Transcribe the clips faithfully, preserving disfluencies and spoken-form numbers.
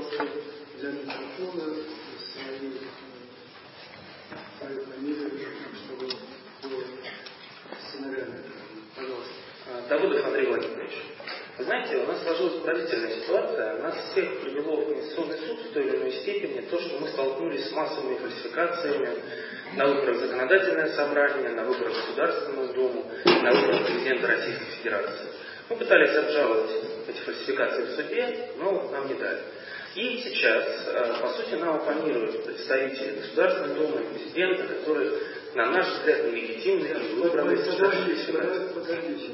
пожалуйста, для микрофона свою, свою фамилию, чтобы было сценарийно. Пожалуйста. Давыдов Андрей Владимирович. Вы знаете, у нас сложилась поразительная ситуация. Нас всех привело в Конституционный суд в той или иной степени то, что мы столкнулись с массовыми фальсификациями на выборах законодательное собрание, на выборах Государственную Думу, на выборах президента Российской Федерации. Мы пытались обжаловать эти фальсификации в суде, но нам не дали. И сейчас, по сути, нам оппонируют представители Государственной Думы и президента, которые, на наш взгляд, нелегитимны и выбраны с Подождите, подождите.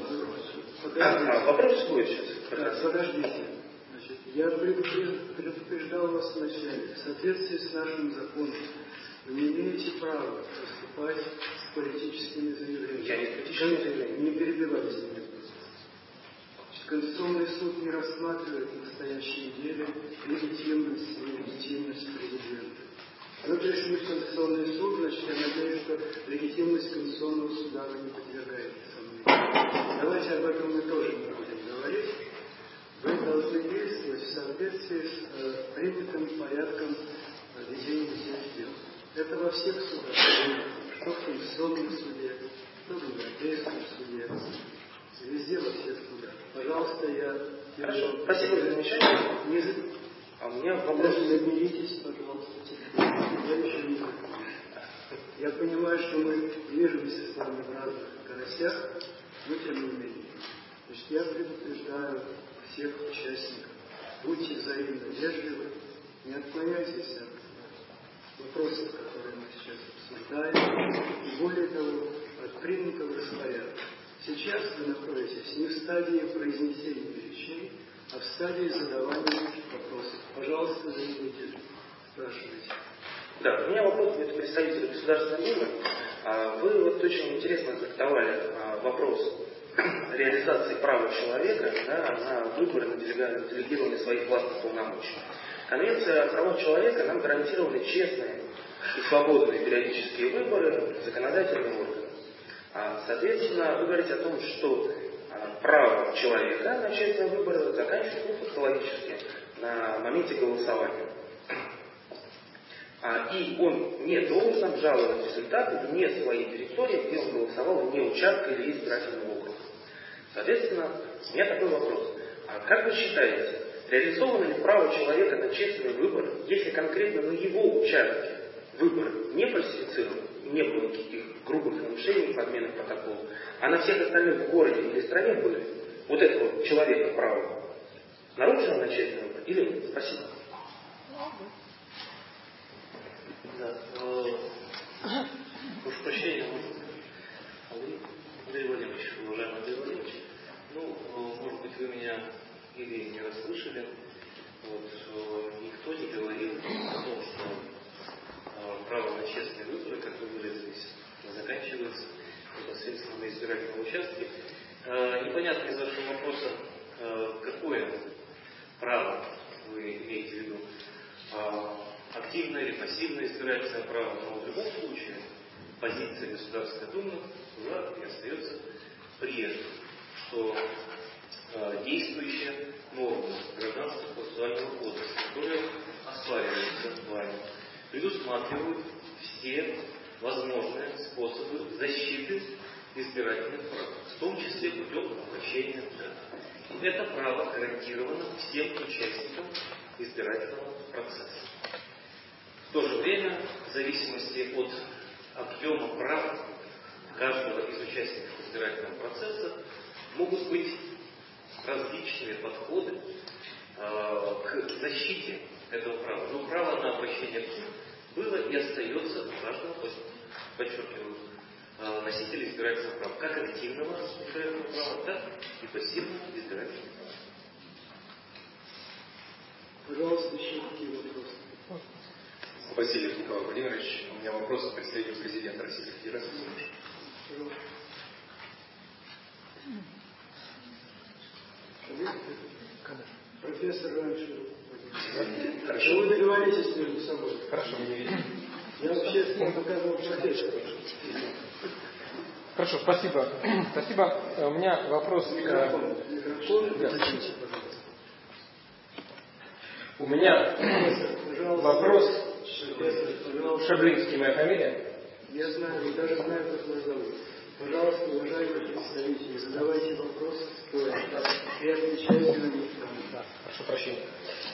А, вопрос будет сейчас. Да, подождите. Значит, я предупреждал вас вначале. В соответствии с нашим законом вы не имеете права выступать с политическими заявлениями. Я не политическими заявлениями. Не перебивайте меня. Конституционный суд не рассматривает в настоящем деле легитимность и нелегитимность президента. Вы пришли в Конституционный суд, значит, я надеюсь, что легитимность Конституционного суда вы не подвергаете сомнению. Давайте об этом мы тоже не будем говорить. Вы должны действовать в соответствии с э, принятым порядком ведения всех дел. Это во всех судах, что в Конституционном суде, что в Европейском суде, везде во всех судах. Пожалуйста, я... Хорошо, спасибо за замечание. Не... А у меня вопрос... Наберитесь, пожалуйста, я еще не знаю. Я понимаю, что мы движемся с вами в разных скоростях, но тем не менее. Значит, я предупреждаю всех участников. Будьте взаимно вежливы, не отклоняйтесь от вопросов, которые мы сейчас обсуждаем, и более того, от принятого распорядка. Сейчас вы находитесь не в стадии произнесения речей, а в стадии задавания вопросов. Пожалуйста, зайдите, спрашивайте. Да, у меня вопрос будет к представителю Государственной Думы. Вы вот очень интересно трактовали вопрос реализации права человека, да, на выборы, на делегирование своих властных полномочий. Конвенция о правах человека нам гарантировали честные и свободные периодические выборы в законодательные органы. Соответственно, вы говорите о том, что право человека на честные выборы заканчивается фактологически на моменте голосования. И он не должен обжаловать результаты вне своей территории, где он голосовал, вне участка или избирательного округа. Соответственно, у меня такой вопрос. А как вы считаете, реализовано ли право человека на честный выбор, если конкретно на его участке выбор не фальсифицирован, не было никаких грубых нарушений, подмены протокола, а на всех остальных в городе или стране были? Вот это вот человека право нарушено на честный выбор или нет? Спасибо. Да. Прошу прощения, Андрей, Андрей Владимирович, уважаемый Андрей Владимирович, ну, может быть, вы меня или не расслышали, вот, никто не говорил о том, что право на честные выборы, как вы выразились, заканчивается непосредственно на избирательном участке. Непонятно из вашего вопроса, какое право вы имеете в виду, активное или пассивное избирательное право, но в любом случае позиция Государственной Думы была и остается прежней, что э, действующая норма Гражданского процессуального кодекса, которая оспаривается вами, предусматривают все возможные способы защиты избирательных прав, в том числе путем обращения в суд. Это право гарантировано всем участникам избирательного процесса. В то же время, в зависимости от объема прав каждого из участников избирательного процесса, могут быть различные подходы э, к защите этого права. Но право на обращение в суд было и остается у каждого, подчеркиваю, э, носителя избирательного права, как активного избирательного права, так и пассивного избирательного права. Пожалуйста, еще какие вопросы? Васильев Николай Владимирович, у меня вопрос к представителю президента Российской Федерации. Профессор раньше. Хорошо. Вы договоритесь между собой. Хорошо, мы не видим. Я вообще показывал профессора. Хорошо, спасибо. Спасибо. У меня вопрос. Микрофон. Микрофон. Да. У меня вопрос. Шаблинский, моя фамилия. Я знаю, и даже знаю, как вас зовут. Пожалуйста, уважаемые представители, задавайте вопросы стоя и отвечайте на них там. Да, прошу прощения.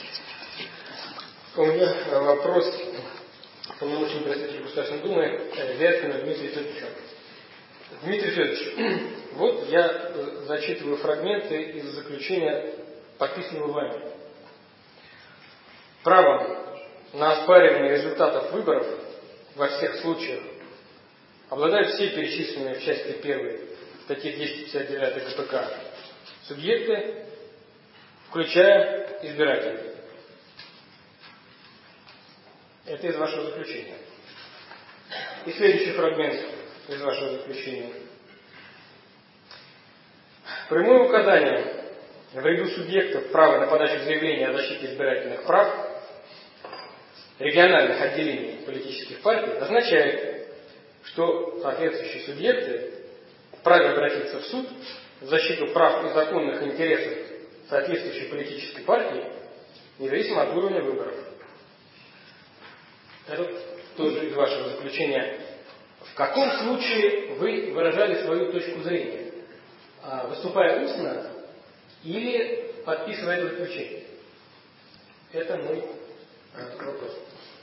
У меня вопрос полномочному представителю Государственной Думы Вяткину Дмитрию Федоровичу. Дмитрий Федорович, вот я зачитываю фрагменты из заключения, подписанного вами. Право на оспаривание результатов выборов во всех случаях обладают все перечисленные в части первой статьи двести пятьдесят девять КПК субъекты, включая избирателей. Это из вашего заключения. И следующий фрагмент из вашего заключения. Прямое указание в ряду субъектов права на подачу заявления о защите избирательных прав региональных отделений политических партий означает, что соответствующие субъекты вправе обратиться в суд в защиту прав и законных интересов соответствующей политической партии, независимо от уровня выборов. Это тоже из вашего заключения. В каком случае вы выражали свою точку зрения? Выступая устно или подписывая это заключение? Это мой вопрос.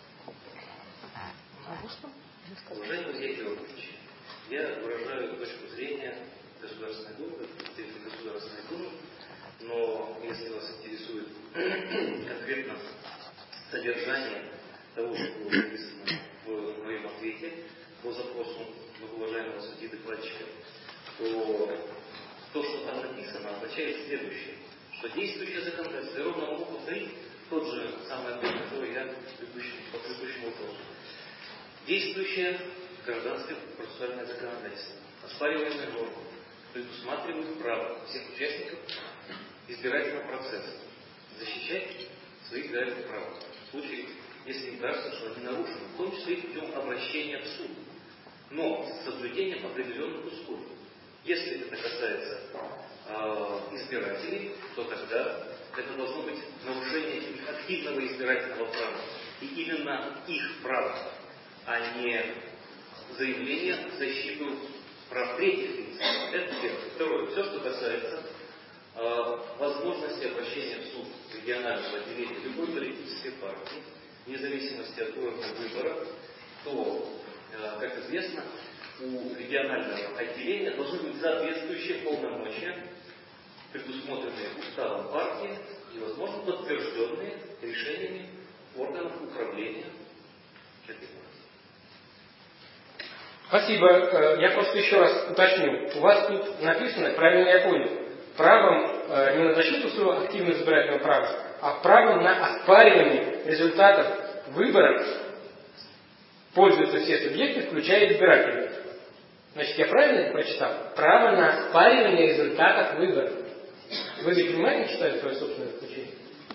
Уважаемый Сергей Георгиевич, я выражаю точку зрения Государственной Думы, представителя Государственной Думы, но если вас интересует конкретно содержание того, что было написано в моем ответе по запросу уважаемого судьи-докладчика, то то, что там написано, означает следующее, что действующее законодательство, я ровно могу повторить тот же самый ответ, который я по предыдущему вопросу. Действующее гражданское процессуальное законодательство, оспариваемые нормы, предусматривают право всех участников избирательного процесса защищать свои избирательные права. В случае, если им кажется, что они нарушены, в том числе и путем обращения в суд, но с соблюдением определенных условий. Если это касается э, избирателей, то тогда это должно быть нарушение их активного избирательного права. И именно их право, а не заявление в защиту прав третьих лиц. Это первое. Второе. Все, что касается э, возможности обращения в суд регионального отделения любой политической партии, вне зависимости от уровня выбора, то, э, как известно, у регионального отделения должны быть соответствующие полномочия, предусмотренные уставом партии и, возможно, подтвержденные решениями органов управления этой партии. Спасибо. Я просто еще раз уточню. У вас тут написано, правильно я понял, правом не на защиту своего активного избирательного права, а правом на оспаривание результатов выборов пользуются все субъекты, включая избирателей. Значит, я правильно это прочитал? Право на оспаривание результатов выборов. Вы ведь внимательно читали свое собственное заключение?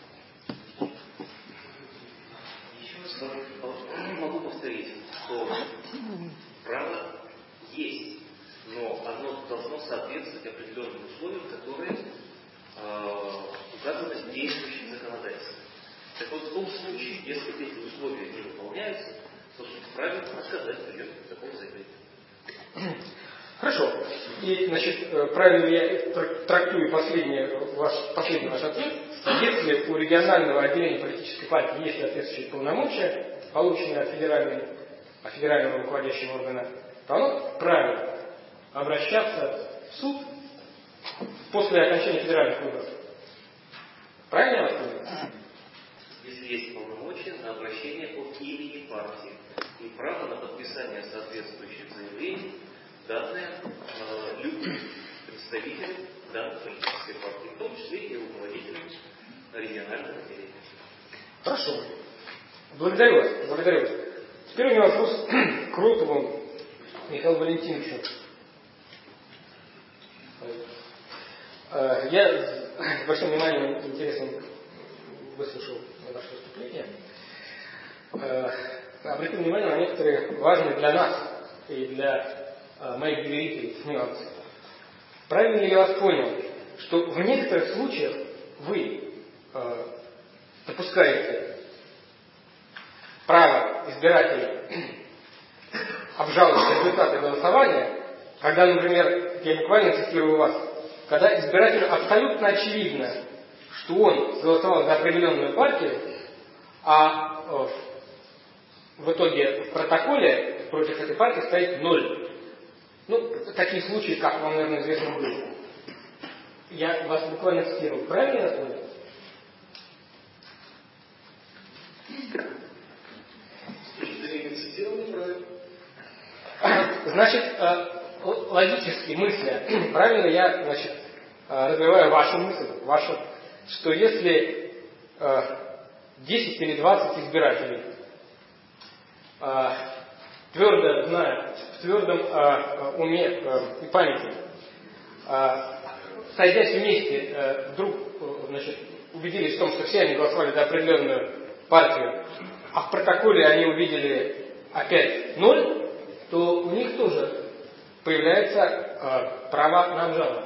Еще раз могу повторить, что право есть, но оно должно соответствовать определенным условиям, которые э, указаны в действующем законодательстве. Так вот, в том случае, если эти условия не выполняются, то суд вправе отказать прием такого заявления. Хорошо. И, значит, правильно я трактую последний ваш, последний ваш ответ. Если у регионального отделения политической партии есть соответствующие полномочия, полученные от федерального, от федерального руководящего органа, то оно правильно обращаться в суд после окончания федеральных выборов. Правильно я вас понимаю? Если есть полномочия на обращение от имени партии и право на подписание соответствующих заявлений, данные э, любым представителям данной политической партии, в том числе и руководителям регионального отделения. Хорошо. Благодарю вас. Благодарю вас. Теперь у меня вопрос к Кротову Михаилу Валентиновичу. Я с большим вниманием и интересом выслушал ваше выступление. Обратил внимание на некоторые важные для нас и для моих доверителей нюансы. Правильно ли я вас понял, что в некоторых случаях вы допускаете право избирателей обжаловать результаты голосования, когда, например, я буквально цитирую вас, когда избирателю абсолютно очевидно, что он голосовал за определенную партию, а в итоге в протоколе против этой партии стоит ноль. Ну, такие случаи, как вам, наверное, известно, были. Я вас буквально цитирую. Правильно я понял? Значит, логически мысля, правильно я, значит, развиваю вашу мысль, вашу, что если десять или двадцать избирателей твердо знают, в твердом уме и памяти, сойдясь вместе, вдруг, значит, убедились в том, что все они голосовали за определенную партию, а в протоколе они увидели опять ноль, то у них тоже появляется э, право на обжалование.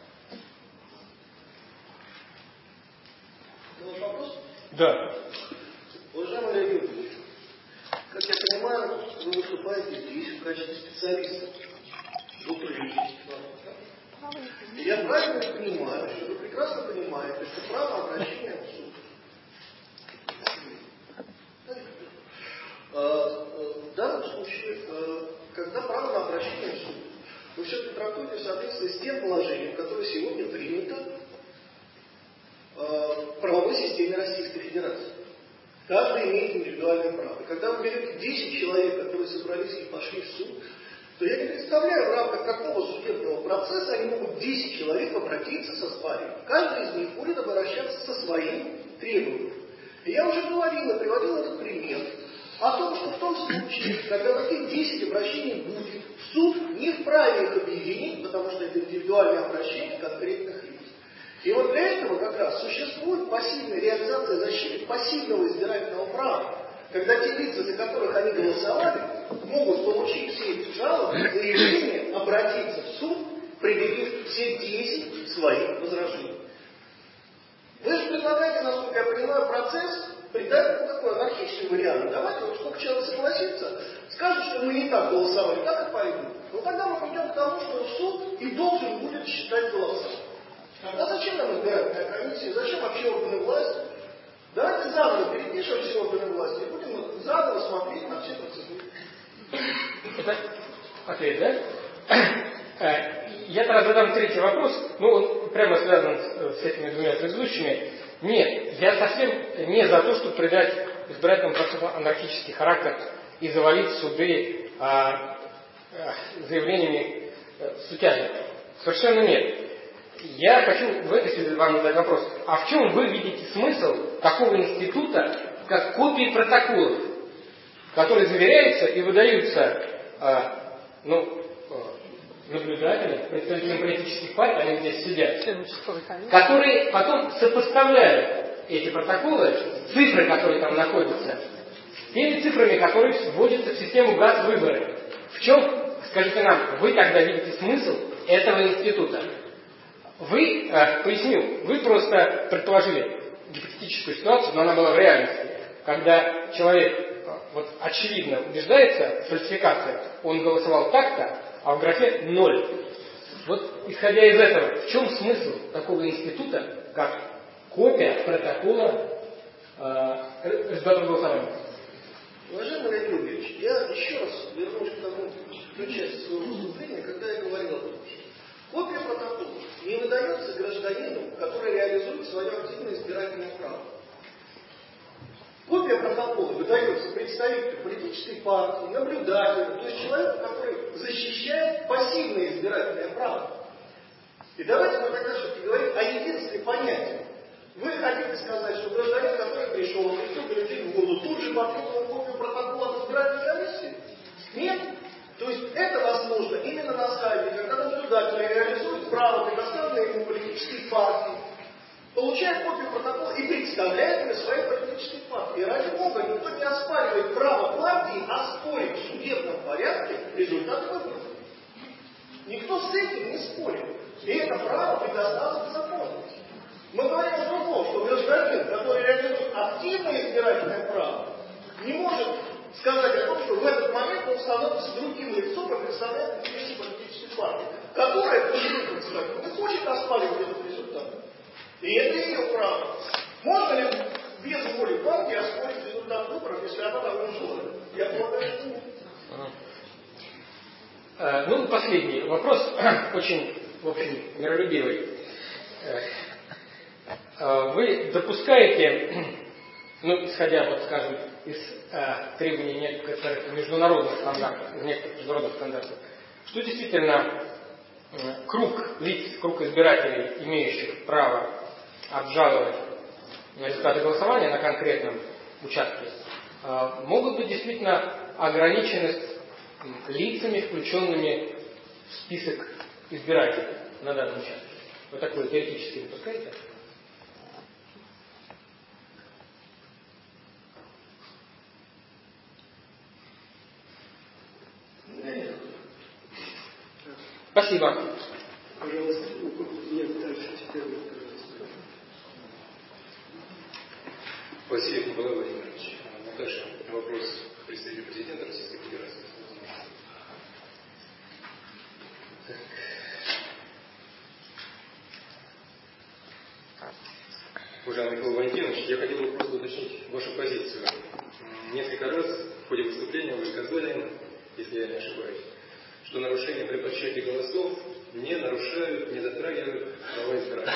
Ваш вопрос? Да. Уважаемый Леонид Юрьевич, как я понимаю, вы выступаете здесь в качестве специалиста, доктор юридических наук. И я правильно понимаю, что вы прекрасно понимаете, что право обращения в суд. В данном случае, когда право на обращение в суд, вы все-таки трактуете в соответствии с тем положением, которое сегодня принято в правовой системе Российской Федерации. Каждый имеет индивидуальное право. И когда вы берете десять человек, которые собрались и пошли в суд, то я не представляю, в рамках какого судебного процесса они могут десять человек обратиться со спором. Каждый из них будет обращаться со своим требованием. И я уже говорил и приводил этот пример о том, что в том случае, когда таких десять обращений будет, суд не вправе их объединить, потому что это индивидуальное обращение конкретных лиц. И вот для этого как раз существует пассивная реализация защиты пассивного избирательного права, когда те лица, за которых они голосовали, могут получить все эти жалобы, заявления, обратиться в суд, предъявив все десять своих возражений. Вы же предлагаете, насколько я понимаю, процесс придать ему такой анархичный вариант. Давайте, вот сколько человек согласится, скажет, что мы не так голосовали, так и пойдем. Но тогда мы придем к тому, что суд и должен будет считать голоса. А зачем нам избирательная комиссия? Зачем вообще органы власти? Давайте заново перепишем все органы власти и будем заново смотреть на все процедуры. Это ответ, да? Я тогда задам третий вопрос. Ну, он прямо связан с, с этими двумя предыдущими. Нет, я совсем не за то, чтобы придать избирательному процессу анархический характер и завалить суды а, а, заявлениями сутяжников. Совершенно нет. Я хочу в этой связи вам задать вопрос. А в чем вы видите смысл такого института, как копии протоколов, которые заверяются и выдаются а, ну, наблюдателям, представителям политических партий, они здесь сидят, которые потом сопоставляют эти протоколы, цифры, которые там находятся, с теми цифрами, которые вводятся в систему ГАС-выборы. В чем, скажите нам, вы тогда видите смысл этого института? Вы, э, поясню, вы просто предположили гипотетическую ситуацию, но она была в реальности, когда человек э, вот, очевидно убеждается в фальсификации, он голосовал так-то, а в графе ноль. Вот исходя из этого, в чем смысл такого института, как копия протокола э, результатов голосования? Уважаемый Леонид Юрьевич, я еще раз вернусь к тому, к той части своего выступления, когда я говорил о том, что копия протокола не выдается гражданину, который реализует свое активное избирательное право. Копия протокола выдается представителю политической партии, наблюдателю, то есть человеку, который защищает пассивное избирательное право. И давайте мы тогда все-таки говорим о единстве понятия. Вы хотите сказать, что гражданин, который пришел, пришел бюллетень в урну, тут же потребовал копию протокола от избирательной комиссии? Нет. То есть это возможно именно на стадии, когда наблюдатель реализует право, предоставленное ему политической партии, получает копию протокола и представляет ее своей политической партии. И ради Бога, никто не оспаривает право партии оспорить в судебном порядке результаты выборов. Никто с этим не спорит. И это право предоставлено законом. Мы говорим о другом, что гражданин, который реализует активное избирательное право, не может сказать о том, что в этот момент он становится другим лицом и представляет интересы политической партии, которая, по ее представлению, не хочет оспаривать этот результат. И это ее право. Можно ли без воли партии оспорить результат выборов, если она того желает? Я полагаю, что нет. Ну и последний вопрос, очень, в общем, миролюбивый. Вы допускаете, ну, исходя, вот, скажем, из э, требований некоторых международных стандартов, из некоторых международных стандартов, что действительно э, круг лиц, круг избирателей, имеющих право обжаловать результаты голосования на конкретном участке, э, могут быть действительно ограничены лицами, включенными в список избирателей на данном участке. Вы такое теоретически допускаете? Спасибо. Пожалуйста, нет, дальше теперь, пожалуйста. Василий Николай Владимирович. Наташа, вопрос представителю президента Российской Федерации. Уважаемый Николай Валентинович, я хотел бы просто уточнить вашу позицию. Несколько раз в ходе выступления вы сказали, если я не ошибаюсь, что нарушения при подсчете голосов не нарушают, не затрагивают права избирателей.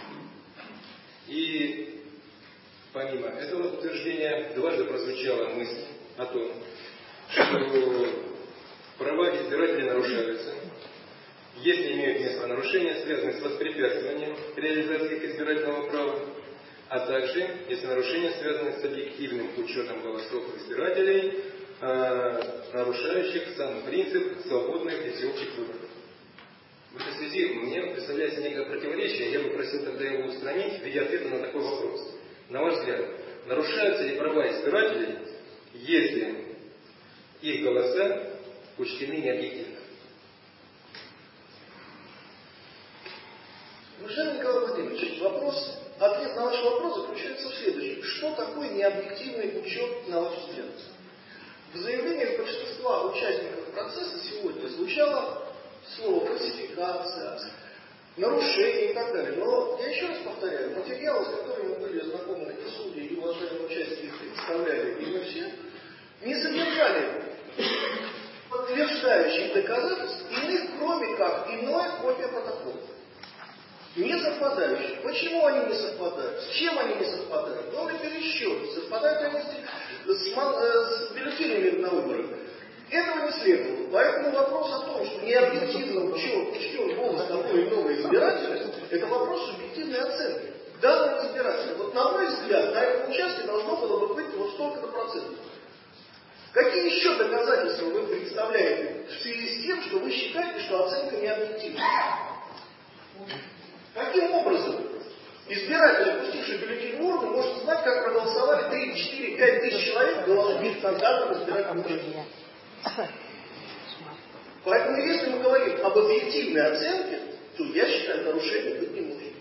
И помимо этого утверждения дважды прозвучала мысль о том, что права избирателей нарушаются, если имеют место нарушения, связанные с воспрепятствованием реализации их избирательного права, а также, если нарушения связаны с объективным учетом голосов избирателей, э, нарушающих сам принцип свободных и всеобщих выборов. В этой связи мне представляется некое противоречие, я бы просил тогда его устранить в виде ответа на такой вопрос. На ваш взгляд, нарушаются ли права избирателей, если их голоса учтены необъективно? Уважаемый Николай Владимирович, вопрос, ответ на ваш вопрос заключается в следующем. Что такое необъективный учет, на ваш взгляд? В заявлениях большинства участников процесса сегодня звучало слово фальсификация, нарушение и так далее. Но я еще раз повторяю, материалы, с которыми были знакомы и судьи, и уважаемые участники их представляли, и мы все, не содержали подтверждающих доказательств иных, кроме как иное копия протокола. Не совпадающие. Почему они не совпадают? С чем они не совпадают? Новый пересчет. Совпадают они с, с, с бюллетенями на выборах. Этого не следовало. Поэтому вопрос о том, что необъективно учет, учтен голос того или иного избирателя, это вопрос субъективной оценки данного избирателя. Вот на мой взгляд, на этом участке должно было бы быть вот столько-то процентов. Какие еще доказательства вы представляете в связи с тем, что вы считаете, что оценка необъективна? Каким образом избиратель, опустивший бюллетень в урну, может знать, как проголосовали три, четыре, пять тысяч человек, голосующих на данном избирательном участке? Поэтому, если мы говорим об объективной оценке, то я считаю, нарушений быть не может.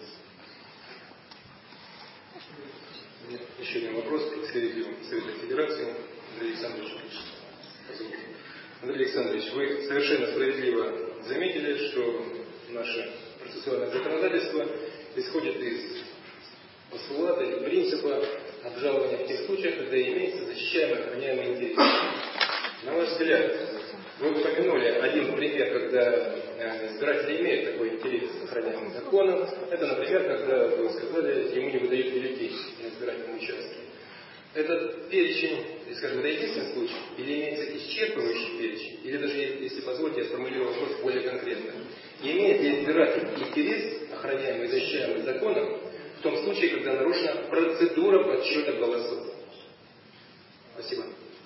Еще один вопрос к представителю Совета Федерации Андрею Александровичу. Андрей Александрович, вы совершенно справедливо заметили, что наше процессуальное законодательство исходит из постулата или принципа обжалования в тех случаях, когда имеется защищаемый охраняемый интерес. На ваш взгляд, вы упомянули один пример, когда избиратели имеют такой интерес, охраняемый законом. Это, например, когда, вы сказали, ему не выдают бюллетень на избирательном участке. Этот перечень, скажем, это единственный случай, или имеется исчерпывающий перечень, или даже, если позволите, я сформулирую вопрос более конкретно. Имеет ли избиратель интерес, охраняемый и защищаемый законом, в том случае, когда нарушена процедура подсчета голосов? Спасибо.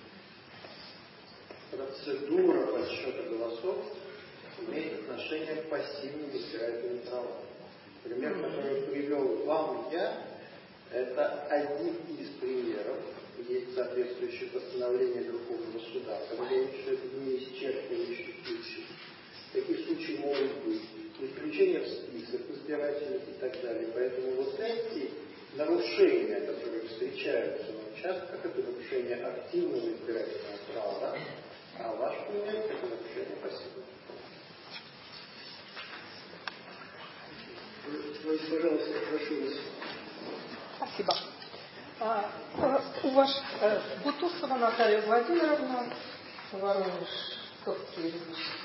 Процедура подсчета голосов имеет отношение к пассивным избирательным правам. Пример, который привел вам я, это один из примеров. Есть соответствующее постановление Верховного суда, говорит, что это не исчерпывающий случай. Такие случаи могут быть. и включение в список избирателей и так далее. Поэтому вот эти нарушения, которые встречаются на участках, это нарушение активного избирательного права, а ваш пример – это нарушение пассивного. Пожалуйста, прошу вас. Спасибо. А, ваш, э, Бутусова Наталья Владимировна, Воронеж, Топский.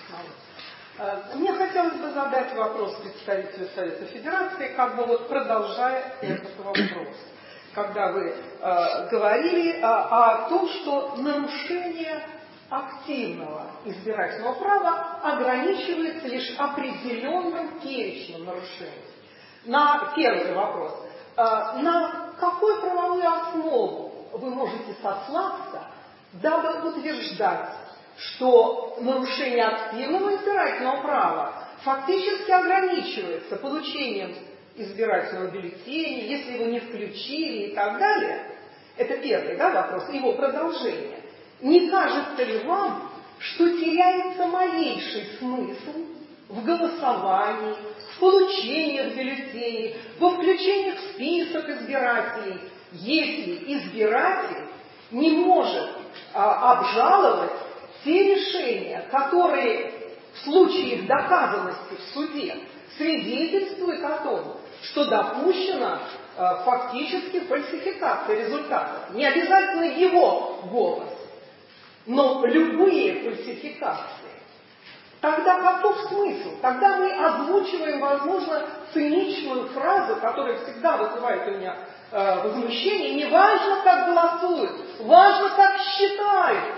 Мне хотелось бы задать вопрос представителю Совета Федерации, как бы вот продолжая этот вопрос. Когда вы э, говорили э, о том, что нарушение активного избирательного права ограничивается лишь определенным перечнем нарушений. На первый вопрос. Э, на какую правовую основу вы можете сослаться, дабы утверждать, что нарушение активного избирательного права фактически ограничивается получением избирательного бюллетеня, если его не включили и так далее? Это первый, да, вопрос, его продолжение. Не кажется ли вам, что теряется малейший смысл в голосовании, в получении бюллетеней, во включении в список избирателей, если избиратель не может а, обжаловать те решения, которые в случае их доказанности в суде свидетельствуют о том, что допущена э, фактически фальсификация результатов. Не обязательно его голос, но любые фальсификации. Тогда каков смысл? Тогда мы озвучиваем, возможно, циничную фразу, которая всегда вызывает у меня э, возмущение. Не важно, как голосуют, важно, как считают.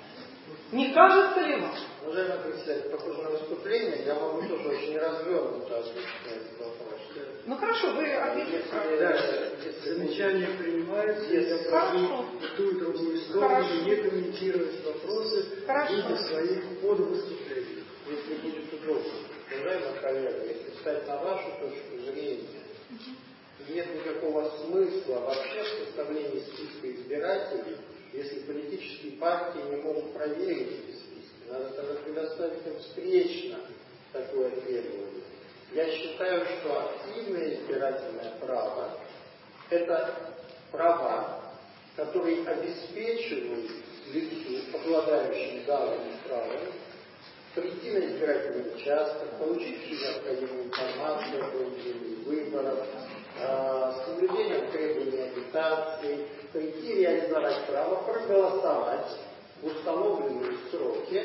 Не кажется ли вам? Уважаемый председатель, похоже на выступление, я могу тоже очень развернуто ответить на этот вопрос. Ну хорошо, вы ответите. Да, замечания принимаются, если прошу в ту и другую сторону, не комментировать вопросы, будьте своих подвыступлениях. Если будет удобно. Уважаемый коллега, если встать на вашу точку зрения, нет никакого смысла вообще в составлении списка избирателей, если политические партии не могут проверить эти списки. Надо тогда предоставить им встречно такое требование. Я считаю, что активное избирательное право – это права, которые обеспечивают лицу, обладающему данными правами, прийти на избирательный участок, получить всю необходимую информацию о проведении выборов, э, с соблюдением требований агитации, прийти реализовать право, проголосовать в установленные сроки.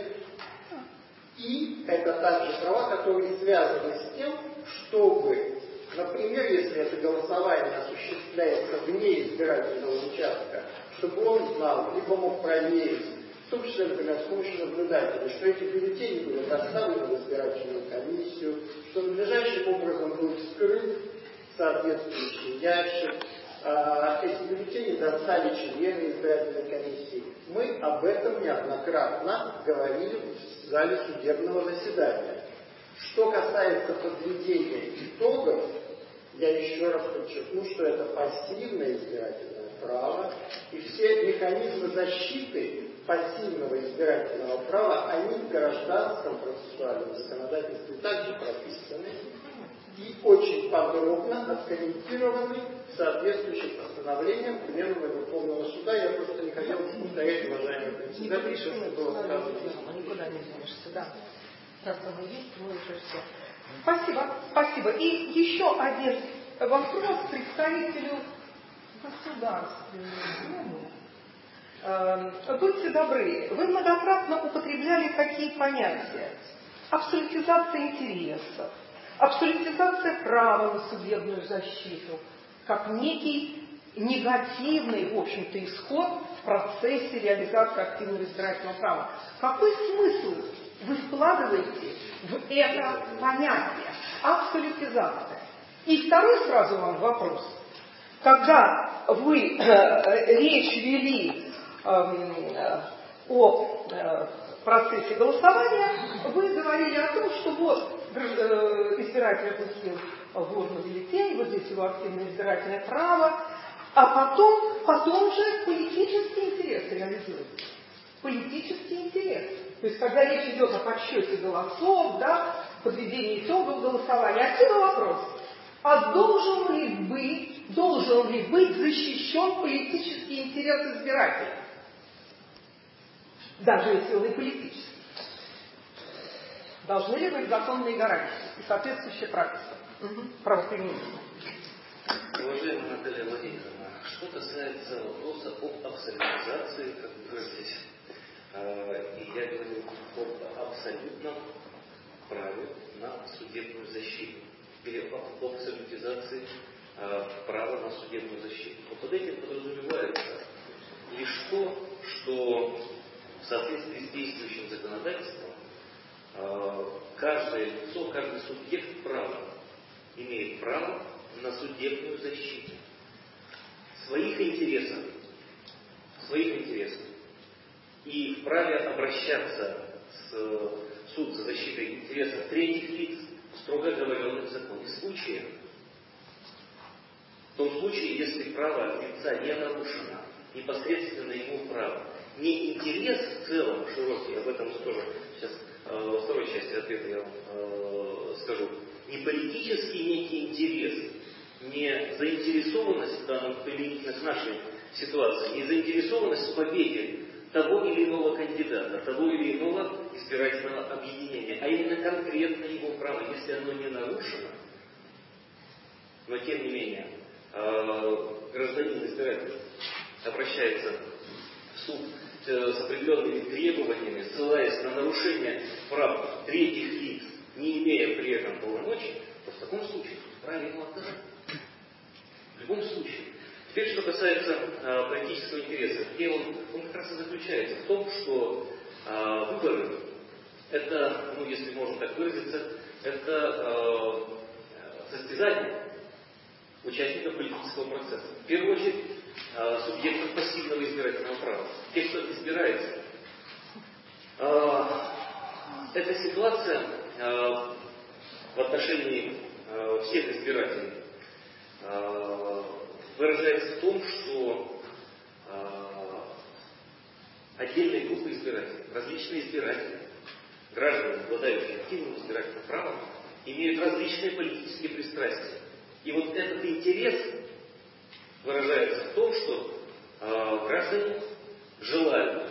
И это также права, которые связаны с тем, чтобы, например, если это голосование осуществляется вне избирательного участка, чтобы он знал, либо мог проверить, в том числе, например, с помощью наблюдателя, что эти бюллетени были доставлены в избирательную комиссию, что надлежащим образом будет вскрыт соответствующий ящик, а, эти бюллетени достали члены избирательной комиссии. Мы об этом неоднократно говорили в зале судебного заседания. Что касается подведения итогов, я еще раз подчеркну, что это пассивное избирательное право, и все механизмы защиты пассивного избирательного права, они в гражданском процессуальном законодательстве также прописаны и очень подробно откомментированы соответствующим постановлением Пленума Верховного Суда. Я просто не хотел повторять, уважаемый председатель, что было сказано. Никуда не денешься, да. Раз оно есть, мы уже все. Спасибо, спасибо. И еще один вопрос представителю Государственной Думы. Будьте добры, вы многократно употребляли такие понятия: абсолютизация интересов, абсолютизация права на судебную защиту, как некий негативный, в общем-то, исход в процессе реализации активного избирательного права. Какой смысл вы вкладываете в это понятие абсолютизация? И второй сразу вам вопрос. Когда вы э, речь вели о процессе голосования, вы говорили о том, что вот избиратель опустил в урну бюллетень, вот здесь его активное избирательное право, а потом, потом же политические интересы реализуются. Политический интерес. То есть, когда речь идет о подсчете голосов, да, подведении итогов голосования. Отсюда вопрос. А должен ли быть, должен ли быть защищен политический интерес избирателя? Даже если он и политический. Должны ли быть законные гарантии и соответствующая практика угу. правоприменения? Уважаемая Наталья Владимировна, что касается вопроса об абсолютизации, как вы здесь, э, и я говорю об абсолютном праве на судебную защиту или об абсолютизации э, права на судебную защиту. Но под этим подразумевается лишь то, что в соответствии с действующим законодательством э, каждое лицо, каждый субъект права имеет право на судебную защиту своих интересов, своих интересов, и вправе обращаться с суд за защитой интересов третьих лиц в строго оговоренных в законе случаях. В том случае, если право лица не нарушено, непосредственно ему право. Не интерес в целом широкий, об этом тоже сейчас э, во второй части ответа я вам э, скажу, не политический некий интерес, не заинтересованность в данном применительно к нашей ситуации, не заинтересованность в победе того или иного кандидата, того или иного избирательного объединения, а именно конкретно его право, если оно не нарушено, но тем не менее гражданин избиратель обращается в суд с определенными требованиями, ссылаясь на нарушение прав третьих лиц, не имея при этом полномочий, то в таком случае вправе ему отказать. В любом случае. Теперь, что касается э, политического интереса, где он, он как раз и заключается в том, что э, выборы, это, ну, если можно так выразиться, это э, состязание участников политического процесса. В первую очередь, э, субъектов пассивного избирательного права. Те, кто избирается. Э, эта ситуация э, в отношении э, всех избирателей э, выражается в том, что э, отдельные группы избирателей, различные избиратели, граждане, обладающие активным избирательным правом, имеют различные политические пристрастия. И вот этот интерес выражается в том, что э, граждане желают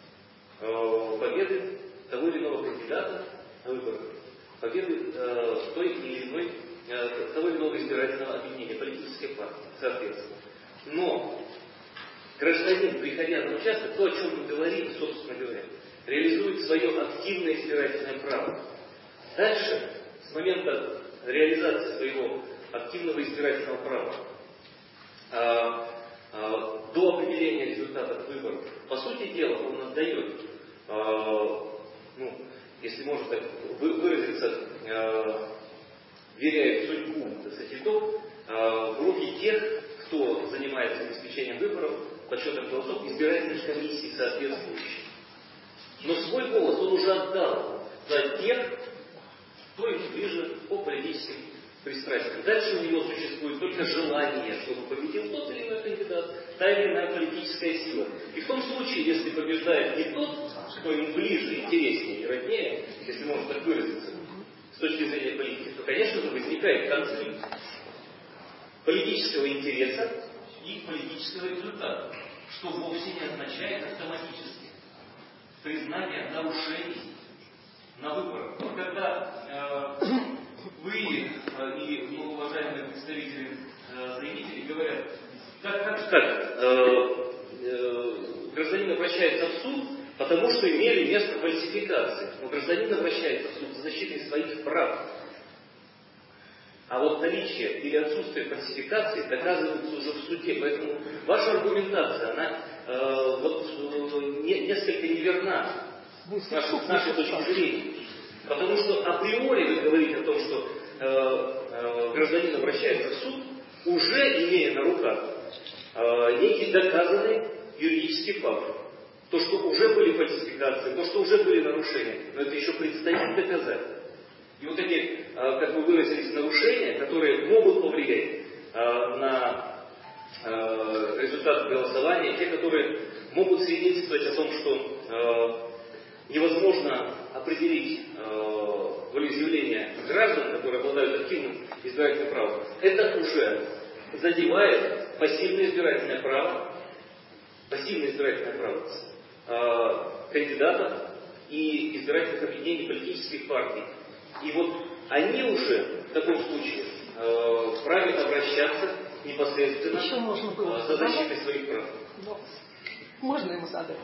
э, победы того или иного кандидата на выборах, победы э, той или иной, э, того или иного избирательного объединения, политической партии, соответственно. Но гражданин, приходя на участок, то, о чем мы говорим, собственно говоря, реализует свое активное избирательное право. Дальше, с момента реализации своего активного избирательного права а, а, до определения результатов выборов, по сути дела, он отдает, а, ну, если можно так выразиться, а, веряет судьбу, так сказать, итог, а, в руки тех, кто занимается обеспечением выборов, подсчетом голосов, избирательных комиссий соответствующих. Но свой голос он уже отдал за тех, кто ему ближе по политическим пристрастиям. Дальше у него существует только желание, чтобы победил тот или иной кандидат, та или иная политическая сила. И в том случае, если побеждает не тот, кто ему ближе, интереснее и роднее, если можно так выразиться, с точки зрения политики, то, конечно же, возникает конфликт политического интереса и политического результата, что вовсе не означает автоматически признание нарушений на выборах. Но когда э, вы э, и ну, уважаемые представители э, заявителей говорят, как, как, как э, э, гражданин обращается в суд, потому что имели место фальсификации, но гражданин обращается в суд за защитой своих прав. А вот наличие или отсутствие фальсификации доказывается уже в суде. Поэтому ваша аргументация, она э, вот, э, не, несколько неверна с нашей, с нашей точки зрения. Потому что априори вы говорите о том, что э, э, гражданин обращается в суд, уже имея на руках э, некий доказанный юридический факт. То, что уже были фальсификации, то, что уже были нарушения, но это еще предстоит доказать. И вот эти, как вы выразились, нарушения, которые могут повлиять на результат голосования, те, которые могут свидетельствовать о том, что невозможно определить э, волеизъявление граждан, которые обладают активным избирательным правом, это уже задевает пассивное избирательное право, пассивное избирательное право э, кандидатов и избирательных объединений политических партий. И вот они уже в таком случае э, вправе обращаться непосредственно Еще можно было э, за защитой своих прав. Можно ему задать?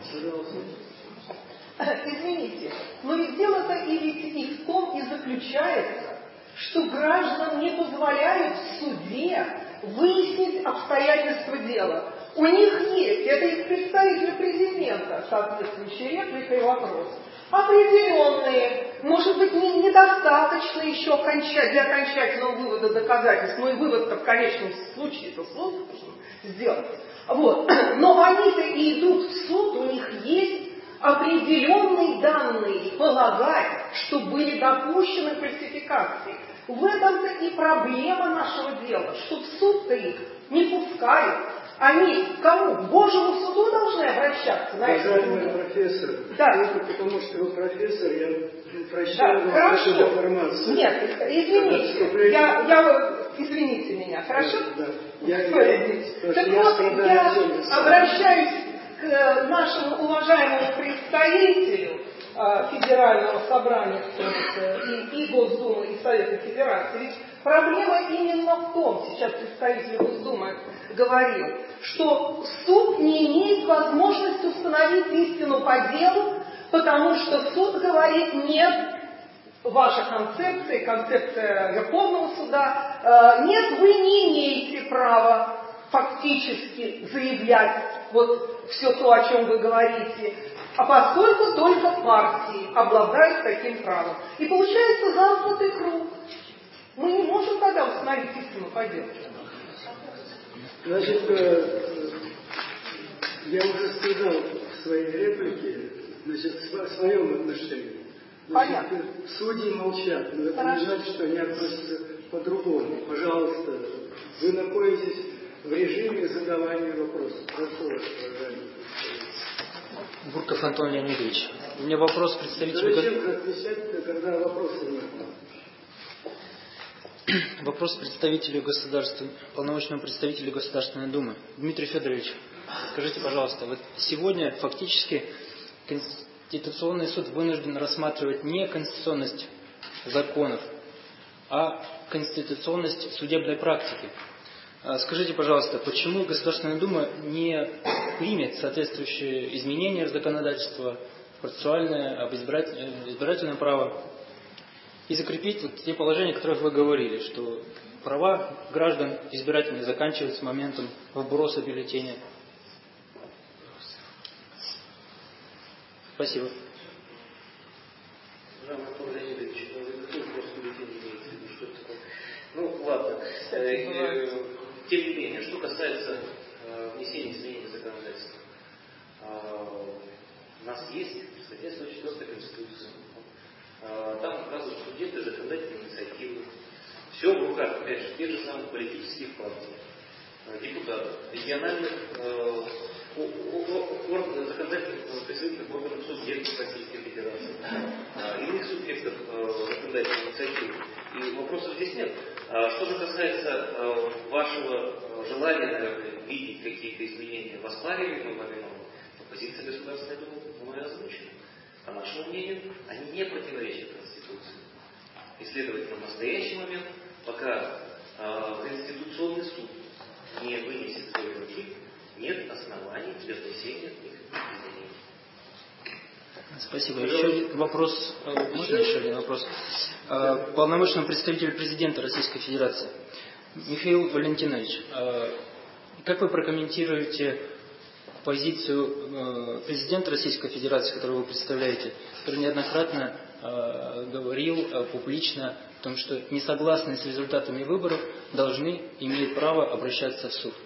Извините, но ведь дело-то и ведь и в том и заключается, что гражданам не позволяют в суде выяснить обстоятельства дела. У них есть, это их представитель президента, соответствующая реплика и вопрос, определенные, может быть, не, недостаточно еще окончать, для окончательного вывода доказательств, но и вывод-то в конечном случае это суд должен сделать. Вот. Но они-то и идут в суд, у них есть определенные данные полагать, что были допущены фальсификации. В этом-то и проблема нашего дела, что в суд-то их не пускают. Они к кому? К Божьему суду должны обращаться. Уважаемый профессор, да. только потому что вы профессор, я прощаю да, вам эту информацию. Нет, извините, я, я, извините меня, хорошо? Да, да. Я, Что я, здесь? я, Так я вот, я обращаюсь к нашему уважаемому представителю э, Федерального собрания и, и Госдумы, и Совета Федерации. Ведь проблема именно в том, сейчас представитель Госдумы говорил, что суд не имеет возможности установить истину по делу, потому что суд говорит: нет, ваша концепция, концепция Верховного суда, э, нет, вы не имеете права фактически заявлять вот все то, о чем вы говорите, а поскольку только партии обладают таким правом. И получается замкнутый круг. Мы не можем тогда установить истину по делу. Значит, я уже сказал в своей реплике, значит, в своем отношении. Значит, судьи молчат, но это Хорошо. Не значит, что они относятся по-другому. Пожалуйста, вы находитесь в режиме задавания вопросов. Прошу вас, уважаемый. Бурков Антон Леонидович. У меня вопрос представителю... Зачем отвечать, когда вопросов нет? Вопрос представителю государства, полномочному представителю Государственной Думы. Дмитрий Федорович, скажите, пожалуйста, вот сегодня фактически Конституционный суд вынужден рассматривать не конституционность законов, а конституционность судебной практики. Скажите, пожалуйста, почему Государственная Дума не примет соответствующие изменения в законодательство, процессуальное, об избирательное право, и закрепить вот те положения, о которых вы говорили, что права граждан избирательные заканчиваются моментом вброса бюллетеня? Спасибо. Ну, ладно. Э, тем не менее, что касается э, внесения изменений в законодательство. Э, у нас есть статья сто четвёртая Конституции. Э, там указывают субъекты законодательной инициативы. Все в руках, опять же, тех же самых политических партий, э, депутатов, региональных э, законодательных представительных органов субъектов Российской Федерации, э, иных субъектов э, законодательной инициативы. И вопросов здесь нет. Что же касается э, вашего желания, наверное, видеть какие-то изменения в оспариваемом моментом, позиция Государственной Думы мной озвучена. По нашему мнению, они не противоречат Конституции. И, следовательно, в настоящий момент, пока э, Конституционный суд не вынесет свой вердикт, нет оснований для внесения никаких изменений. Спасибо. Еще один вопрос. Можно еще один вопрос? Полномочному представителю президента Российской Федерации. Михаил Валентинович, как вы прокомментируете позицию президента Российской Федерации, которую вы представляете, который неоднократно говорил публично о том, что несогласные с результатами выборов должны иметь право обращаться в суд?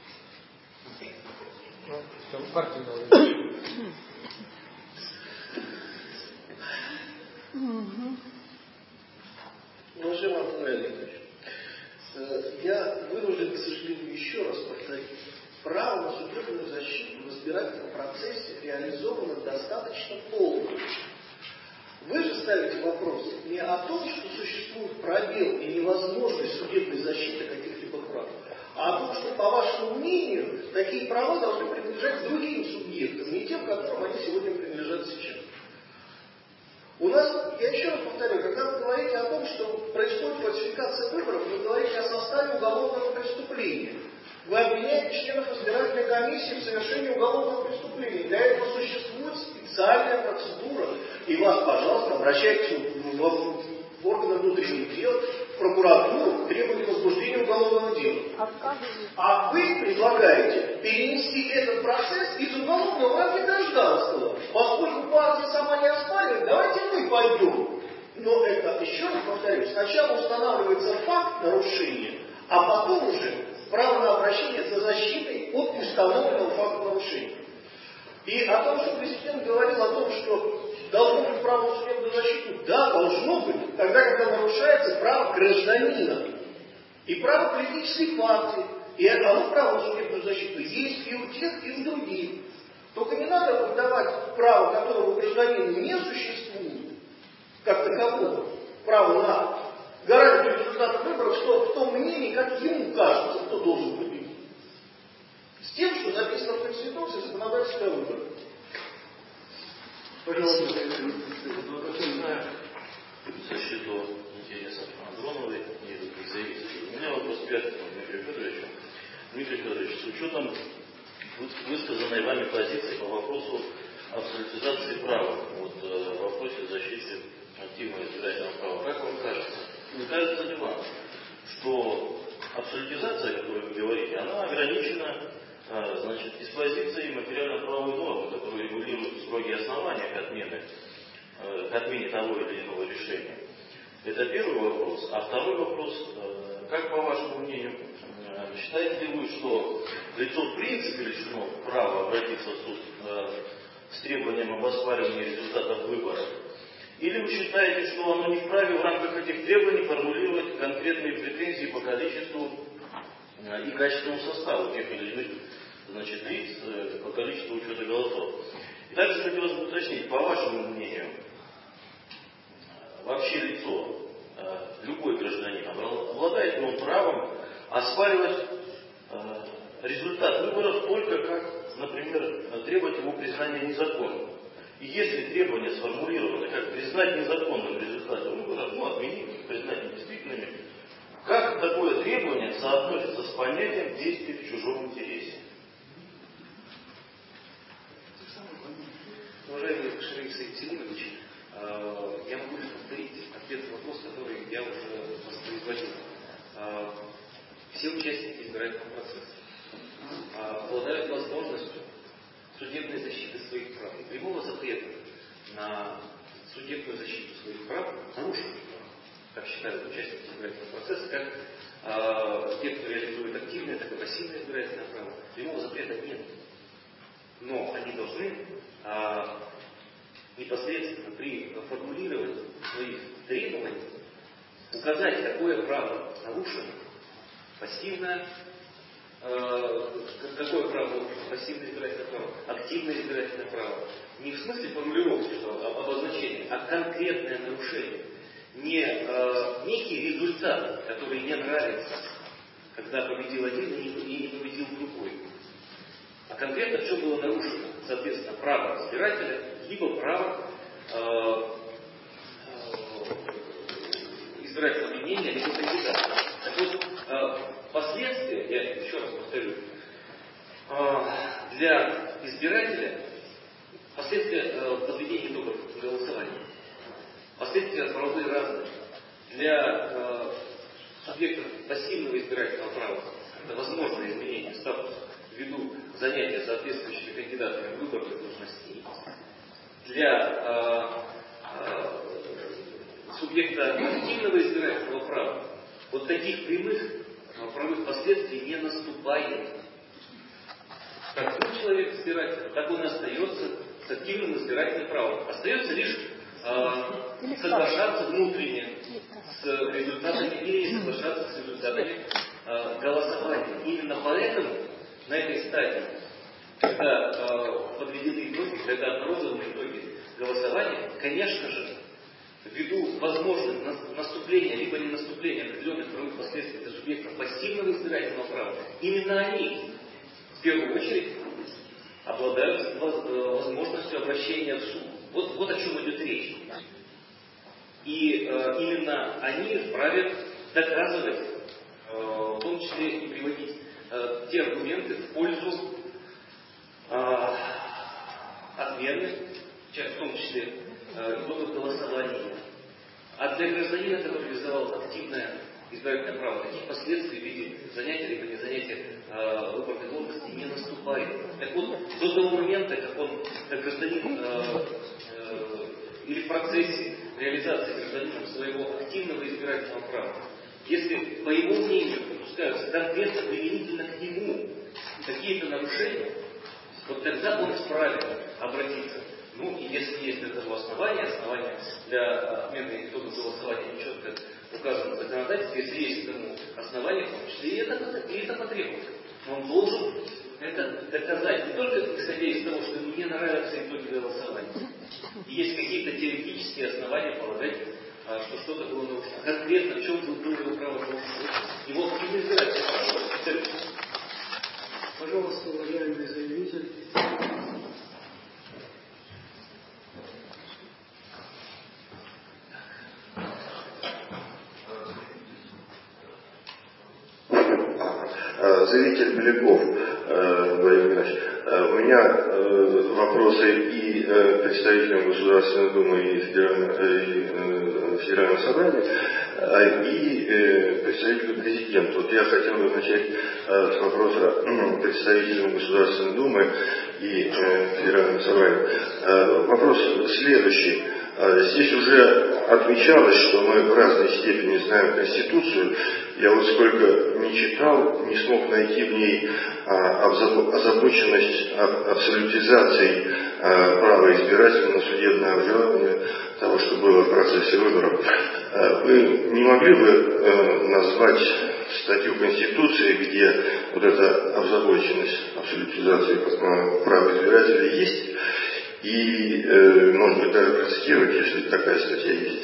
Уважаемый Антон Леонидович, я вынужден, к сожалению, еще раз повторить. Право на судебную защиту в избирательном процессе реализовано достаточно полно. Вы же ставите вопрос не о том, что существует пробел и невозможность судебной защиты каких-либо прав, а о том, что, по вашему мнению, такие права должны принадлежать другим субъектам, не тем, которым они сегодня принадлежат сейчас. У нас, я еще раз повторю, когда вы говорите о том, что происходит фальсификация выборов, вы говорите о составе уголовного преступления. Вы обвиняете членов избирательной комиссии в совершении уголовного преступления. Для этого существует специальная процедура. И вас, пожалуйста, обращайтесь в, в органы внутренних дел, в прокуратуру, требуйте возбуждения уголовного дела. А вы предлагаете перенести этот процесс из уголовного в рамки гражданского. Поскольку партия сама не оспаривает, давайте мы пойдем. Но это, еще раз повторю, сначала устанавливается факт нарушения, а потом уже право на обращение за защитой от установленного факта нарушения. И о том, что президент говорил о том, что должно быть право на судебную защиту, да, должно быть, тогда, когда нарушается право гражданина и право политической партии. И оно право на судебную защиту есть и у тех, и у других. Только не надо выдавать право, которого у гражданина не существует, как такового, право на гарантию результата выборов, что в том мнении, как ему кажется, кто должен победить. С тем, что написано в Конституции законодательства выборов. Пожалуйста, в защиту интересов Андроновой и заявителей. У меня вопрос пятый к Дмитрию Федоровичу. Дмитрий Федорович, с учетом высказанной вами позиции по вопросу абсолютизации права, вот, в вопросе защиты активного избирательного права, как вам кажется, не кажется ли вам, что абсолютизация, о которой вы говорите, она ограничена, значит, диспозицией материально-правовой нормы, которые регулируют строгие основания к отмене, к отмене того или иного решения? Это первый вопрос. А второй вопрос, как по вашему мнению, считаете ли вы, что лицо в принципе лишено права обратиться в суд с требованием об оспаривании результатов выборов? Или вы считаете, что оно не вправе в рамках этих требований формулировать конкретные претензии по количеству и качественному составу тех или иных, значит, лиц, по количеству учета голосов? И также хотелось бы уточнить, по вашему мнению, вообще лицо, любой гражданин, обладает ли он правом оспаривать результат выборов только как, например, требовать его признания незаконным? И если требования сформулированы как признать незаконным результаты выборов, ну, отменить, признать недействительными, как такое требование соотносится с понятием действия в чужом интересе? Уважаемый Шариф Саидович, я могу лишь повторить ответ на вопрос, который я уже воспроизводил. Все участники избирательного процесса обладают возможностью судебной защиты своих прав и прямого запрета на судебную защиту своих прав, нарушенных прав, как считают участники избирательного процесса, как э, те, кто реализует активное, так и пассивное избирательное право. Прямого запрета нет. Но они должны э, непосредственно при формулировании своих требований указать, какое право нарушено, пассивное, какое право нарушено, пассивное избирательное право, активное избирательное право. Не в смысле формулировки, что обозначение, а конкретное нарушение. Не э, некий результат, который не нравится, когда победил один и не победил другой. А конкретно в чем было нарушено, соответственно, право избирателя, либо право э, э, избирательного мнения, либо кандидата. Так вот, э, последствия, я еще раз повторю, э, для избирателя последствия э, подведения итогов голосования. Последствия правовые разные. Для э, субъектов пассивного избирательного права это возможное изменение статуса ввиду занятия соответствующими кандидатами выборных должностей. Для э, э, субъекта активного избирательного права вот таких прямых э, правовых последствий не наступает. Как был человек избиратель, так он и остается с активным избирательным правом. Остается лишь соглашаться внутренне с результатами или соглашаться с результатами э, голосования. Именно поэтому на этой стадии, когда э, подведены итоги, когда обнародованы итоги голосования, конечно же, ввиду возможного наступления, либо не наступления определенных правовых последствий для субъектов пассивного избирательного права, именно они, в первую очередь, обладают возможностью обращения в суд. Вот, вот о чем идет речь. И э, именно они вправе доказывать, э, в том числе и приводить э, те аргументы в пользу э, отмены, в том числе э, итогов голосования. А для гражданина, который реализовал активное избирательное право, таких последствий в виде занятия либо не занятия э, выборной должности не наступает. Так вот, до того момента, как он, как гражданин, э, э, или в процессе реализации гражданином своего активного избирательного права, если, по его мнению, допускаются конкретно применительно к нему какие-то нарушения, вот тогда он вправе обратиться. Ну, и если есть для того основания, основания для отмены итогов голосования четко указано в законодательстве, если есть к этому основания, в том числе и это, и это потребует. Он должен это доказать, не только исходя из того, что ему не нравятся итоги голосования. И есть какие-то теоретические основания полагать, что что-то было нарушено. Конкретно, в чем было его право голосовать. Его активно избирать. Пожалуйста, уважаемый заявитель. Заявитель Беляков Владимир Ильич, у меня вопросы и представителям Государственной Думы и Федерального, и Федерального собрания, и представителю президента. Вот я хотел бы начать с вопроса представителям Государственной Думы и Федерального собрания. Вопрос следующий. Здесь уже отмечалось, что мы в разной степени знаем Конституцию. Я вот сколько не читал, не смог найти в ней озабоченность абсолютизацией права избирателя на судебное обжалование того, что было в процессе выборов. Вы не могли бы назвать статью Конституции, где вот эта озабоченность абсолютизации права избирателя есть? И, э, может быть, даже процитировать, если такая статья есть.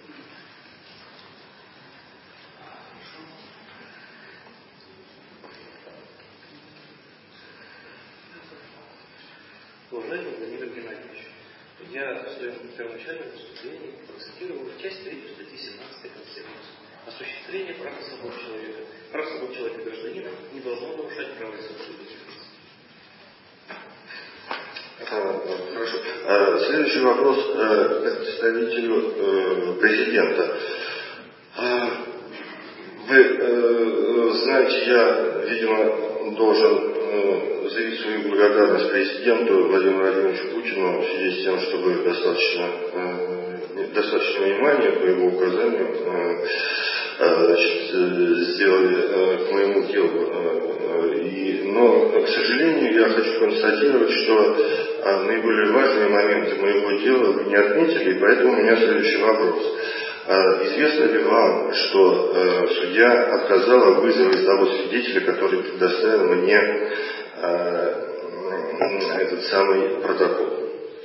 Уважаемый Владимир Геннадьевич, я в своем первоначальном выступлении процитировал часть третью статьи семнадцатой Конституции. Осуществление прав и свобод человека, прав и свобод человека и гражданина не должно нарушать права и свободы личности. Хорошо. Следующий вопрос представителю президента. Вы знаете, я, видимо, должен заявить свою благодарность президенту Владимиру Владимировичу Путину в связи с тем, что вы достаточно, достаточно внимания по его указанию значит, сделали к моему делу. И, но, к сожалению, я хочу констатировать, что наиболее важные моменты моего дела вы не отметили, и поэтому у меня следующий вопрос. Известно ли вам, что э, судья отказала в вызове из того свидетеля, который предоставил мне э, этот самый протокол?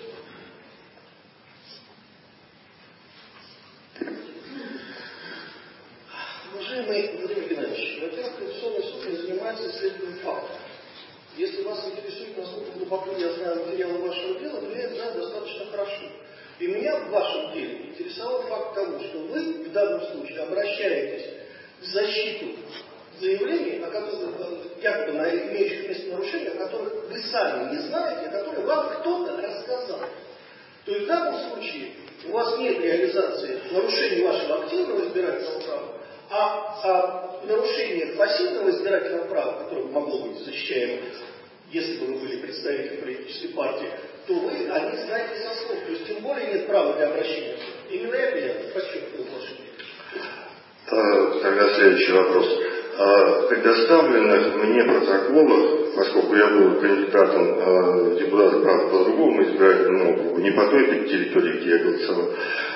Уважаемый Владимир Геннадьевич, во-первых, Конституционный суд не занимается исследованием фактов. Если вас интересует, насколько глубоко я знаю материалы вашего дела, то я это знаю достаточно хорошо. И меня в вашем деле интересовал факт того, что вы в данном случае обращаетесь в защиту заявлений, о которых, якобы на имеющих место нарушения, о которых вы сами не знаете, о которых вам кто-то рассказал. То есть в данном случае у вас нет реализации нарушений вашего активного избирательного права, а, а нарушение пассивного избирательного права, которое могло быть защищаемо, если бы вы были представителем политической партии, то вы о них знаете со слов. То есть тем более нет права для обращения. Именно это я подчеркиваю в вашем деле. Тогда следующий вопрос. О предоставленных мне протоколах, поскольку я был кандидатом в депутаты, правда, по другому избирательному округу, не по той территории, где я голосовал,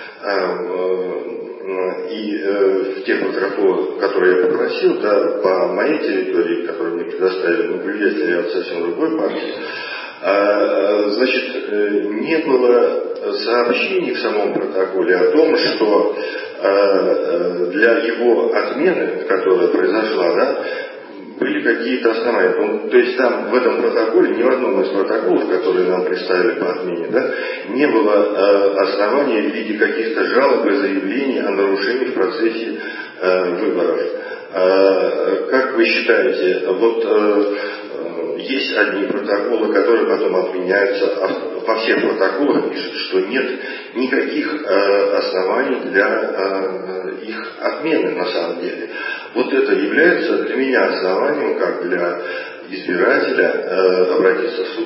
и в тех протоколах, которые я попросил, да, по моей территории, которые мне предоставили, ну, влиятельные от совсем другой партии, Значит, не было сообщений в самом протоколе о том, что для его отмены, которая произошла, да, были какие-то основания. То есть там в этом протоколе, ни в одном из протоколов, которые нам представили по отмене, да, не было оснований в виде каких-то жалоб и заявлений о нарушении в процессе выборов. Как вы считаете, вот есть одни протоколы, которые потом отменяются, а во всех протоколах пишут, что нет никаких оснований для их отмены на самом деле. Вот это является для меня основанием, как для избирателя, обратиться в суд.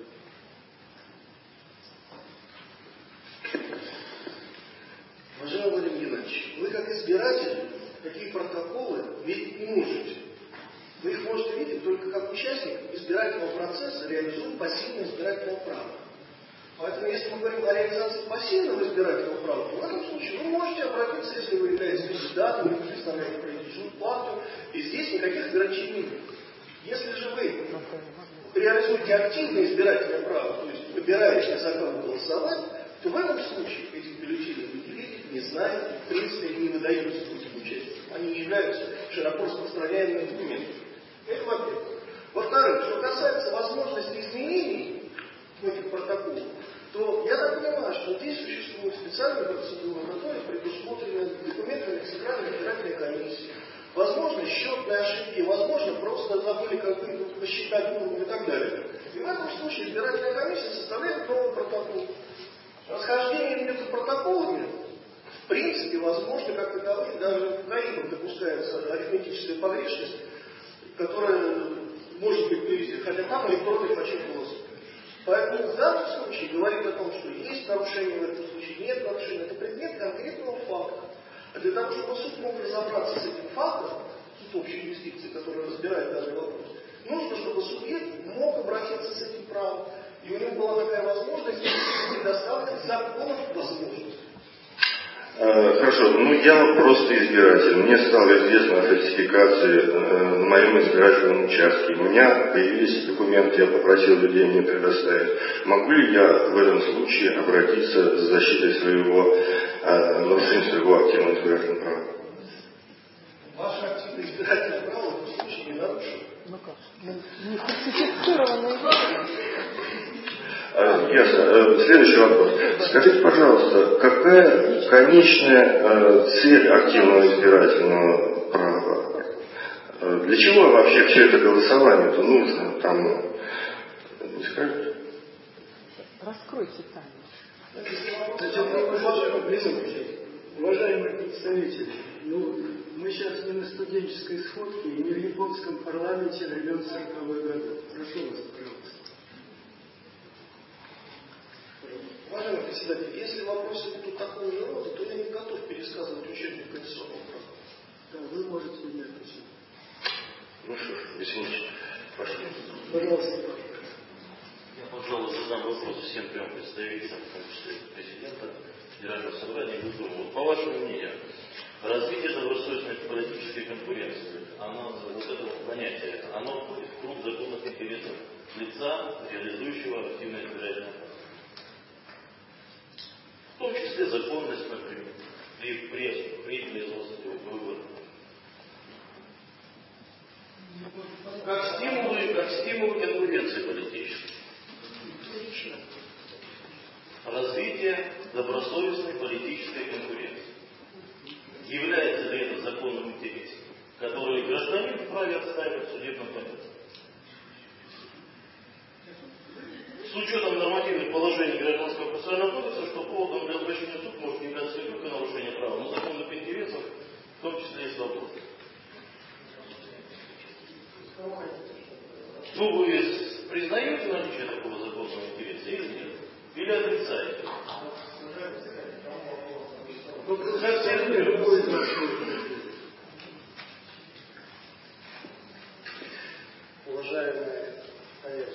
Уважаемый Владимир Геннадьевич, вы как избиратель такие протоколы видеть не можете. Вы их можете видеть только как участник избирательного процесса, реализует пассивное избирательное право. Поэтому, если мы говорим о реализации пассивного избирательного права, то в этом случае вы можете обратиться, если вы являетесь кандидатом, вы представляете политическую партию, и здесь никаких ограничений нет. Если же вы реализуете активное избирательное право, то есть выбираете, за кого голосовать, то в этом случае этих бюллетеней вы не видите, не знаете, в принципе, не выдаются этим участникам. Они не являются широко распространяемыми документами. Это во-первых. Во-вторых, что касается возможности изменений в этих протоколах, то я так понимаю, что здесь существует специальная процедура, которая предусмотрена документами Центральной избирательной комиссии. Возможно, счетные ошибки, возможно, просто забыли как бы посчитать уровень и так далее. И в этом случае избирательная комиссия составляет новый протокол. Расхождение между протоколами, в принципе, возможно, как таковые, даже в ГАИ допускается арифметическая погрешность, которая может быть привести хотя там электронный подсчет голосов. Поэтому в данном случае говорить о том, что есть нарушение, в этом случае нет нарушения, это предмет конкретного факта. А для того, чтобы суд мог разобраться с этим фактом, суд общей юрисдикции, который разбирает данный вопрос, нужно, чтобы субъект мог обратиться с этим правом. И у него была такая возможность, предоставлена законом возможность. Хорошо, ну я просто избиратель. Мне стало известно о фальсификации на моем избирательном участке. У меня появились документы, я попросил людей мне предоставить. Могу ли я в этом случае обратиться с защитой своего нарушения своего активного избирательного права? Ваше активное избирательное право в этом случае не нарушено. Ну как? Не фальсифицированные. Ясно. Следующий вопрос. Скажите, пожалуйста, какая конечная цель активного избирательного права? Для чего вообще все это голосование-то нужно? Там, не скажете? Раскройте тайну. Уважаемые представители, ну, мы сейчас не на студенческой сходке и не в японском парламенте времен сороковых годов. Прошу вас, пожалуйста. Уважаемый председатель, если вопросы будут такого же рода, то я не готов пересказывать учебник конституционного права. Да, вы можете не отвечать. Ну что ж, извините. Пошли. Пожалуйста. Я, пожалуй, задам вопрос всем трем представителям, в том числе президента Федерального собрания. Вот, по вашему мнению, развитие добросовестной политической конкуренции, оно, вот это понятие, оно входит в круг законных интересов лица, реализующего активное избирательное право? В том числе законность, например, при, при, при производстве выборов. Как стимулы, как стимул конкуренции политической. Развитие добросовестной политической конкуренции. Является ли это законным интересом, который гражданин вправе отстаивать в судебном порядке? С учетом нормативных положений Гражданского процессуального кодекса, что поводом для обращения в суд может являться не только нарушение права, но законных интересов, в том числе есть вопрос. Ну, вы признаете наличие такого законного интереса или нет? Или отрицаете? Уважаемые коллеги,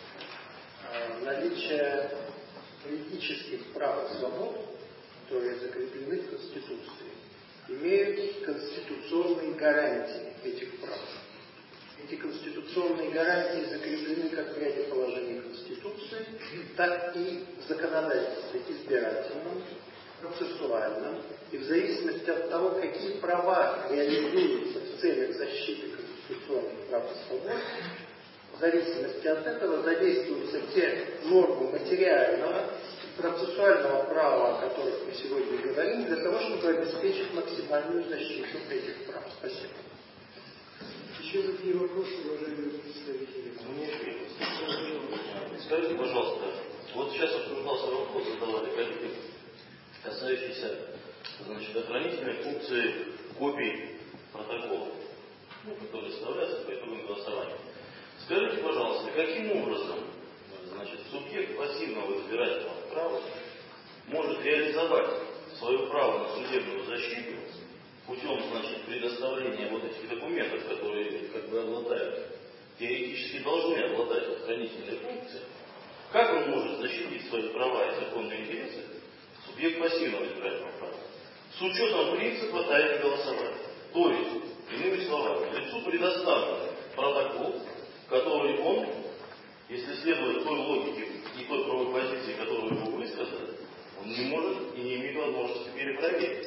наличие политических прав и свобод, которые закреплены в Конституции, имеют конституционные гарантии этих прав. Эти конституционные конституционные гарантии закреплены как в ряде положений Конституции, так и в законодательстве избирательном, процессуальном, и в зависимости от того, какие права реализуются в целях защиты конституционных прав и свобод, в зависимости от этого задействуются те нормы материального, процессуального права, о которых мы сегодня говорим, для того, чтобы обеспечить максимальную защиту этих прав. Спасибо. Еще какие вопросы, уважаемые представители? Скажите, пожалуйста, вот сейчас обсуждался вопрос, задавали коллеги, касающийся, значит, охранительной функции копий протоколов, ну, которые составляются по итогам голосования. Скажите, пожалуйста, каким образом, значит, субъект пассивного избирательного права может реализовать свое право на судебную защиту путем, значит, предоставления вот этих документов, которые как бы обладают, теоретически должны обладать охранительной функцией? Как он может защитить свои права и законные интересы, субъект пассивного избирательного права, с учетом принципа тайны голосования? То есть, иными словами, лицу предоставлен протокол, который он, если следует той логике и той правовой позиции, которую ему высказали, он не может и не имеет возможности перепроверить.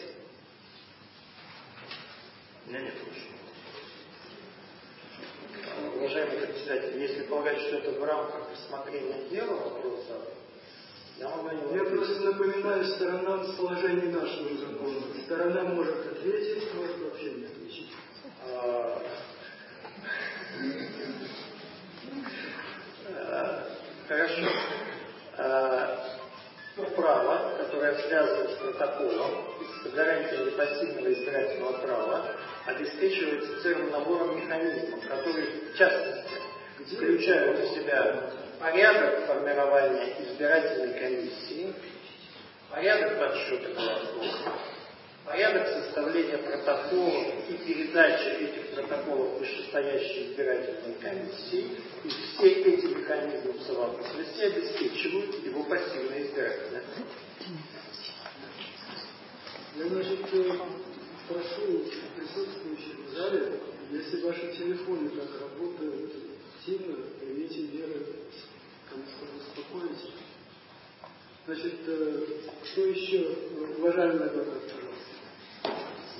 У меня нет больше. Уважаемый председатель, если полагать, что это в рамках рассмотрения дела вопроса, я могу не Я просто напоминаю сторонам положений нашего закона. Сторона может ответить, может вообще не ответить. Хорошо. То право, которое связано с протоколом, с гарантией пассивного избирательного права, обеспечивается целым набором механизмов, которые, в частности, включают в себя порядок формирования избирательной комиссии, порядок подсчета голосов, порядок составления протоколов и передачи этих протоколов вышестоящей избирательной комиссии, и все эти механизмы в совокупности обеспечивают его пассивное избирательное. Я, значит, прошу присутствующих в зале, если ваши телефоны так работают активно, примите меры, чтобы успокоить. Значит, кто еще? Уважаемый адвокат, пожалуйста.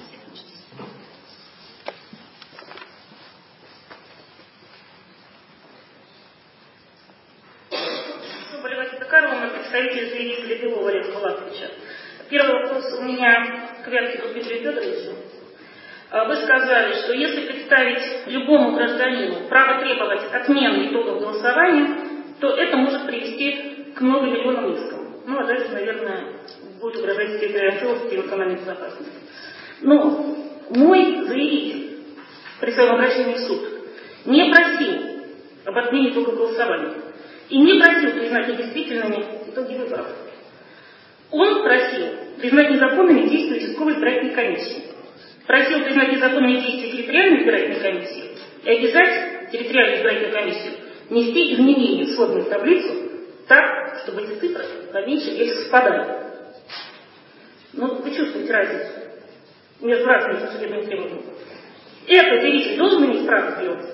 Борисовна Карловна, представитель заявителя Белова Олега Булатовича. Первый вопрос у меня к Вятке Дмитрию Федоровичу. Вы сказали, что если представить любому гражданину право требовать отмены итогов голосования, то это может привести к многомиллионным искам. Ну, а дальше, наверное, будет угрожать территориальной целостности и национальной безопасности. Но мой заявитель при своем обращении в суд не просил об отмене итогов голосования и не просил признать недействительными итоги выборов. Он просил признать незаконными действия участковой избирательной комиссии. Просил признать незаконными действия территориальной избирательной комиссии и обязать территориальную избирательную комиссию внести изменения в сводную таблицу так, чтобы эти цифры по меньшей мере совпадали. Ну, вы чувствуете разницу между разными судебными требованиями. Это заявитель должен иметь право сделать.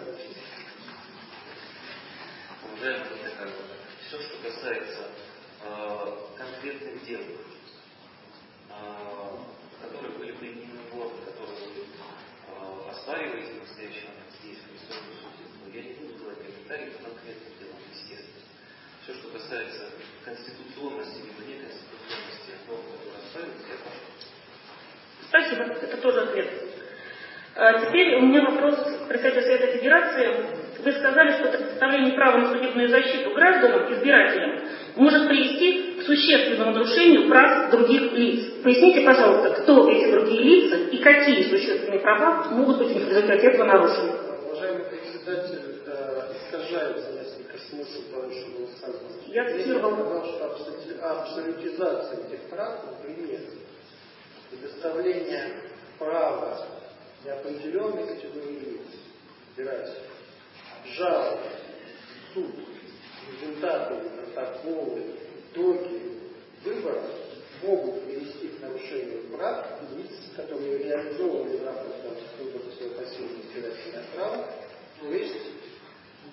Уважаемый адвокат, все, что касается э, конкретных дел, э, которые были применены в орган, которые вы э, оспариваете в настоящий момент здесь, в Конституционном суде, я не буду делать комментарии по конкретным делам, естественно. Все, что касается конституционности либо неконституционности норм, которые оспариваются, я прошу. Спасибо, это тоже ответ. А теперь у меня вопрос к председателю Совета Федерации. Вы сказали, что предоставление права на судебную защиту гражданам, избирателям, может привести к существенному нарушению прав других лиц. Поясните, пожалуйста, кто эти другие лица и какие существенные права могут быть в результате этого нарушены. Уважаемый председатель, искажается несколько смысл того, что было сказано. Я цитировал. Я сказал, что абсолютизация этих прав, например, предоставление права неопределенной категории лиц, избирателей, жалоб, суд, результаты, протоколы, итоги выборов могут привести к нарушению прав лиц, которые реализованы в рамках выборов своего пассивного избирательного права, то есть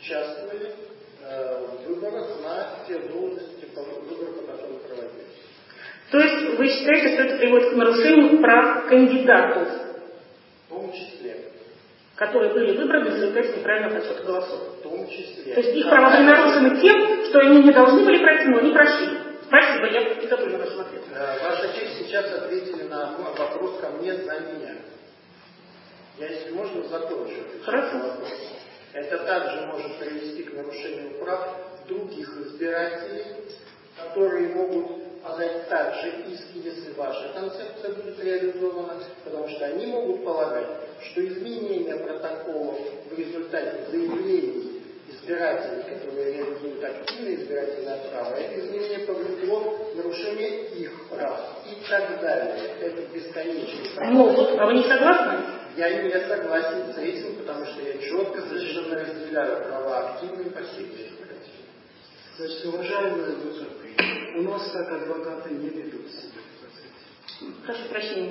участвовали э, в выборах на те должности, выборы, по которым проводились. То есть вы считаете, что это приводит к нарушению прав кандидатов? В том числе. Которые были выбраны в результате неправильного подсчета голосов. В том числе. То есть их права были нарушены тем, что они не должны были пройти, но они прошли. Спасибо, я приготовлю ваш ответ. Ваша честь, сейчас ответили на вопрос ко мне за меня. Я, если можно, закончу. Хорошо. Это также может привести к нарушению прав других избирателей, которые могут подать также иски, если ваша концепция будет реализована, потому что они могут полагать, что изменение протоколов в результате заявлений избирателей, которые реализуют активные избирательные права, это изменение повлекло нарушение их прав и так далее. Это бесконечно. Могут. А вы не согласны? Я не согласен с этим, потому что я четко совершенно разделяю права активных и пассивных избирателей. Значит, уважаемые друзья, у нас как адвокаты не ведут себя в процессе. Прошу прощения.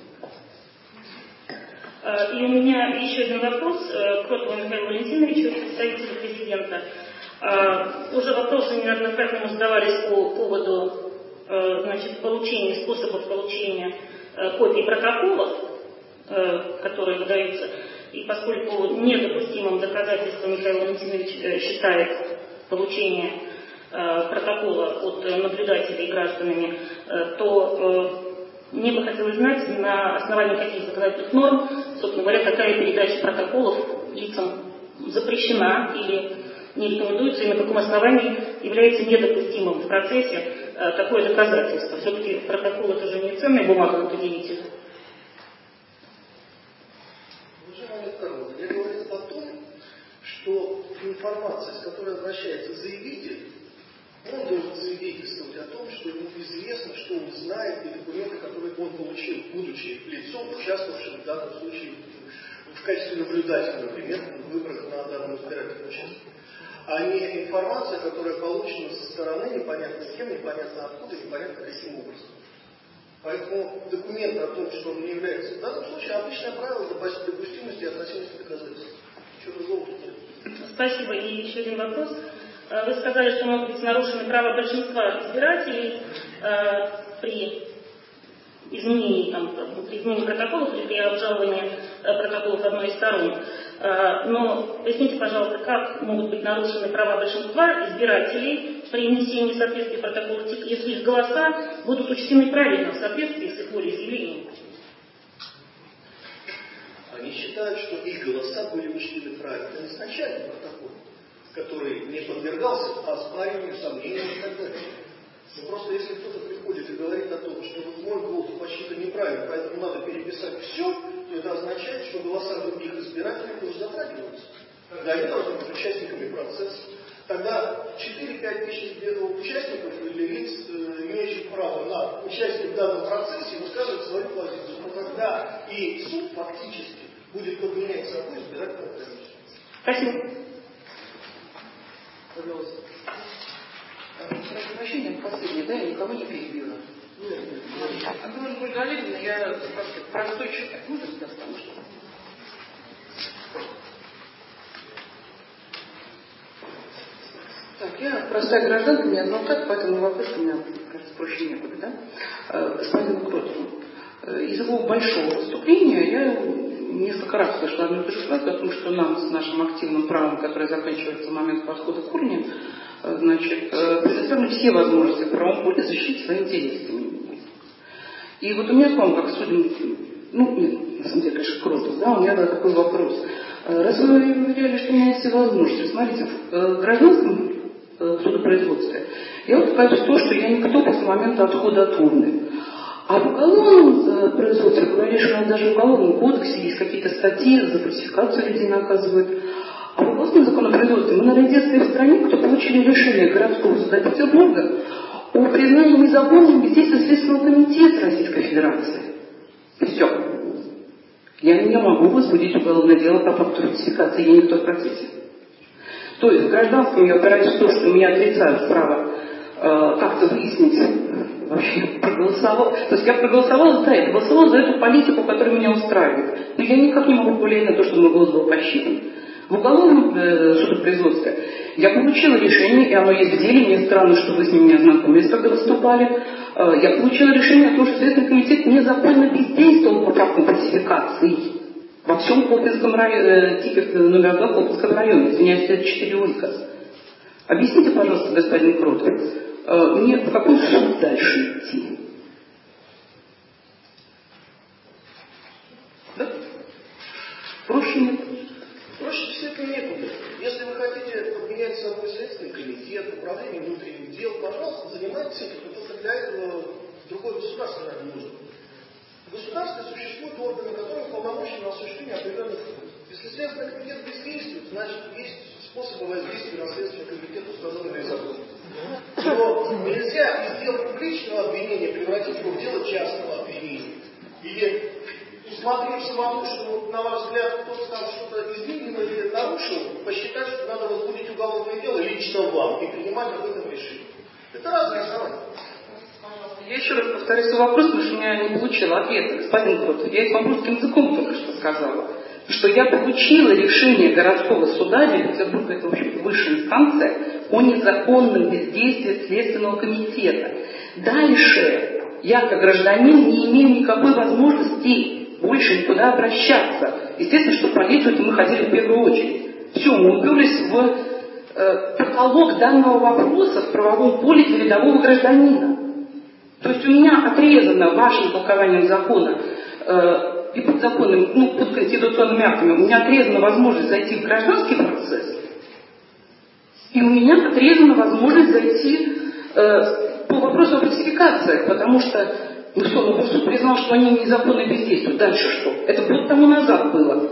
И у меня еще один вопрос к Кротову Михаилу Валентиновичу, представителю президента. Уже вопросы неоднократно мы задавались по поводу значит, получения, способов получения копий протоколов, которые выдаются. И поскольку недопустимым доказательством Михаил Валентинович считает получение протокола от наблюдателей и гражданами, то мне бы хотелось знать, на основании каких законодательных норм, собственно говоря, такая передача протоколов лицам запрещена или не рекомендуется, и на каком основании является недопустимым в процессе такое доказательство. Все-таки протокол — это же не ценная бумага на поделитель. Уважаемый Карл, я говорю о том, что информация, с которой обращается заявитель, он должен свидетельствовать о том, что ему известно, что он знает, и документы, которые он получил, будучи лицом, участвовавшим в данном случае в качестве наблюдателя, например, в выборах на данном избирательном участке. А не информация, которая получена со стороны, непонятно с кем, непонятно откуда, непонятно каким образом. Поэтому документ о том, что он не является в данном случае, обычное правило допустимости и относительности доказательств. Ничего другого тут нет. Спасибо. И еще один вопрос. Вы сказали, что могут быть нарушены права большинства избирателей э, при изменении, там, при изменении протоколов или при обжаловании э, протоколов одной из сторон. Э, но поясните, пожалуйста, как могут быть нарушены права большинства избирателей при внесении соответствия протокола, если их голоса будут учтены правильно в соответствии с их волеизъявлением? Они считают, что их голоса были учтены правильно. Это изначальный протокол, который не подвергался оспариванию, сомнению и так далее. Но просто если кто-то приходит и говорит о том, что вот мой голос посчитан неправильно, поэтому надо переписать все, то это означает, что голоса других избирателей тоже затрагиваются. Тогда они должны быть участниками процесса. Тогда четыре-пять тысяч участников или лиц, имеющих право на участие в данном процессе, высказывают свою позицию. Но тогда и суд фактически будет подменять собой избирательную комиссию. Спасибо. Пожалуйста. Прошу прощения, последнее, да, я никого не перебила. Нет, нет. Антонина Ольга Олеговна, я простой человек. Можно достану что-то? Так, я простая гражданка, не адвокат, поэтому вопрос у меня, кажется, проще некуда, да? Господину Кротову. Из его большого выступления я несколько раз слышала одну и ту же фразу о том, что нам с нашим активным правом, которое заканчивается в момент подхода к урне, значит, предоставлены все возможности в правом поле защитить свои интересы. И вот у меня к вам, как судим, ну, нет, на самом деле, конечно, Кротов, да, у меня да, такой вопрос. Раз вы уверяли, что у меня есть все возможности, смотрите, в гражданском судопроизводстве я вот скажу то, что я никто после момента отхода от урны. А в уголовном производстве, говоришь, что у нас даже в уголовном кодексе есть какие-то статьи, за фальсификацию людей наказывают. А в областном законопроизводстве мы надо единственные в стране, кто получили решение городского суда Петербурга о признании незаконным бездействия Следственного комитета Российской Федерации. И все. Я не могу возбудить уголовное дело по факту фальсификации, я никто в процессе. То есть в гражданском я опираюсь в то, что меня отрицают право э, как-то выяснить, вообще проголосовал. То есть я проголосовала за это, голосовала за эту политику, которая меня устраивает. Но я никак не могу повлиять на то, чтобы мой голос был посчитан. В уголовном э, судопроизводстве я получила решение, и оно есть в деле, мне странно, что вы с ним не ознакомились, когда выступали. Э, я получила решение о том, что Следственный комитет незаконно бездействовал по факту фальсификации во всем Колпинском районе, типе номер два Колпинского района, извиняюсь, это четыре УИКа. Объясните, пожалуйста, господин Кротов, э, мне в какой суд дальше идти? Да? Проще нет. Проще действительно некуда. Если вы хотите поменять собой Следственный комитет, управление внутренних дел, пожалуйста, занимайтесь этим, потому что для этого другое государство нам нужно. В государстве существуют органы, которые полномочны на осуществление определенных функций. Если Следственный комитет бездействует, значит есть способы воздействия на Следственный комитет, установленные законом. Но нельзя из дела публичного обвинения превратить его в дело частного обвинения. Или усмотревшись вам, что, на ваш взгляд, кто-то там что-то изменил или нарушил, посчитать, что надо возбудить уголовное дело лично вам и принимать об этом решение. Это разные основания. Я еще раз повторю свой вопрос, потому что я не получила ответа, господин Кротов. Я этим русским языком только что сказала, что я получила решение городского суда, для Петербурга это, в общем-то, высшая инстанция, о незаконном бездействии Следственного комитета. Дальше я, как гражданин, не имею никакой возможности больше никуда обращаться. Естественно, что в полицию мы ходили в первую очередь. Все, мы уперлись в э, потолок данного вопроса в правовом поле для рядового гражданина. То есть у меня отрезано вашим толкованием закона э, и подзаконным, ну, под конституционными актами, у меня отрезана возможность зайти в гражданский процесс, и у меня отрезана возможность зайти э, по вопросу о фальсификациях, потому что ну что, ну суд признал, что они незаконно бездействуют. Дальше что? Это год тому назад было.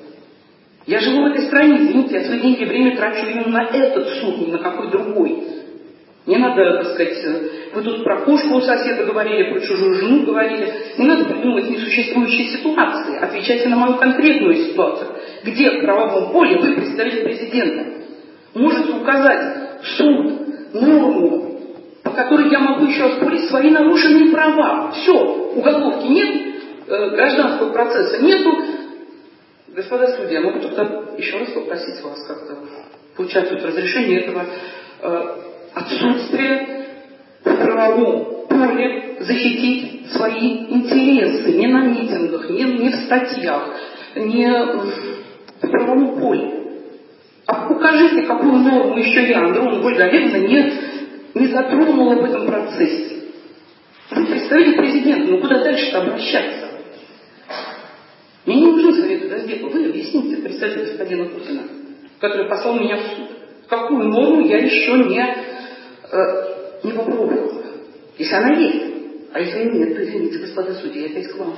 Я живу в этой стране, извините, я свои деньги и время трачу именно на этот суд, не на какой другой. Не надо, так сказать, вы тут про кошку у соседа говорили, про чужую жену говорили. Не надо придумывать несуществующие ситуации. Отвечайте на мою конкретную ситуацию, где в правовом поле вы представитель президента. Можете указать в суд норму, по которой я могу еще оспорить свои нарушенные права. Все, уголовки нет, э, гражданского процесса нету. Господа судьи, я могу только еще раз попросить вас как-то поучаствовать в разрешении этого э, отсутствия в правовом поле защитить свои интересы. Не на митингах, не, не в статьях, не в правовом поле. А укажите, какую норму еще я, Андронова Ольга Олеговна, не, не затронула в этом процессе. Вы представитель президента, ну куда дальше-то обращаться? Мне не нужны советы Госдепа. Вы объясните представителю господина Путина, который послал меня в суд, какую норму я еще не, э, не попробовала. Если она есть. А если нет, то извините, господа судьи, я опять к вам.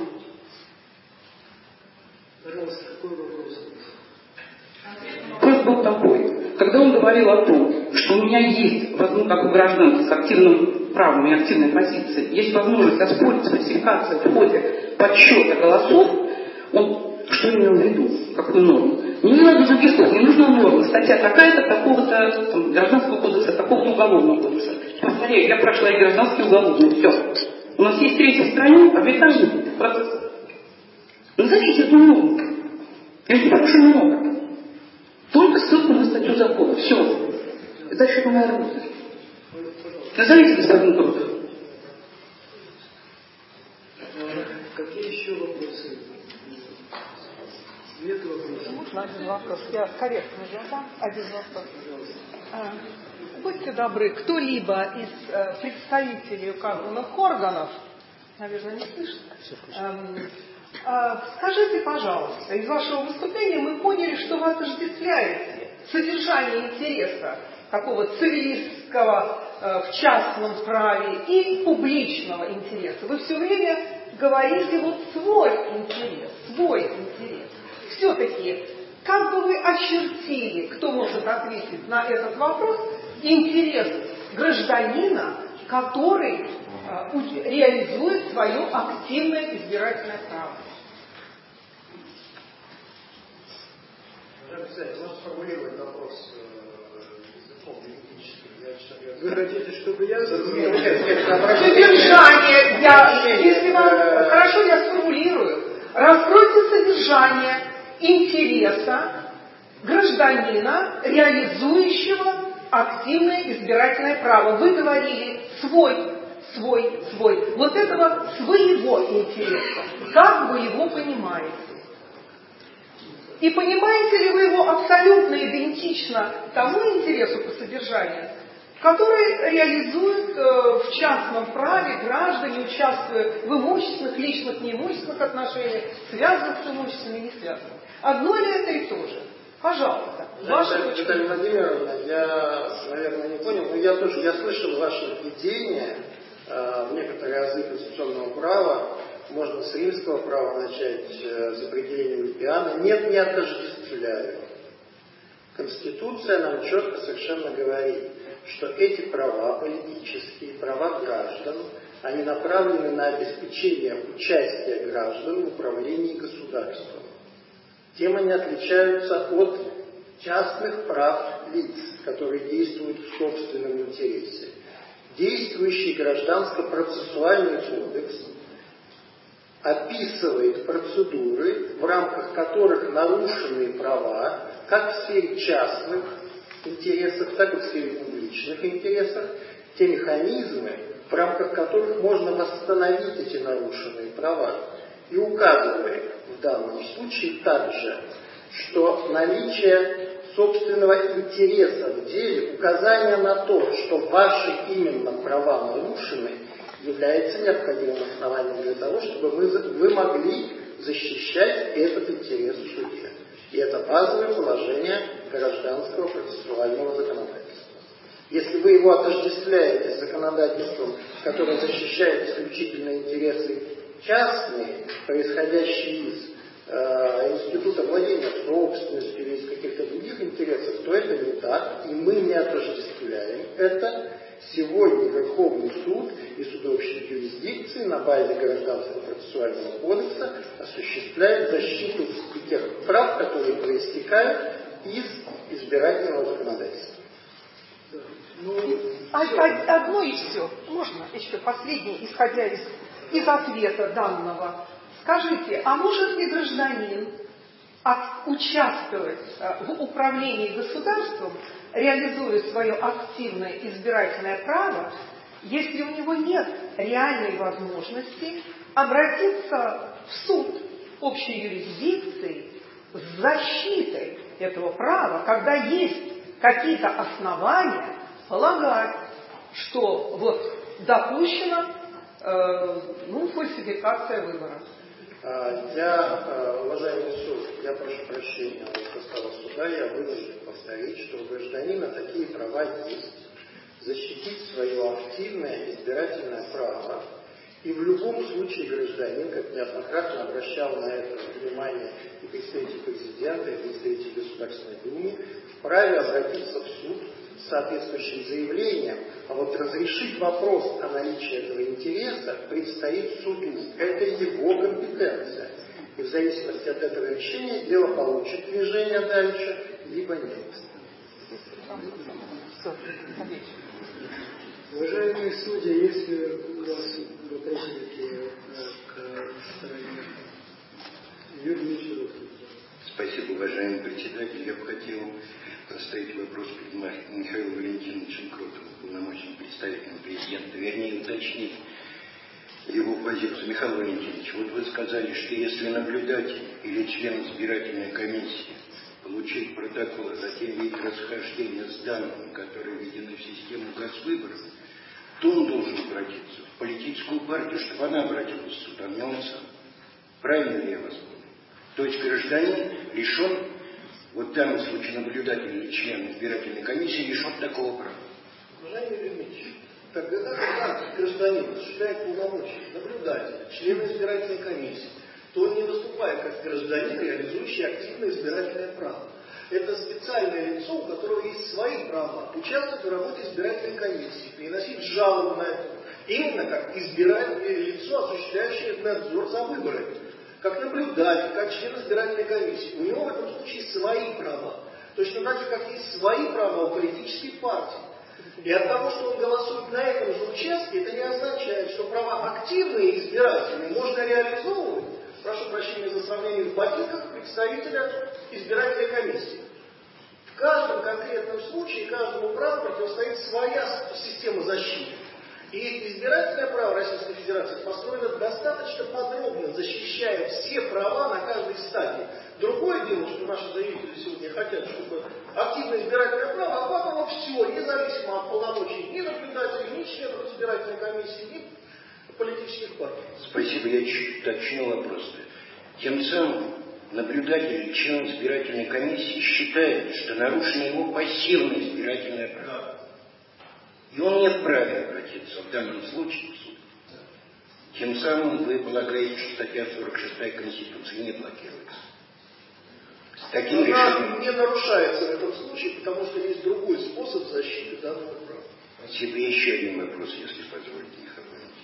Пожалуйста, какой вопрос? Вопрос был такой. Когда он говорил о том, что у меня есть, ну, как у гражданки с активным правом и активной позицией, есть возможность оспорить фальсификацию в ходе подсчета голосов, он что имел в виду? Какую норму? Не надо записывать, не нужна норма. Статья такая-то, такого-то там, гражданского кодекса, такого-то уголовного кодекса. Повторяю, я прошла и гражданский, и уголовный. Все. У нас есть третья страна, обязательный процесс. Назовите эту норму. Я не прошу много. Только ссылку на статью закона. Все. И дальше это моя работа. Назовите, господин Крутов. Какие еще вопросы? Нет вопросов. Можно один вопрос? Я корректно задам. Один вопрос. А, будьте добры, кто-либо из э, представителей указанных органов, наверное, не слышно, эм, э, скажите, пожалуйста, из вашего выступления мы поняли, что вы отождествляете содержание интереса такого цивилистского э, в частном праве и публичного интереса. Вы все время говорите вот свой интерес, свой интерес. Все-таки, как бы вы очертили, кто может ответить на этот вопрос, интерес гражданина, который э, реализует свое активное избирательное право? Можно сформулировать вопрос языком юридическим. Вы хотите, чтобы я Нет, нет, нет, содержание. Я, если вам хорошо, я сформулирую. Раскройте содержание интереса гражданина, реализующего активное избирательное право. Вы говорили свой, свой, свой. Вот этого своего интереса. Как вы его понимаете? И понимаете ли вы его абсолютно идентично тому интересу по содержанию, который реализуют э, в частном праве граждане, участвуя в имущественных, личных, неимущественных отношениях, связанных с имуществом и не связанных? Одно ли это и то же? Пожалуйста. Ваша точка. Наталья Владимировна, я, наверное, не понял, но я тоже, я слышал ваше введение э, в некоторые азы конституционного права. Можно с римского права начать э, с определения Ульпиана. Нет, не отождествляю. Конституция нам четко совершенно говорит, что эти права, политические права граждан, они направлены на обеспечение участия граждан в управлении государством. Тем они отличаются от частных прав лиц, которые действуют в собственном интересе. Действующий гражданско-процессуальный кодекс описывает процедуры, в рамках которых нарушенные права, как в сфере частных интересов, так и в сфере публичных интересов, те механизмы, в рамках которых можно восстановить эти нарушенные права. И указывает в данном случае также, что наличие собственного интереса в деле, указание на то, что ваши именно права нарушены, является необходимым основанием для того, чтобы мы, вы могли защищать этот интерес в суде. И это базовое положение гражданского процессуального законодательства. Если вы его отождествляете с законодательством, которое защищает исключительно интересы частные, происходящие из э, института владения собственностью или из каких-то других интересов, то это не так, и мы не отождествляем это. Сегодня Верховный суд и суды общей юрисдикции на базе Гражданского процессуального кодекса осуществляет защиту тех прав, которые проистекают из избирательного законодательства. Ну, одно и все. Можно еще последнее, исходя из, из ответа данного. Скажите, а может ли гражданин от, участвовать э, в управлении государством, реализуя свое активное избирательное право, если у него нет реальной возможности обратиться в суд общей юрисдикции с защитой этого права, когда есть какие-то основания полагать, что вот допущена э, ну, фальсификация выбора? Я, уважаемый суд, я прошу прощения у состава суда, я вынужден повторить, что у гражданина такие права есть. Защитить свое активное избирательное право. И в любом случае гражданин, как неоднократно обращал на это внимание и представитель президента, и представитель Государственной Думы, вправе обратиться в суд с соответствующим заявлением, а вот разрешить вопрос о наличии этого интереса предстоит суду. Это его компетенция. И в зависимости от этого решения дело получит движение дальше, либо нет. Уважаемые судьи, если у вас вопросы такие к стороне Юрий Мичуров. Спасибо, уважаемый председатель. Я бы хотел поставить вопрос перед Михаилом Валентиновичем Кротовым, полномочным представителем президента, вернее, уточнить его позицию. Михаил Валентинович, вот вы сказали, что если наблюдатель или член избирательной комиссии получить протокол, а затем видеть расхождение с данными, которые введены в систему Госвыборов, то он должен обратиться в политическую партию, чтобы она обратилась в суд, а не он сам. Правильно ли я вас понял? То есть гражданин лишен, вот в данном случае наблюдатель или член избирательной комиссии лишен такого права. Уважаемый Юрий Ильич, тогда когда гражданин осуществляет полномочия наблюдателя, члена избирательной комиссии, то он не выступает как гражданин, реализующий активное избирательное право. Это специальное лицо, у которого есть свои права, участвовать в работе избирательной комиссии, приносить жалобу на это, именно как избирательное лицо, осуществляющее надзор за выборами, как наблюдатель, как член избирательной комиссии. У него в этом случае свои права. Точно так же, как есть свои права у политической партии. И от того, что он голосует на этом же участке, это не означает, что права активные избирательные можно реализовывать, прошу прощения за сравнение, в ботинках представителя избирательной комиссии. конкретном случае каждому праву противостоит своя система защиты. И избирательное право Российской Федерации построено достаточно подробно, защищая все права на каждой стадии. Другое дело, что наши заявители сегодня хотят, чтобы активное избирательное право охватывало все, независимо от полномочий ни наблюдателей, ни членов избирательной комиссии, ни политических партий. Спасибо, я чуть уточню вопрос. Тем самым наблюдатель, член избирательной комиссии считает, что нарушено его пассивное избирательное право. И он не вправе обратиться в данном случае в суд. Тем самым вы полагаете, что статья сорок шестая Конституции не блокируется. С таким решением не нарушается в этом случае, потому что есть другой способ защиты данного права. Спасибо. Еще один вопрос, если позволите, Михаил Валентинович.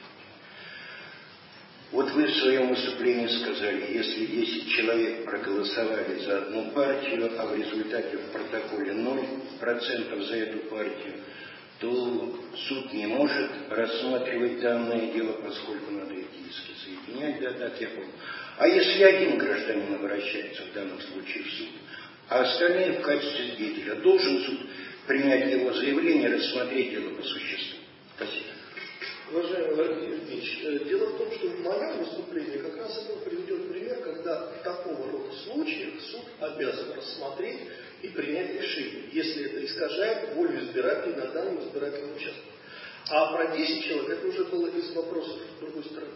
Вот вы в своем выступлении сказали, если десять человек проголосовали за одну партию, а в результате в протоколе ноль процентов за эту партию, то суд не может рассматривать данное дело, поскольку надо эти иски соединять, да, так я помню. А если один гражданин обращается в данном случае в суд, а остальные в качестве свидетеля, должен суд принять его заявление, рассмотреть дело по существу? Спасибо. Уважаемый Владимир Евгеньевич, дело в том, что в моем выступлении как раз и был приведен пример, когда в такого рода случаях суд обязан рассмотреть и принять решение, если это искажает волю избирателей на данном избирательном участке. А про десять человек это уже было из вопросов с другой стороны.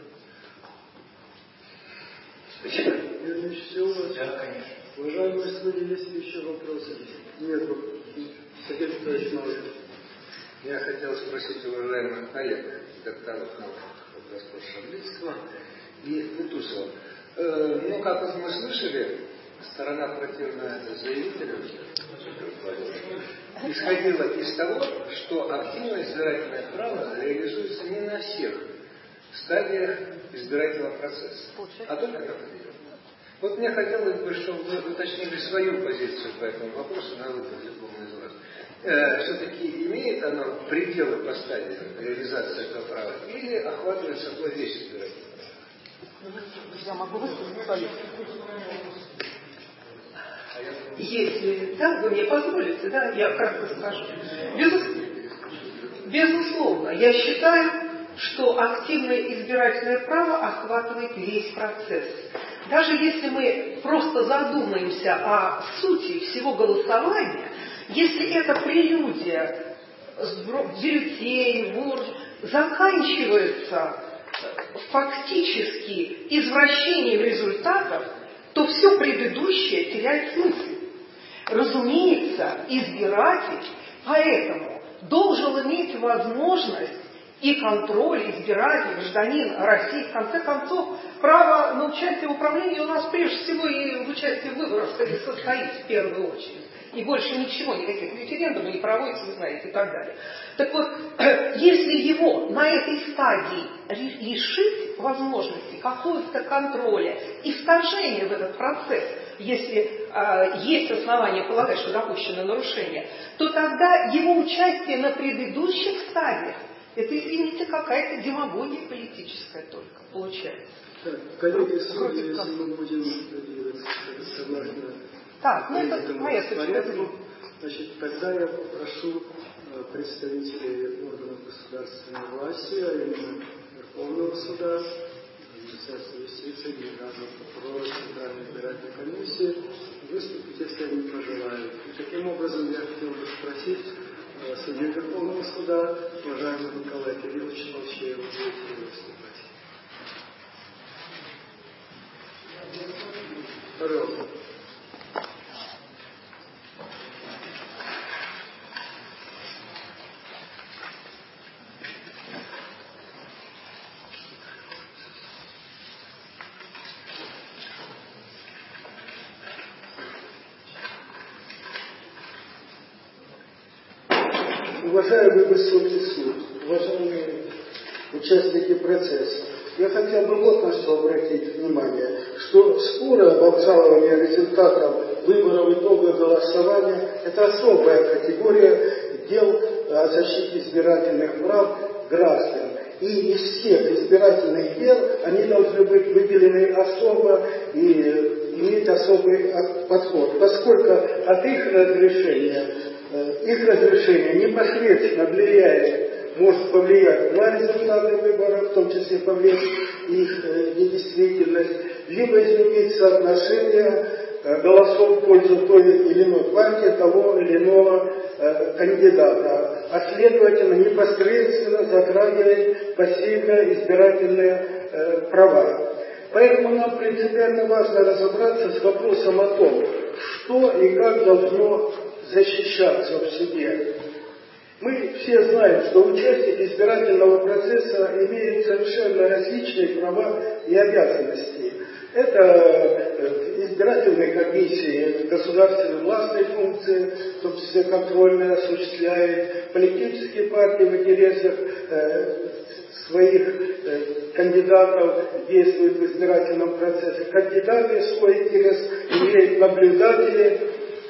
Спасибо. Вернее, все у вас. Да, конечно. Уважаемые судьи, есть ли еще вопросы? Нет, Сергей Петрович Малый. Я хотел спросить уважаемых коллег, докторов наук областного шаблицкого и Бутусова. Э, ну, как мы слышали, сторона противная заявителю исходила из того, что активное избирательное право реализуется не на всех стадиях избирательного процесса, а только на определенных. Вот мне хотелось бы, чтобы вы уточнили свою позицию по этому вопросу на выбор любому из вас. Э, все-таки имеет оно пределы по стадии реализации этого права или охватывает собой весь избирательный права? Я могу высказать свою. Если, да, вы мне позволите, да, я кратко скажу. Безусловно, безусловно, я считаю, что активное избирательное право охватывает весь процесс. Даже если мы просто задумаемся о сути всего голосования, если это прелюдия, бюллетень, вор, заканчивается фактически извращением результатов, то все предыдущее теряет смысл. Разумеется, избиратель поэтому должен иметь возможность и контроль, избиратель, гражданин России, в конце концов, право на участие в управлении у нас прежде всего и в участии в выборах состоит в первую очередь. И больше ничего, никаких референдумов не проводится, вы знаете, и так далее. Так вот, если его на этой стадии лишить возможности какого-то контроля и вторжения в этот процесс, если э, есть основания полагать, что допущено нарушение, то тогда его участие на предыдущих стадиях, это, извините, какая-то демагогия политическая только получается. Так, коллеги, судьи, если мы будем согласно так, ну это моя порядку, значит, тогда я попрошу э, представителей органов государственной власти, а именно Верховного суда, Министерства юстиции, Генерального прокурора, Центральной избирательной комиссии выступить, если они пожелают. И таким образом я хотел бы спросить э, судью Верховного суда, уважаемого Николая Кирилловича Толчеева, будете выступать. Пожалуйста. Уважаемый высокий суд, уважаемые участники процесса, я хотел бы вот на что обратить внимание, что споры об обжаловании результатов выборов итога голосования – это особая категория дел о защите избирательных прав граждан. И из всех избирательных дел они должны быть выделены особо и иметь особый подход, поскольку от их разрешения их разрешение непосредственно влияет, может повлиять на результаты выборов, в том числе повлиять их недействительность, либо изменить соотношение голосов в пользу той или иной партии, того или иного кандидата, а следовательно непосредственно затрагивает пассивные избирательные права. Поэтому нам принципиально важно разобраться с вопросом о том, что и как должно защищаться в суде. Мы все знаем, что участники избирательного процесса имеют совершенно различные права и обязанности. Это избирательные комиссии, государственные властные функции, в том числе контрольные, осуществляют, политические партии в интересах э, своих э, кандидатов действуют в избирательном процессе. Кандидаты в свой интерес имеют наблюдатели.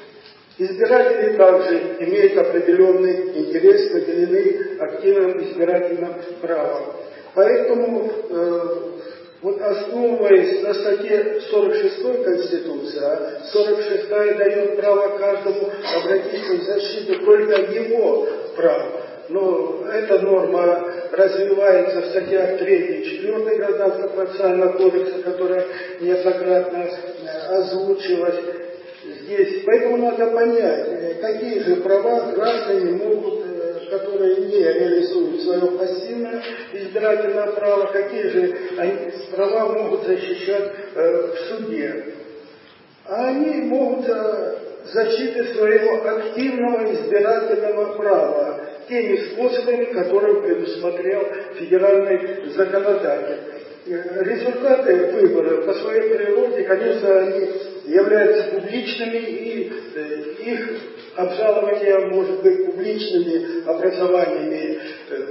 Избиратели также имеют определенный интерес, наделены активным избирательным правом. Поэтому, э, вот основываясь на статье сорок шестой Конституции, а сорок шестая дает право каждому обратиться в защиту только его прав. Но эта норма развивается в статьях третьей и четвёртой Гражданского процессуального кодекса, которая неоднократно озвучилась здесь. Поэтому надо понять, какие же права граждане могут, которые не реализуют свое пассивное избирательное право, какие же они, права могут защищать э, в суде. А они могут защиты своего активного избирательного права теми способами, которые предусмотрел федеральный законодатель. Результаты выборов по своей природе, конечно, они являются публичными, и их обжалование может быть публичными образованиями,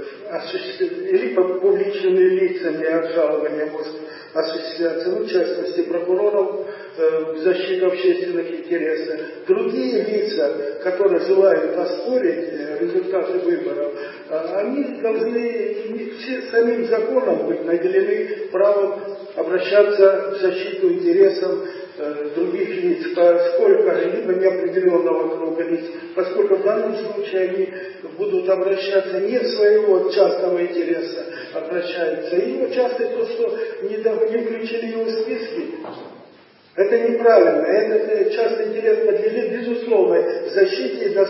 либо публичными лицами обжалование может осуществляться, ну, в частности, прокуроров в защиту общественных интересов. Другие лица, которые желают оспорить результаты выборов, они должны самим законом быть наделены правом обращаться в защиту интересов других лиц, поскольку либо неопределенного круга лиц, поскольку в данном случае они будут обращаться не в своего частного интереса, обращаются. И его часто то, что не, не включили его в списки, это неправильно. Этот частный интерес подлежит безусловной защите и до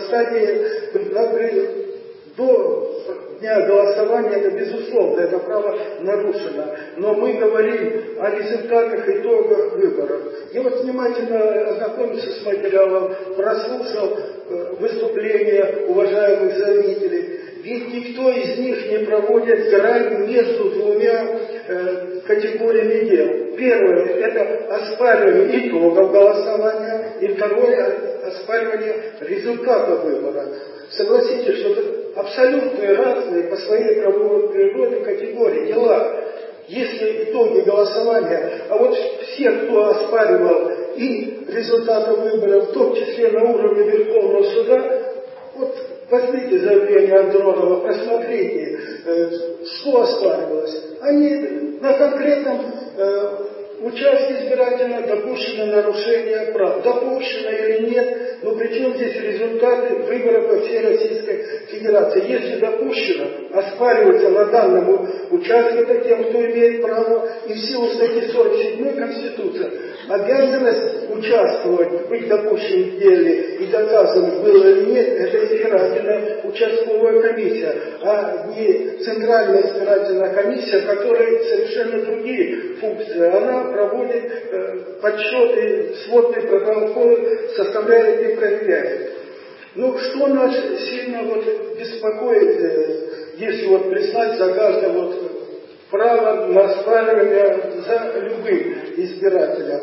стадии до дня голосования, это безусловно, это право нарушено. Но мы говорим о результатах, итогах выборов. Я вот внимательно ознакомился с материалом, прослушал э, выступления уважаемых заявителей. Ведь никто из них не проводит грань между двумя э, категориями дел. Первое – это оспаривание итогов голосования, и второе – оспаривание результата выбора. Согласитесь, что это абсолютно разные по своей правовой природе категории дела. Если итоги голосования, а вот все, кто оспаривал и результаты выборов, в том числе на уровне Верховного суда, вот возьмите заявление Андронова, просмотрите, э, что оспаривалось. Они на конкретном э, участке избирательно допущено нарушение прав. Допущено или нет, но при чем здесь результаты выборов по всей Российской Федерации? Если допущено, оспаривается на данном участке тем, кто имеет право, и в силу статьи сорок седьмой Конституции обязанность участвовать, быть допущенным в деле и доказывать, было или нет, это избирательная участковая комиссия, а не Центральная избирательная комиссия, которая совершенно другие функции. Она проводит э, подсчеты, сводные протоколы, составляет и проверяет. Ну, что нас сильно вот беспокоит, э, если вот признать за каждое вот право на оспаривание за любым избирателем.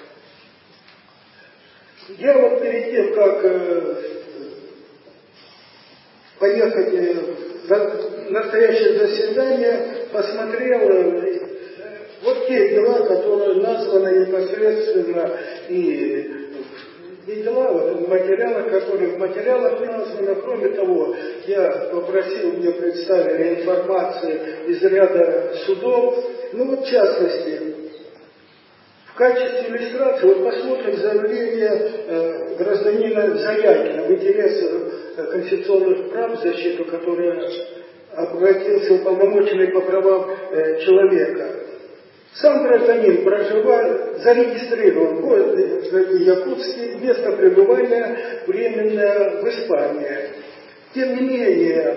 Я вот перед тем, как э, поехать э, в настоящее заседание, посмотрел э, вот те дела, которые названы непосредственно, и не дела, вот в материалах, которые в материалах названы. Кроме того, я попросил, мне представили информацию из ряда судов. Ну вот в частности, в качестве иллюстрации, вот посмотрим заявление э, гражданина Зарякина в интересах конституционных прав, защиту, которая обратился уполномоченный по правам э, человека. Сам гражданин проживает, зарегистрирован в городе Якутске, место пребывания временное в Испании. Тем не менее,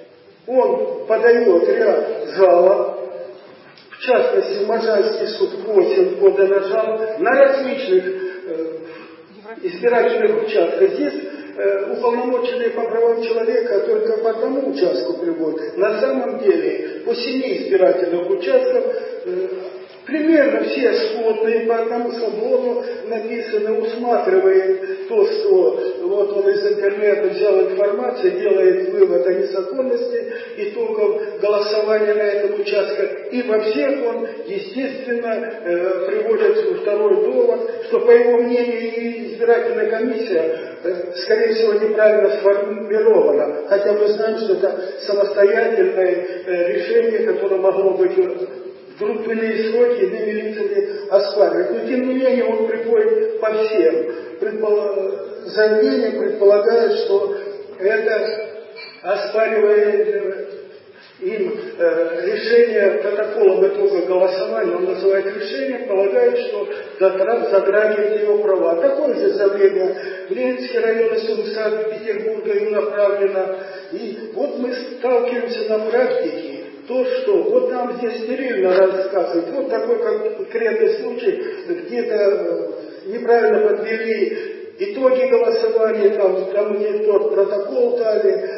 он подает ряд жалоб, в частности, Можайский суд восемь подано жалоб на различных э, избирательных участках. Здесь э, уполномоченные по правам человека только по одному участку приводят. На самом деле, по семи избирательных участках э, примерно все сходные, по одному шаблону написано, усматривает то, что вот он из интернета взял информацию, делает вывод о незаконности итогов голосования на этом участке. И во всех он, естественно, э, приводит второй довод, что, по его мнению, избирательная комиссия, э, скорее всего, неправильно сформирована. Хотя мы знаем, что это самостоятельное э, решение, которое могло быть вдруг в иные сроки иными лицами оспаривать. Но тем не менее он приходит по всем. Предпол... Заявление предполагает, что это оспаривает им э, решение протокола итога голосования, он называет решение, полагает, что затрагивает его права. Такое же заявление в Ленинский районный суд Санкт-Петербурга им направлено. И вот мы сталкиваемся на практике, то, что вот нам здесь стерильно рассказывают, вот такой конкретный случай, где-то неправильно подвели итоги голосования, там, там не тот протокол дали,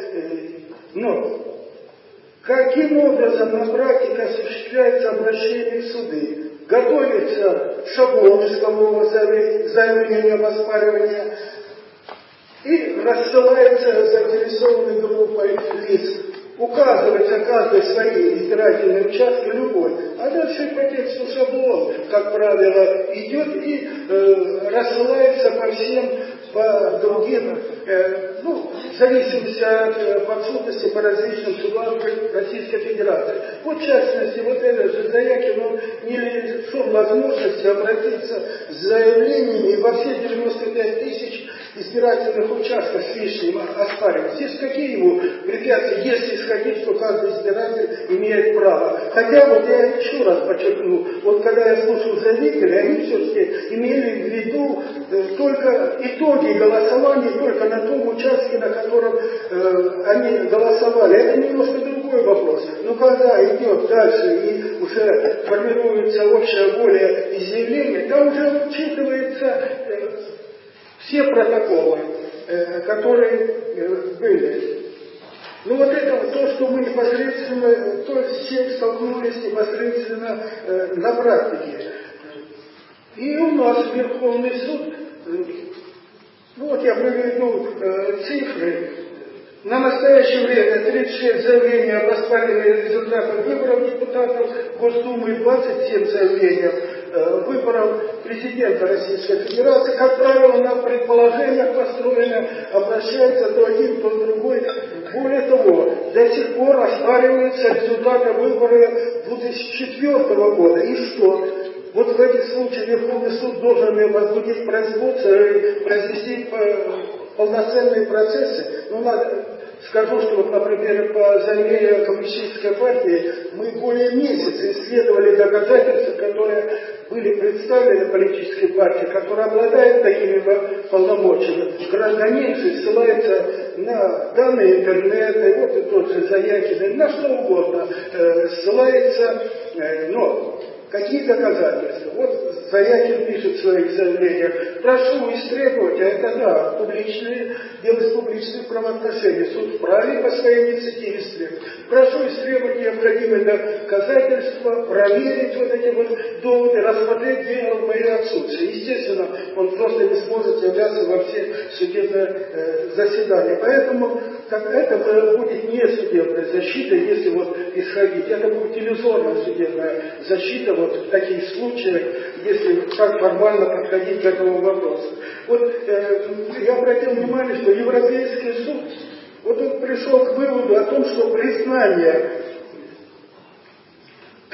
но каким образом на практике осуществляется обращение в суды? Готовится шаблон искового заявления об оспаривании и рассылается заинтересованной группой лиц. Указывается каждой своей избирательной участке любой, а дальше по тексту шаблон, как правило, идет и э, рассылается по всем, по другим, э, ну, в зависимости от э, подсудности по различным судам Российской Федерации. Вот, в частности, вот этот же Заякин, он не лишен возможности обратиться с заявлениями во все девяносто пять тысяч избирательных участков с лишним оспаривать. Здесь какие его препятствия, если исходить, что каждый избиратель имеет право. Хотя вот я еще раз подчеркну, вот когда я слушал заявителей, они все-таки имели в виду э, только итоги голосования, только на том участке, на котором э, они голосовали. Это немножко другой вопрос. Но когда идет дальше и уже формируется общая воля и заявление, там уже учитывается э, все протоколы, э, которые э, были. Ну вот это то, что мы непосредственно, то, с чем столкнулись непосредственно э, на практике. И у нас Верховный суд, э, ну вот я приведу э, цифры. На настоящее время тридцать шесть заявлений об оспаривании результатов выборов депутатов Госдумы, двадцать семь заявлений э, выборов президента Российской Федерации. Как правило, на предположениях построено, обращается то один, то другой. Более того, до сих пор оспариваются результаты выборов две тысячи четвёртого года. И что? Вот в этих случаях Верховный суд должен возбудить производство и произвести полноценные процессы. Ну, надо, скажу, что, вот, например, по заявлению Коммунистической партии мы более месяца исследовали доказательства, которые были представлены политической партии, которая обладает такими полномочиями. Гражданин же ссылается на данные интернета, и вот и тот же Заякин, на что угодно э, ссылается, э, но какие доказательства? Вот Заякин пишет в своих заявлениях: прошу истребовать, а это да, публичные, делать публичные правоотношения. Суд вправе по своей инициативе истребовать. Прошу истребовать необходимые доказательства, проверить вот эти вот доводы, рассмотреть дело в мое отсутствие. Естественно, он просто не сможет являться во все судебные э, заседания. Поэтому как это будет не судебная защита, если вот исходить. Это будет иллюзорная судебная защита вот в таких случаях, если как формально подходить к этому вопросу. Вот э, я обратил внимание, что Европейский суд, вот он пришел к выводу о том, что признание требования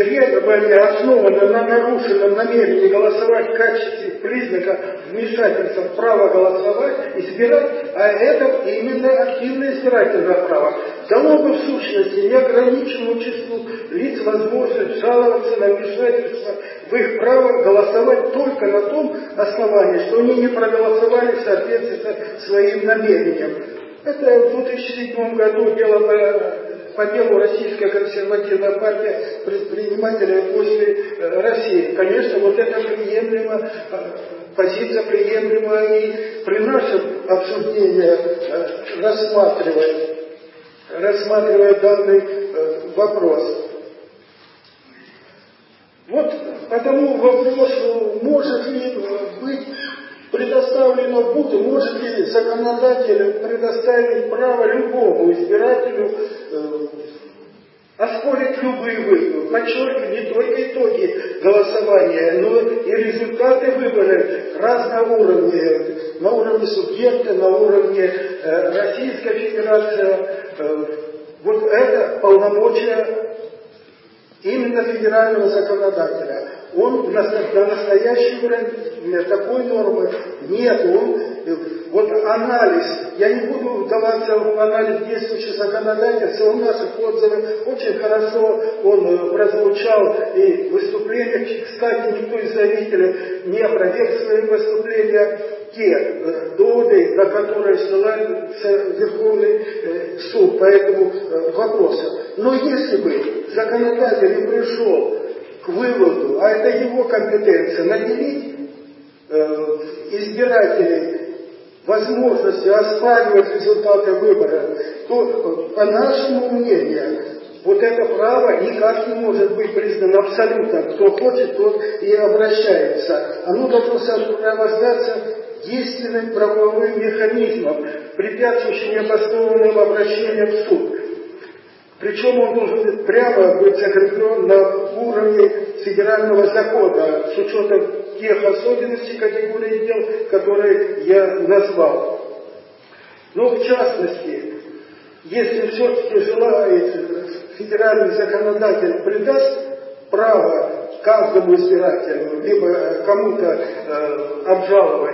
требование основано на нарушенном намерении голосовать в качестве признака вмешательства в право голосовать, избирать, а это именно активное избирательное право, дало бы в сущности неограниченному числу лиц возможность жаловаться на вмешательство в их право голосовать только на том основании, что они не проголосовали в соответствии со своим намерением. Это в две тысячи седьмом году дело по, по делу Российская консервативная партия предпринимателей после э, России. Конечно, вот это приемлемо, э, позиция приемлема и при нашем обсуждении э, рассматривая, рассматривая данный э, вопрос. Вот по тому вопросу, может ли быть предоставлено будет, может ли законодатель предоставить право любому избирателю э, оспорить любые выборы, подчеркиваю, не только итоги голосования, но и результаты выборов разного уровня, на уровне субъекта, на уровне э, Российской Федерации. Э, вот это полномочия именно федерального законодателя. Он на настоящий время такой нормы нет. Он, вот анализ, я не буду вдаваться в анализ действующего законодательства, у нас отзывы очень хорошо он прозвучал и в выступлениях. Кстати, никто из зрителей не опроверг свои выступления, те доводы, на которые ссылается Верховный суд по этому вопросу. Но если бы законодатель не пришел к выводу, а это его компетенция, наделить э, избирателей возможностью оспаривать результаты выборов, то, по нашему мнению, вот это право никак не может быть признано абсолютно. Кто хочет, тот и обращается. Оно должно сопровождаться действенным правовым механизмом, препятствующим необоснованным обращениям в суд. Причем он должен прямо быть закреплен на уровне федерального закона с учетом тех особенностей категории дел, которые я назвал. Но в частности, если все-таки желает федеральный законодатель придаст право каждому избирателю, либо кому-то э, обжаловать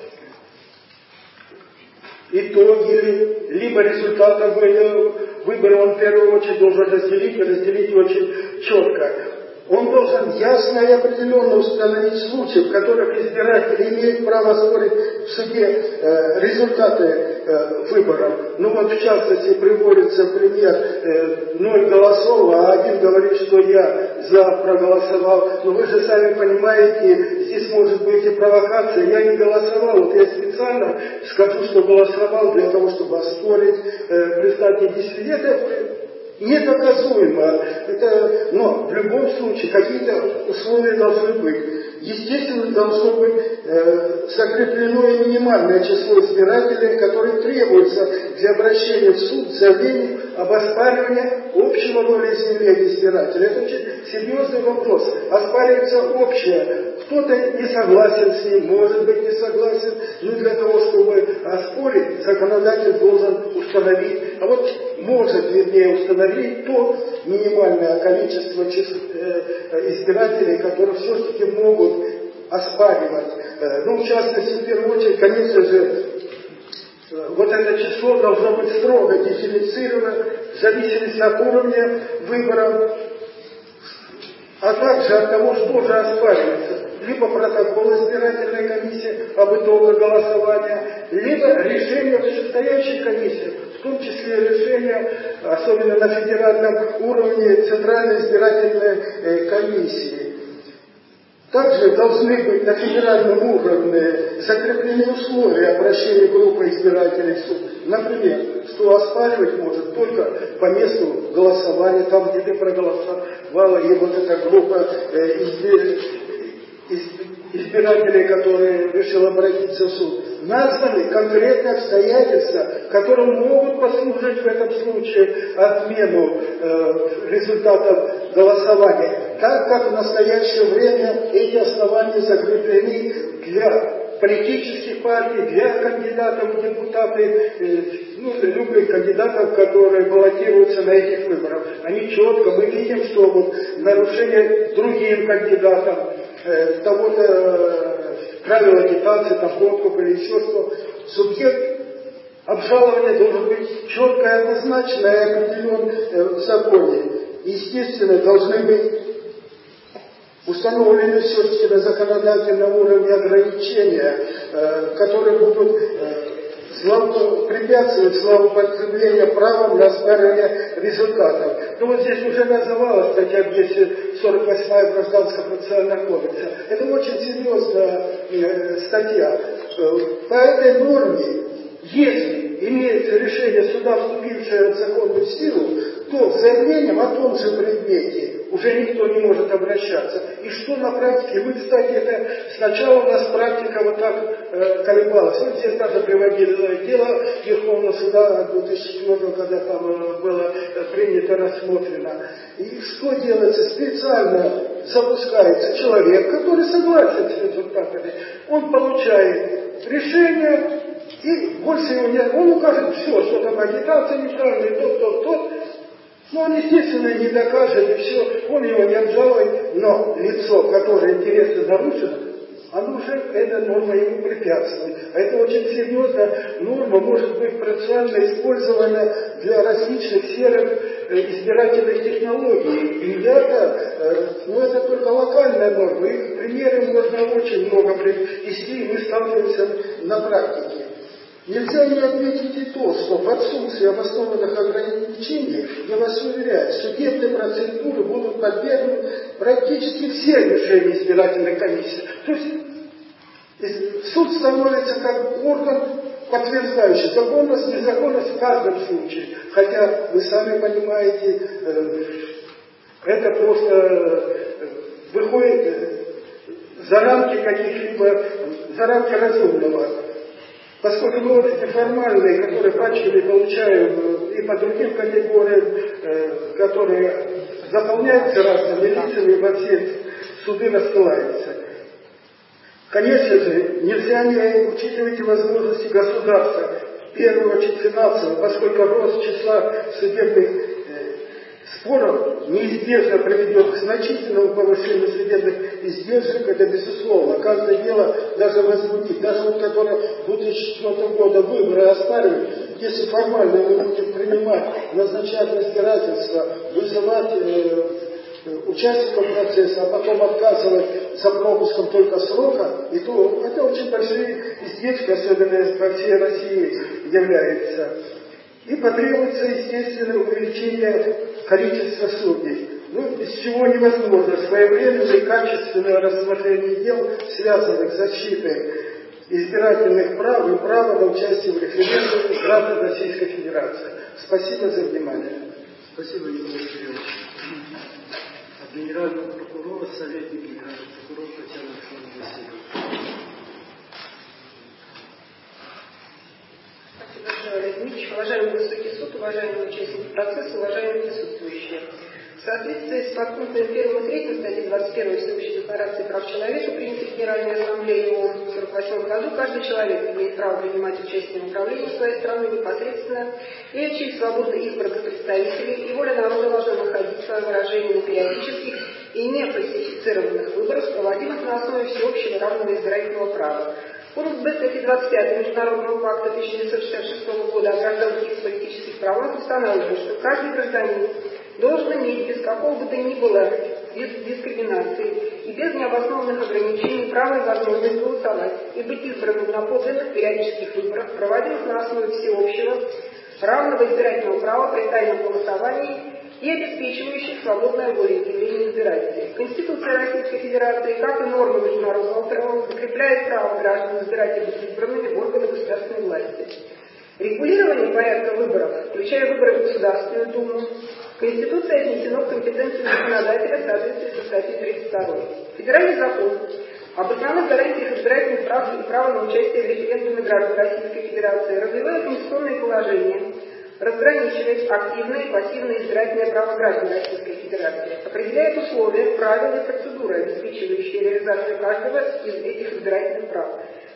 итоги, либо результаты выбора, он в первую очередь должен разделить, и разделить очень четко. Он должен ясно и определенно установить случаи, в которых избиратель имеет право спорить в суде э, результаты э, выборов. Ну вот в частности приводится пример э, ноль голосов, а один говорит, что я за проголосовал. Но вы же сами понимаете, здесь может быть и провокация. Я не голосовал, вот я специально скажу, что голосовал для того, чтобы оспорить, э, признать недействительным. Недоказуемо. Это, но в любом случае какие-то условия должны быть. Естественно, должно быть э, закреплено и минимальное число избирателей, которые требуются для обращения в суд с заявлением об оспаривании общего волеизъявления избирателя. Это очень серьезный вопрос. Оспаривается общее. Кто-то не согласен с ним, может быть не согласен, но для того, чтобы оспорить, законодатель должен установить, а вот может, вернее, установить то минимальное количество избирателей, которые все-таки могут оспаривать. Ну, в частности, в первую очередь, конечно же, вот это число должно быть строго дифференцировано в зависимости от уровня выборов, а также от того, что же оспаривается. Либо протокол избирательной комиссии об итогах голосования, либо решение вышестоящей комиссии, в том числе решение, особенно на федеральном уровне, Центральной избирательной комиссии. Также должны быть на федеральном уровне закреплены условия обращения группы избирателей в суд. Например, что оспаривать может только по месту голосования, там, где ты проголосовала, и вот эта группа избирателей, которые решили обратиться в суд. Названы конкретные обстоятельства, которые могут послужить в этом случае отмену э, результатов голосования, так как в настоящее время эти основания закреплены для политических партий, для кандидатов в депутаты, э, ну, любых кандидатов, которые баллотируются на этих выборах. Они четко, мы видим, что вот нарушение другим кандидатам, э, того-то э, правил агитации, там, подкуп или еще что, субъект обжалования должен быть четко и однозначно и определен э, в законе. Естественно, должны быть установлены все-таки на законодательном уровне ограничения, э, которые будут э, зло, препятствовать злоупотреблению правом на оспаривание результатов. Ну вот здесь уже называлась статья двести сорок восемь Гражданского процессуального кодекса. Это очень серьезная э, статья. По этой норме, если имеется решение суда, вступившее в законную силу, то с заявлением о том же предмете уже никто не может обращаться. И что на практике? Мы, кстати, это сначала у нас практика вот так э, колебалась. Вот здесь даже приводили дело Верховного суда две тысячи четвёртого, когда там э, было э, принято, рассмотрено. И что делается? Специально запускается человек, который согласен с результатами. Он получает решение, и больше его нет. Он укажет все, что там агитация неправильная, тот, тот, тот. Но он, естественно, не докажет, и все, он его не обжалует, но лицо, которое интересно нарушено, оно уже, эта норма ему препятствует. А это очень серьезная норма, может быть процессуально использована для различных серых э, избирательных технологий. И это, э, ну, это только локальная норма, и примеры можно очень много привести, и мы сталкиваемся на практике. Нельзя не отметить и то, что в отсутствии обоснованных ограничений, я вас уверяю, судебные процедуры будут подвергнуты практически все решения избирательной комиссии. То есть суд становится как орган, подтверждающий законность, незаконность в каждом случае. Хотя, вы сами понимаете, это просто выходит за рамки каких-либо, за рамки разумного. Поскольку мы вот эти формальные, которые пачками получаем и по другим категориям, э, которые заполняются разными лицами, во все суды рассылаются. Конечно же, нельзя не учитывать и возможности государства, в первую очередь финансово, поскольку рост числа судебных э, споров неизбежно приведет к значительному повышению судебных издержек, это безусловно. Каждое дело даже возбудить, даже вот которое две тысячи четвёртого года выборы оспаривают, если формально мы будем принимать, назначать разбирательство, вызывать э, участников процесса, а потом отказывать за пропуском только срока, и то это очень большие издержки, особенно по всей России является. И потребуется, естественно, увеличение количества судей. Ну, без чего невозможно своевременное и качественное рассмотрение дел, связанных с защитой избирательных прав и права на участие в референдуме граждан Российской Федерации. Спасибо за внимание. Спасибо, Юрий Андреевич. От генерального прокурора, советник генерального прокурора Татьяна Александровна. Уважаемый высокий суд, уважаемые участники процесса, уважаемые присутствующие. В соответствии с подпунктами первым и третьим статьи двадцать первой Всеобщей декларации прав человека, принятой Генеральной Ассамблеей ООН в сорок восьмом году, каждый человек имеет право принимать участие в управлении своей страной непосредственно и через свободно избранных представителей, и воля народа должна находить свое выражение на периодических и нефальсифицированных выборах, проводимых на основе всеобщего равного избирательного права. Пункт Б статьи двадцать пятой Международного пакта тысяча девятьсот шестьдесят шестого года о гражданских и политических правах устанавливает, что каждый гражданин должен иметь без какого бы то ни было без дискриминации и без необоснованных ограничений право и возможность голосовать и быть избранным на подлинных периодических выборах, проводимых на основе всеобщего равного избирательного права при тайном голосовании и обеспечивающих свободное волеизъявление избирателей. Конституция Российской Федерации, как и нормы международного права, закрепляет право граждан избирать быть избранными в органы государственной власти. Регулирование порядка выборов, включая выборы в Государственную Думу, в Конституции отнесено к компетенции законодателя в соответствии со статьей тридцать второй. Федеральный закон об основных гарантиях избирательных прав и права на участие в референдуме граждан Российской Федерации развивает конституционные положения, разграничивает активное и пассивное избирательное право граждан Российской Федерации, определяет условия, правила и процедуры, обеспечивающие реализацию каждого из этих избирательных прав.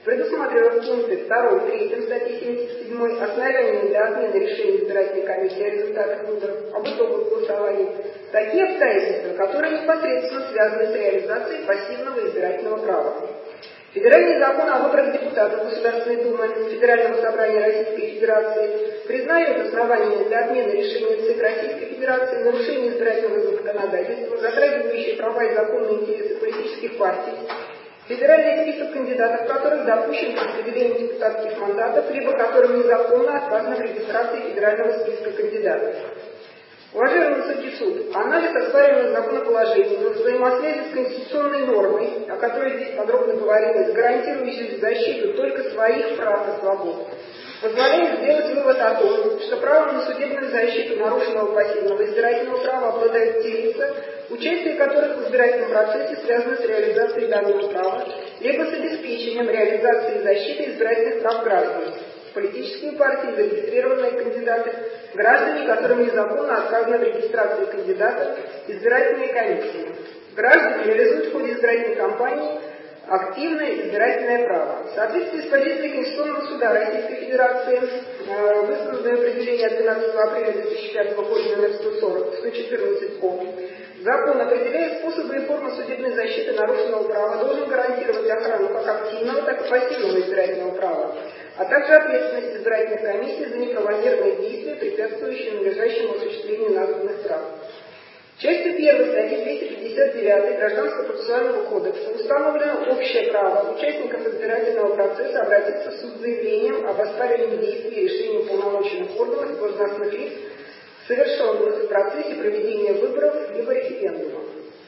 предусматривая в пункте втором, третьем статьи семьдесят семь основания для отмены решения избирательной комиссии о результатах выборов, об итогах голосования, такие обстоятельства, которые непосредственно связаны с реализацией пассивного избирательного права. Федеральный закон о выборах депутатов Государственной Думы Федерального собрания Российской Федерации признает основаниями для отмены решения ЦИК Российской Федерации нарушение избирательного законодательства, затрагивающие права и законные интересы политических партий, федеральный список кандидатов, которых допущен к распределению депутатских мандатов, либо которым незаконно отказано в регистрации федерального списка кандидатов. Уважаемый Высокий суд, анализ оспариваемых законоположений в взаимосвязи с конституционной нормой, о которой здесь подробно говорилось, гарантирующей защиту только своих прав и свобод, позволяет сделать вывод о том, что право на судебную защиту нарушенного пассивного избирательного права обладают те лица, участие которых в избирательном процессе связано с реализацией данного права, либо с обеспечением реализации и защиты избирательных прав граждан. Политические партии, зарегистрированные кандидаты, граждане, которым незаконно отказано в регистрации кандидатов, избирательные комиссии. Граждане реализуют в ходе избирательной кампании активное избирательное право. В соответствии с позицией Конституционного суда Российской Федерации, э, высказанное определение от двенадцатого апреля две тысячи пятого года номер сто сорок, сто четырнадцать О, закон, определяя способы и формы судебной защиты нарушенного права, должен гарантировать охрану как активного, так и пассивного избирательного права, а также ответственность избирательных комиссий за неправомерные действия, препятствующие надлежащему осуществлению названных прав. Частью первой статьи двести пятьдесят девять Гражданского процессуального кодекса установлено общее право участников избирательного процесса обратиться в суд с заявлением об оспаривании действий и решений уполномоченных органов и должностных лиц, совершенных в процессе проведения выборов либо референдума.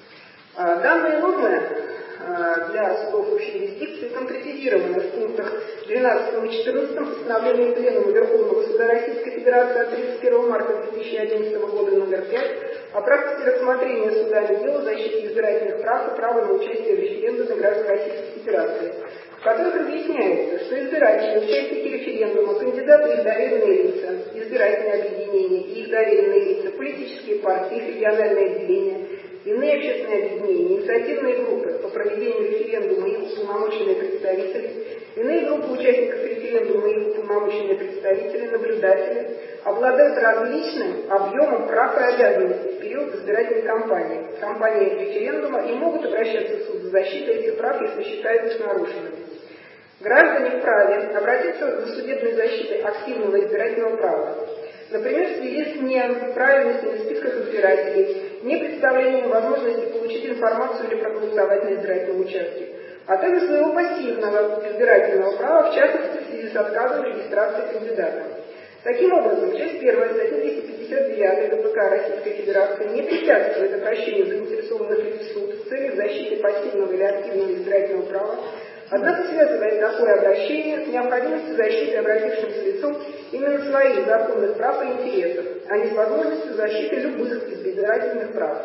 Данные нормы для судов общей юрисдикции конкретизированы в пунктах двенадцатом и четырнадцатом постановления Пленума Верховного Суда Российской Федерации от тридцать первого марта две тысячи одиннадцатого года номер пять о практике рассмотрения судами дела о защите избирательных прав и права на участие в референдуме граждан Российской Федерации, в которых разъясняется, что избиратели, участники референдума, кандидаты и их доверенные лица, избирательные объединения и их доверенные лица, политические партии, их региональные отделения, иные общественные объединения, инициативные группы по проведению референдума и их уполномоченные представители, иные группы участников референдума и их уполномоченные представители, наблюдатели, обладают различным объемом прав и обязанностей в период избирательной кампании, кампании референдума и могут обращаться в суд за защитой этих прав, если считают их нарушенными. Граждане вправе обратиться за судебной защитой активного избирательного права, например, в связи с неправильностями в списках избирателей, не представлением возможности получить информацию или проголосовать на избирательном участке, а также своего пассивного избирательного права, в частности, в связи с отказом регистрации кандидата. Таким образом, часть первая статьи двести пятьдесят девять ГПК Российской Федерации не препятствует обращению заинтересованных лиц в суд в целях защиты пассивного или активного избирательного права, однако связывает такое обращение с необходимостью защиты обратившимся лицом именно своих законных прав и интересов, а не с возможностью защиты любых избирательных прав.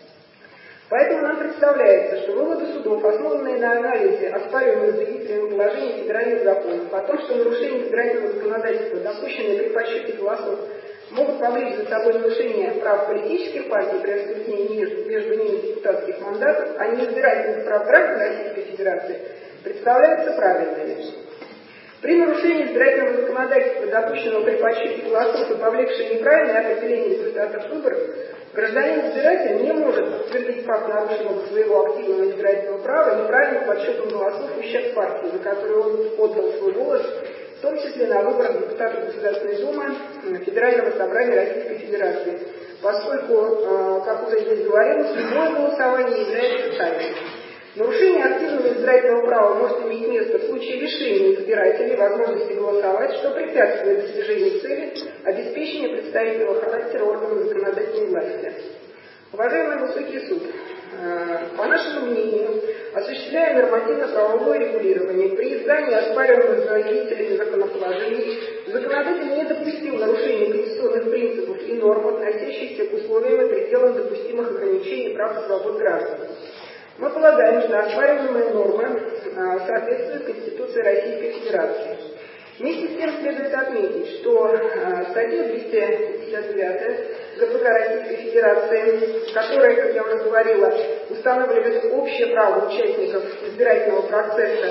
Поэтому нам представляется, что выводы судов, основанные на анализе оспариваемых заявителями положений федеральных законов, о том, что нарушение избирательного законодательства, допущенные при подсчете голосов, могут повлечь за собой нарушение прав политических партий при распределении между ними депутатских мандатов, а не избирательных прав граждан Российской Федерации, представляются правильными. При нарушении избирательного законодательства, допущенного при подсчете голосов и повлекшего неправильное определение результатов выборов, гражданин-избиратель не может подтвердить факт нарушенного своего активного избирательного права неправильным подсчетом голосов в ущерб партии, за которую он отдал свой голос, в том числе на выборах депутатов Государственной Думы Федерального собрания Российской Федерации, поскольку, как уже здесь говорилось, любое голосование является тайной. Нарушение активного избирательного права может иметь место в случае лишения избирателей возможности голосовать, что препятствует достижению цели обеспечения представительного характера органов законодательной власти. Уважаемый Высокий суд, по нашему мнению, осуществляя нормативно-правовое регулирование при издании оспариваемых заявителями законоположений, законодатель не допустил нарушения конституционных принципов и норм, относящихся к условиям и пределам допустимых ограничений прав и свобод граждан. Мы полагаем, что оспариваемые нормы соответствуют Конституции Российской Федерации. Вместе с тем следует отметить, что статья двести пятьдесят девять ГПК Российской Федерации, которая, как я уже говорила, устанавливает общее право участников избирательного процесса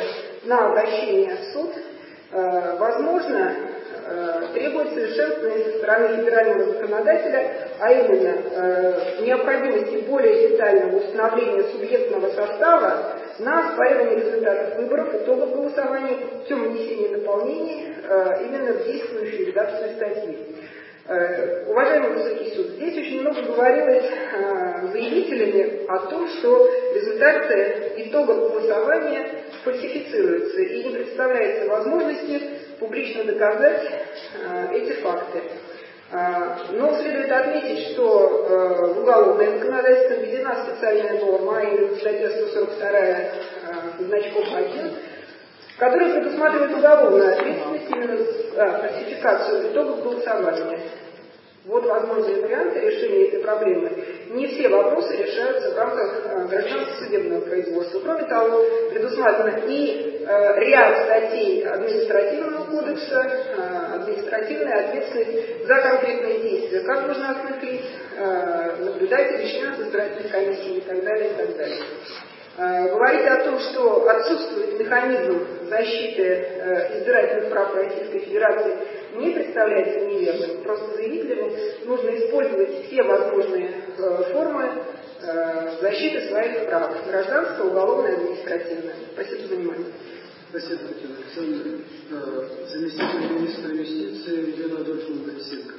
на обращение в суд, возможно, требует совершенствования со стороны федерального законодателя, а именно необходимости более детального установления субъектного состава на оспаривание результатов выборов, итогов голосования путем внесения дополнений именно в действующую редакцию статьи. Уважаемый Высокий суд, здесь очень много говорилось заявителями о том, что результаты итогов голосования фальсифицируются и не представляется возможности публично доказать эти факты. Но следует отметить, что в уголовное законодательство введена специальная норма, а именно статья сто сорок два значком один, которая предусматривает уголовную ответственность именно за фальсификацию итогов голосования. Вот возможные варианты решения этой проблемы. Не все вопросы решаются в рамках гражданского судебного производства. Кроме того, предусмотрено и ряд статей административного кодекса, административная ответственность за конкретные действия должностных лиц, наблюдателей, членов избирательной комиссии и так далее, и так далее. Говорить о том, что отсутствует механизм защиты избирательных прав Российской Федерации, не представляется неверным. Просто заявителям нужно использовать все возможные формы защиты своих прав. Гражданское, уголовное, административное. Спасибо за внимание. Спасибо, Татьяна Александровна. Заместитель министра юстиции Елена Адольфовна Борисенко.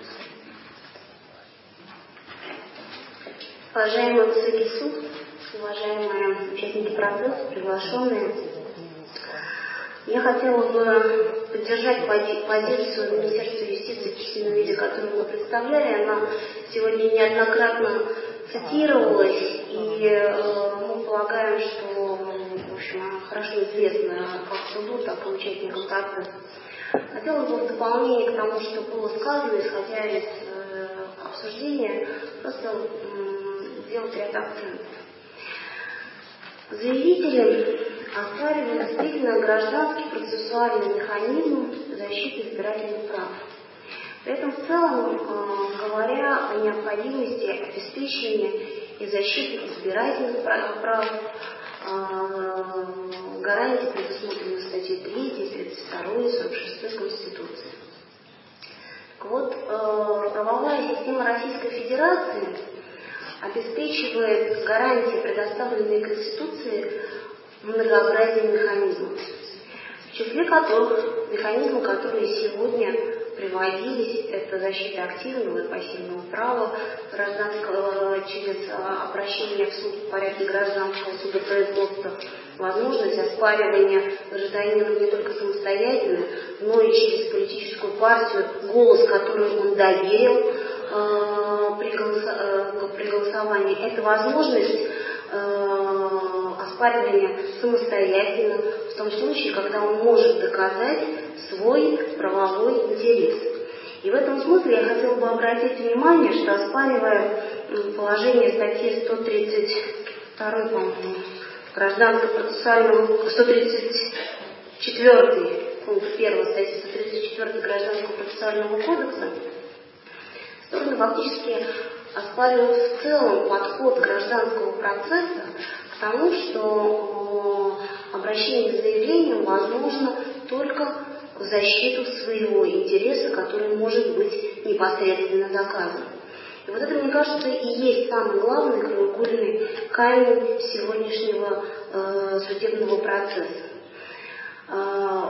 Уважаемый Высокий суд, уважаемые участники процесса, приглашенные, я хотела бы поддержать позицию Министерства юстиции в численном виде, которую мы представляли. Она сегодня неоднократно цитировалась, и э, мы полагаем, что, в общем, она хорошо известна как суду, так и участникам процесса. Хотела бы в дополнение к тому, что было сказано, исходя из э, обсуждения, просто э, сделать ряд акцентов. Заявители оспаривают действительно гражданский процессуальный механизм защиты избирательных прав. При этом в целом, э, говоря о необходимости обеспечения и защиты избирательных прав, э, гарантии, предусмотренные статьей третьей, тридцать второй, сорок шестой Конституции. Так вот, э, правовая система Российской Федерации обеспечивает гарантии, предоставленные Конституцией, многообразие механизмов, в числе которых механизмы, которые сегодня приводились, это защита активного и пассивного права гражданского через обращение в суд в порядке гражданского судопроизводства, возможность оспаривания гражданином не только самостоятельно, но и через политическую партию, голос, который он доверил э, при, голосо, э, при голосовании. Это возможность э, оспаривания самостоятельно, в том случае, когда он может доказать свой правовой интерес. И в этом смысле я хотела бы обратить внимание, что, оспаривая положение статьи сто тридцать два, по-моему, гражданско-процессуального, сто тридцать четыре, пункт один статьи сто тридцать четыре Гражданского процессуального кодекса, стороны фактически оспаривают в целом подход гражданского процесса к тому, что э, обращение с заявлением возможно только в защиту своего интереса, который может быть непосредственно доказан. И вот это, мне кажется, и есть самый главный краеугольный камень сегодняшнего э, судебного процесса. Э,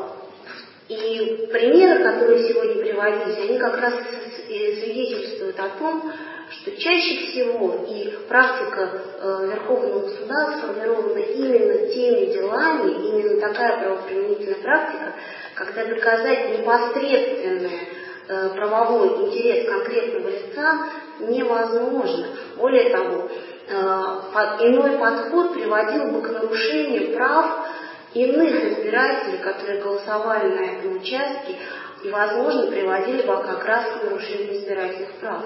и примеры, которые сегодня приводились, они как раз свидетельствуют о том, что чаще всего и практика э, Верховного суда сформирована именно теми делами, именно такая правоприменительная практика, когда доказать непосредственный э, правовой интерес конкретного лица невозможно. Более того, э, под, иной подход приводил бы к нарушению прав иных избирателей, которые голосовали на этом участке, и, возможно, приводили бы как раз к нарушению избирательных прав.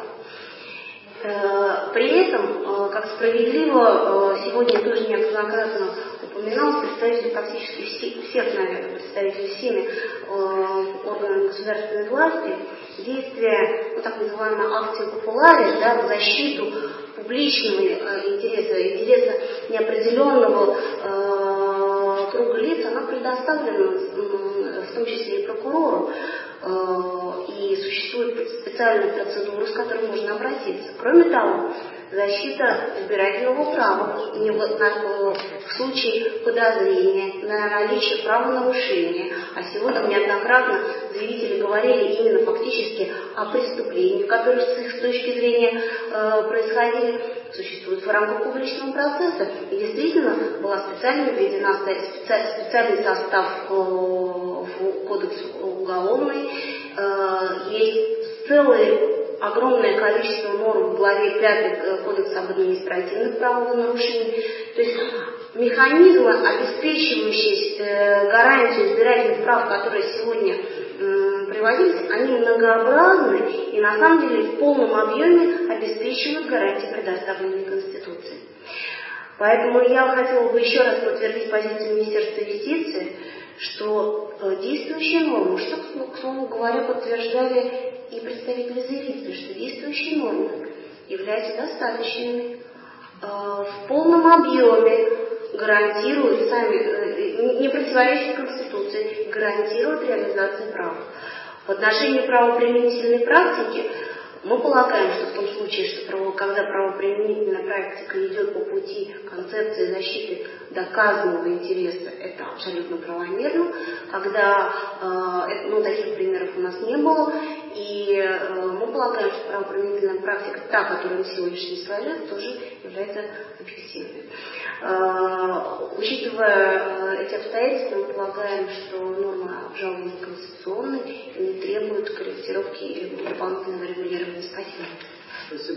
При этом, как справедливо сегодня тоже неоднократно упоминалось, представители практически всех, наверное, представителей всеми органов государственной власти, действия, ну, так называемой актио популярис, да, в защиту публичного интереса, интереса неопределенного круга лиц, она предоставлена в том числе и прокурору, и существует специальная процедура, с которой можно обратиться. Кроме того, защита избирательного права в случае подозрения на наличие правонарушения, а сегодня неоднократно заявители говорили именно фактически о преступлениях, которые с их точки зрения происходили, существует в рамках публичного процесса. И действительно была специально введена специальный состав в кодекс уголовный. Есть целый огромное количество норм в главе пятой Кодекса об административных правонарушениях. То есть механизмы, обеспечивающие гарантию избирательных прав, которые сегодня приводились, они многообразны и на самом деле в полном объеме обеспечивают гарантии, предоставленные Конституцией. Поэтому я хотела бы еще раз подтвердить позицию Министерства юстиции, что действующие нормы, что, к слову говоря, подтверждали и представители заявителей, что действующие нормы являются достаточными, в полном объеме гарантируют сами, не противоречат Конституции, гарантируют реализацию прав. В отношении правоприменительной практики мы полагаем, что в том случае, что когда правоприменительная практика идет по пути концепции защиты доказанного интереса, это абсолютно правомерно, когда э, ну, таких примеров у нас не было, и э, мы полагаем, что правоприменительная практика, та, которая на сегодняшний день тоже является объективной. Э, учитывая э, эти обстоятельства, мы полагаем, что нормы обжалования конституционны и не требуют корректировки или дополнительного регулирования. Спасибо. Спасибо,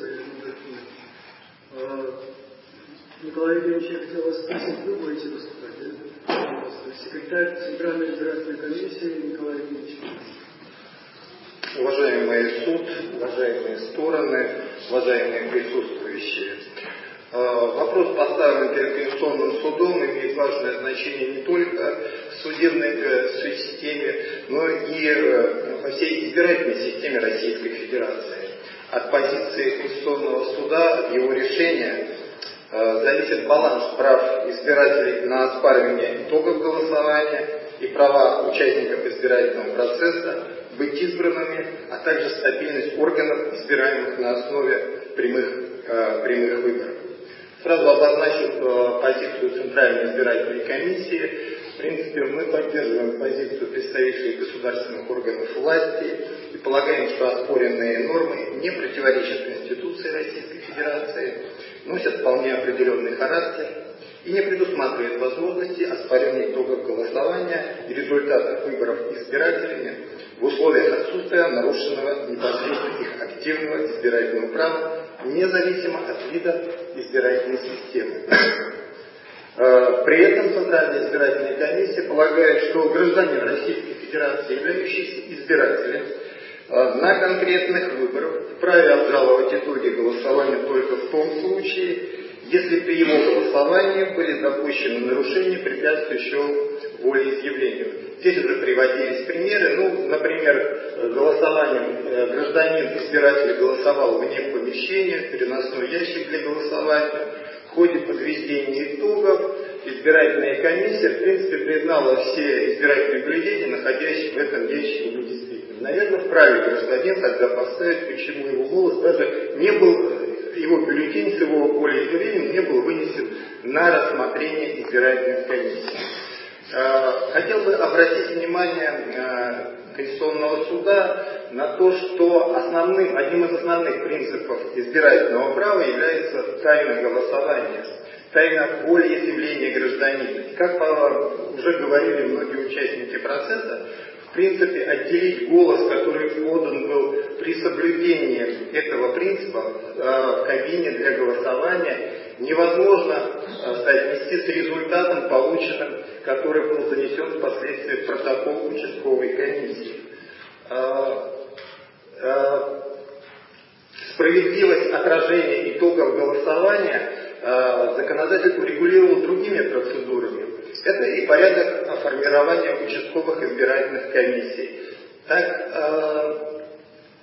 Елена. Николай Евгеньевич, я хотел вас спросить, вы будете выступать, да? Секретарь Центральной избирательной комиссии Николай Евгеньевич. Уважаемый суд, уважаемые стороны, уважаемые присутствующие. Вопрос, поставленный перед Конституционным судом, имеет важное значение не только в судебной системе, но и во всей избирательной системе Российской Федерации. От позиции Конституционного суда, от его решения зависит баланс прав избирателей на оспаривание итогов голосования и права участников избирательного процесса быть избранными, а также стабильность органов, избираемых на основе прямых, э, прямых выборов. Сразу обозначу э, позицию Центральной избирательной комиссии. В принципе, мы поддерживаем позицию представителей государственных органов власти и полагаем, что оспоренные нормы не противоречат Конституции Российской Федерации, носят вполне определенный характер и не предусматривают возможности оспаривания итогов голосования и результатов выборов избирателями в условиях отсутствия нарушенного непосредственно их активного избирательного права, независимо от вида избирательной системы. При этом Центральная избирательная комиссия полагает, что гражданин Российской Федерации, являющийся избирателем на конкретных выборах, вправе обжаловать итоги голосования только в том случае, если при его голосовании были допущены нарушения, препятствующего волеизъявлению. Здесь уже приводились примеры. Ну, например, голосованием гражданин, избиратель голосовал вне помещения, переносной ящик для голосования. В ходе подведения итогов избирательная комиссия, в принципе, признала все избирательные бюллетени, находящиеся в этом ящике, недействительными. Наверное, вправе гражданин тогда поставить, почему его голос даже не был, его бюллетень с его волеизъявлением не был вынесен на рассмотрение избирательных комиссий. Хотел бы обратить внимание Конституционного суда на то, что основным, одним из основных принципов избирательного права является тайна голосования, тайна волеизъявления гражданина. Как уже говорили многие участники процесса, в принципе, отделить голос, который подан был при соблюдении этого принципа в кабине для голосования, невозможно соотнести с результатом, полученным, который был занесен впоследствии в протокол участковой комиссии. Справедливость отражения итогов голосования законодатель урегулировал другими процедурами. Это и порядок формирования участковых избирательных комиссий. Так,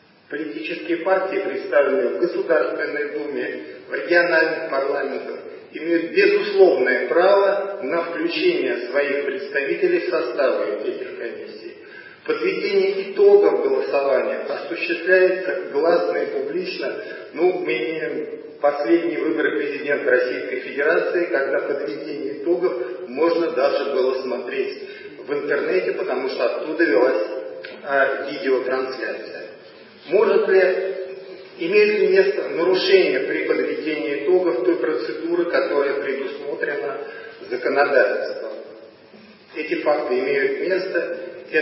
политические партии, представленные в Государственной Думе, в региональных парламентах, имеют безусловное право на включение своих представителей в составы этих комиссий. Подведение итогов голосования осуществляется гласно и публично. Ну, мы имеем последние выборы президента Российской Федерации, когда подведение итогов можно даже было смотреть в интернете, потому что оттуда велась а, видеотрансляция. Может ли, имеет ли место нарушение при подведении итогов той процедуры, которая предусмотрена законодательством? Эти факты имеют место,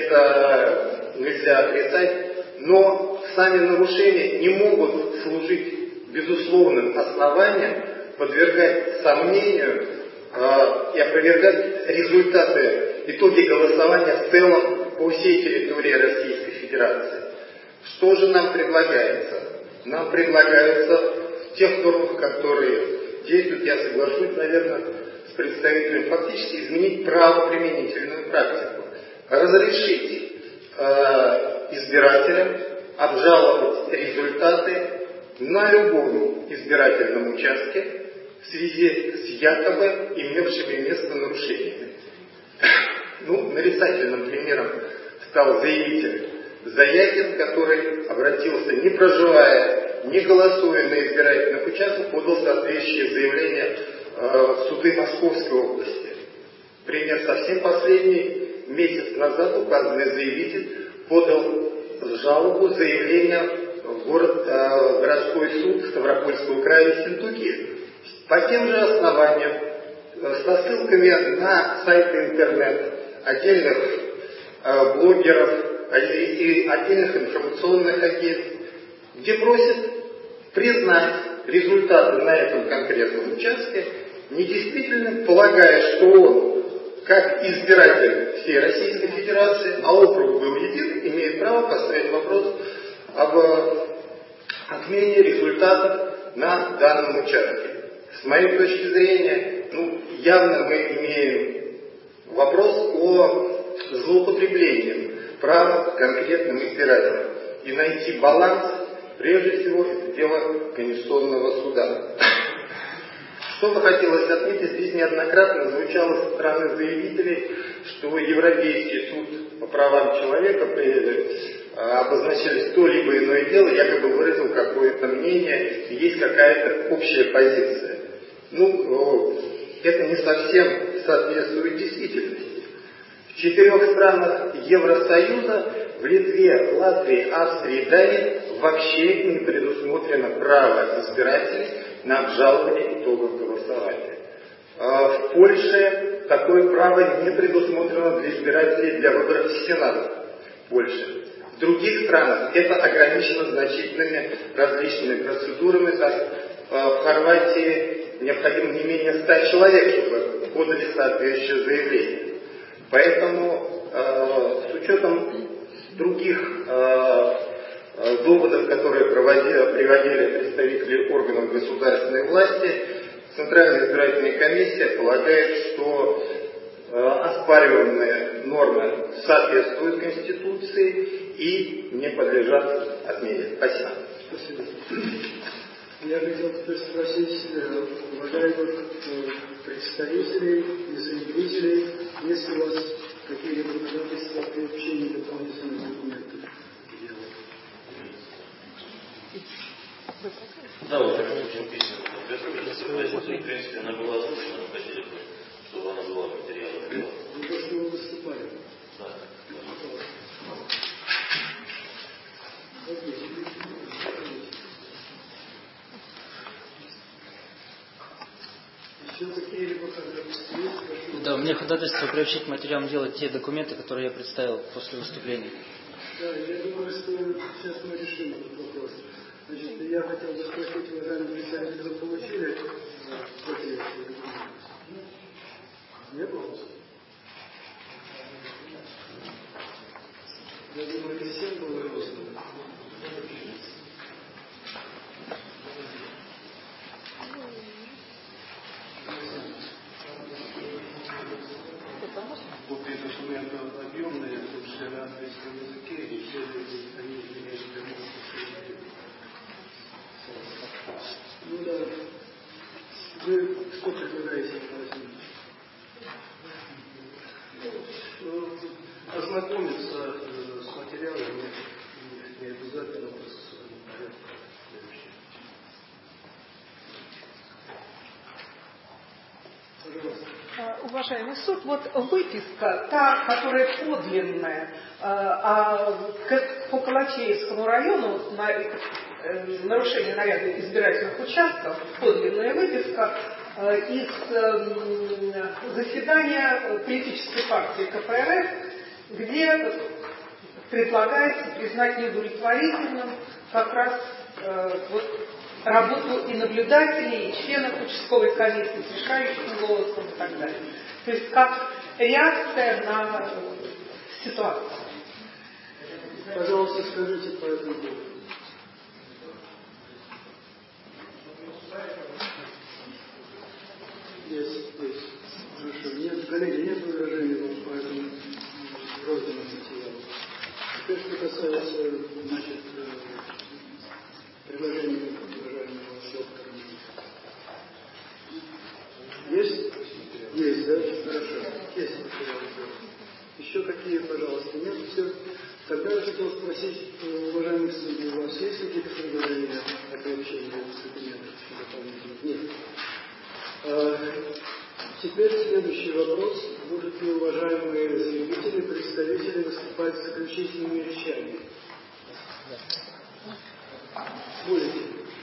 это нельзя отрицать, но сами нарушения не могут служить безусловным основанием подвергать сомнению э, и опровергать результаты, итоги голосования в целом по всей территории Российской Федерации. Что же нам предлагается? Нам предлагается в тех нормах, которые действуют, я соглашусь, наверное, с представителем, фактически изменить правоприменительную практику, разрешить э, избирателям обжаловать результаты на любом избирательном участке в связи с якобы имевшими место нарушениями. Ну, нарицательным примером стал заявитель Заякин, который обратился, не проживая, не голосуя на избирательных участках, подал соответствующее заявление э, в суды Московской области. Пример совсем последний. Месяц назад указанный заявитель подал жалобу, заявление в город, э, городской суд Ставропольского края Ессентуки. По тем же основаниям, э, со ссылками на сайты интернет, отдельных э, блогеров и отдельных информационных агентств, где просят признать результаты на этом конкретном участке недействительным, полагая, что он, как избиратель всей Российской Федерации, а округ был един, имеет право поставить вопрос об отмене результатов на данном участке. С моей точки зрения, ну, явно мы имеем вопрос о злоупотреблении права конкретным избирателям. И найти баланс, прежде всего, это дело Конституционного суда. Что бы хотелось отметить, здесь неоднократно звучало со стороны заявителей, что Европейский суд по правам человека при, обозначили то либо иное дело, якобы выразил какое-то мнение, и есть какая-то общая позиция. Ну, это не совсем соответствует действительности. В четырех странах Евросоюза, в Литве, Латвии, Австрии и Дании вообще не предусмотрено право избирателей на обжалование итогов голосования. В Польше такое право не предусмотрено для избирателей для выборов в Сенат Польши. В других странах это ограничено значительными различными процедурами, так в Хорватии необходимо не менее ста человек, чтобы подали соответствующее заявление. Поэтому э, с учетом других э, э, доводов, которые проводили, приводили представители органов государственной власти, Центральная избирательная комиссия полагает, что э, оспариваемые нормы соответствуют Конституции и не подлежат отмене. Спасибо. Спасибо. Я хотел спросить уважаемых представителей и заявителей, есть ли у вас какие-либо доказательства приобщения дополнительных документов? Да, вот я очень письменно подготовили. В принципе, она была озвучена, мы хотели бы, чтобы она была материалом. Вы то, что вы выступали? Да. Да, мне ходатайство приобщить к материалам дела те документы, которые я представил после выступления. Да, я думаю, что сейчас мы решим этот вопрос. Значит, я хотел бы спросить, уважаемые представители, вы получили копии этих документов? Не было? Я думаю, это всем было роздано. Копии документов объемные, тут все на английском языке, и все они имеют прямую. Ну да. Вы что предлагаете возьмить? Ознакомиться с материалами не обязательно в процессуальном порядке. Уважаемый суд, вот выписка, та, которая подлинная, а по Калачеевскому району на нарушение наряда избирательных участков, подлинная выписка из заседания политической партии ка пэ эр эф, где предлагается признать неудовлетворительным как раз вот работу и наблюдателей, и членов участковой комиссии с решающим голосом и так далее. То есть как реакция на ситуацию. Пожалуйста, скажите по этому поводу. Есть, есть. Хорошо. Нет, коллеги, нет возражений по этому розданному материалу. Теперь, что касается, значит, предложения уважаемого доктора. Есть? Есть, да? Хорошо. Есть материалы. Еще какие, пожалуйста? Нет? Все. Тогда я хотел спросить, уважаемых судей, у вас есть какие-то предложения о приобщении документов дополнительных? Нет. А, теперь следующий вопрос. Будут ли уважаемые заявители, представители выступать с заключительными речами? Будете?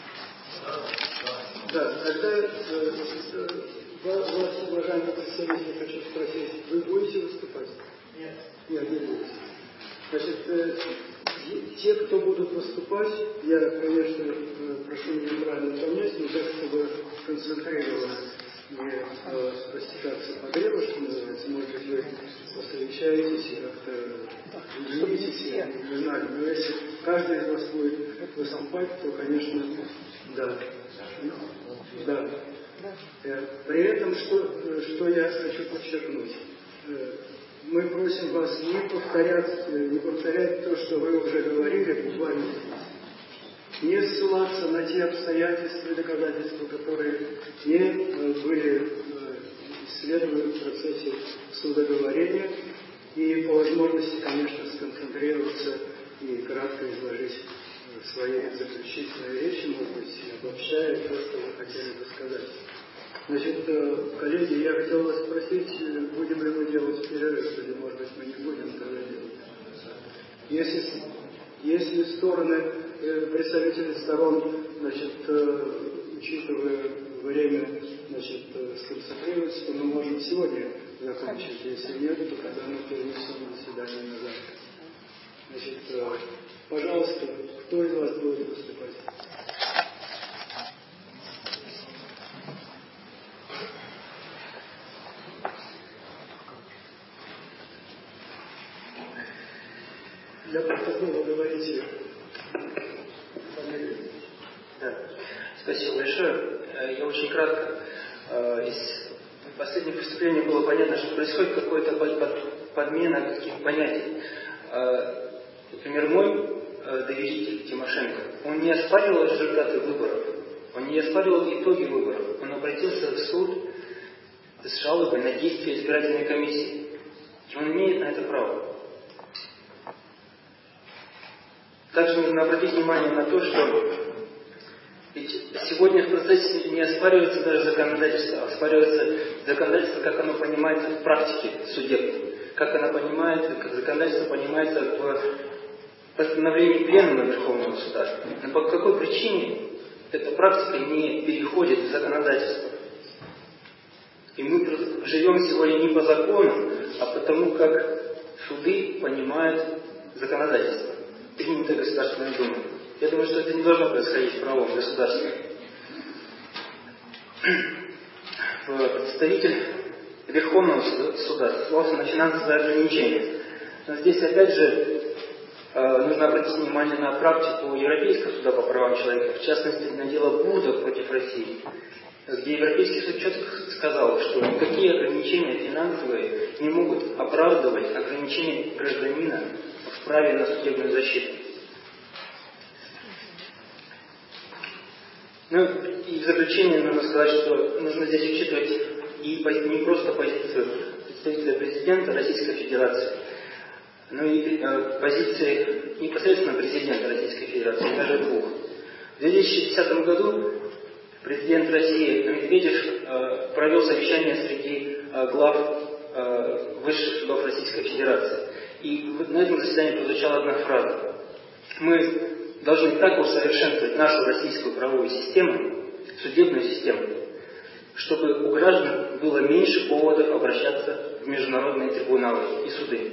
Да, тогда э, вас, уважаемые представители, хочу спросить, вы будете выступать? Нет. Нет, не будете. Значит, э, те, кто будут выступать, я, конечно, э, прошу меня правильно понять, но так, чтобы концентрированно не э, растекаться по древу, что называется, может быть, вы посовещаетесь и как-то делитесь, не знаю, но если каждый из вас будет выступать, то, конечно, да. Да. При этом, что, что я хочу подчеркнуть, мы просим вас не повторять, не повторять то, что вы уже говорили буквально здесь. Не ссылаться на те обстоятельства и доказательства, которые не были исследованы в процессе судоговорения, и по возможности, конечно, сконцентрироваться и кратко изложить свои заключительные речи, может быть, обобщая то, что вы хотели бы сказать. Значит, коллеги, я хотел вас спросить, будем ли мы делать перерыв, или, может быть, мы не будем тогда делать. Если, если стороны, представители сторон, значит, учитывая время, значит, сконцентрируются, то мы можем сегодня закончить. Если нет, то тогда мы перенесем заседание на завтра. Значит, пожалуйста, кто из вас будет выступать? Для протокола говорите. Да. Спасибо большое. Я очень кратко. Из последних выступлений было понятно, что происходит какая-то подмена каких-то понятий. Например, мой доверитель Тимошенко, он не оспаривал результаты выборов, он не оспаривал итоги выборов, он обратился в суд с жалобой на действия избирательной комиссии. И он имеет на это право. Также нужно обратить внимание на то, что ведь сегодня в процессе не оспаривается даже законодательство, а оспаривается законодательство, как оно понимается в практике судебной, как оно понимается, как законодательство понимается в постановлении Пленума Верховного Суда. Но по какой причине эта практика не переходит в законодательство? И мы живем сегодня не по закону, а потому как суды понимают законодательство, принятое Государственной Думой. Я думаю, что это не должно происходить в правовом государстве. Представитель Верховного Суда ссылался на финансовые ограничения. Но здесь опять же нужно обратить внимание на практику Европейского суда по правам человека, в частности на дело Буда против России, где Европейский суд четко сказал, что никакие ограничения финансовые не могут оправдывать ограничения гражданина в праве на судебную защиту. Ну и в заключение нужно сказать, что нужно здесь учитывать и не просто позицию представителя президента Российской Федерации, но и э, позиции непосредственно президента Российской Федерации, даже двух. В две тысячи десятом году президент России Медведев э, провел совещание среди э, глав э, высших судов Российской Федерации. И на этом заседании прозвучала одна фраза. Мы должны так усовершенствовать нашу российскую правовую систему, судебную систему, чтобы у граждан было меньше поводов обращаться в международные трибуналы и суды.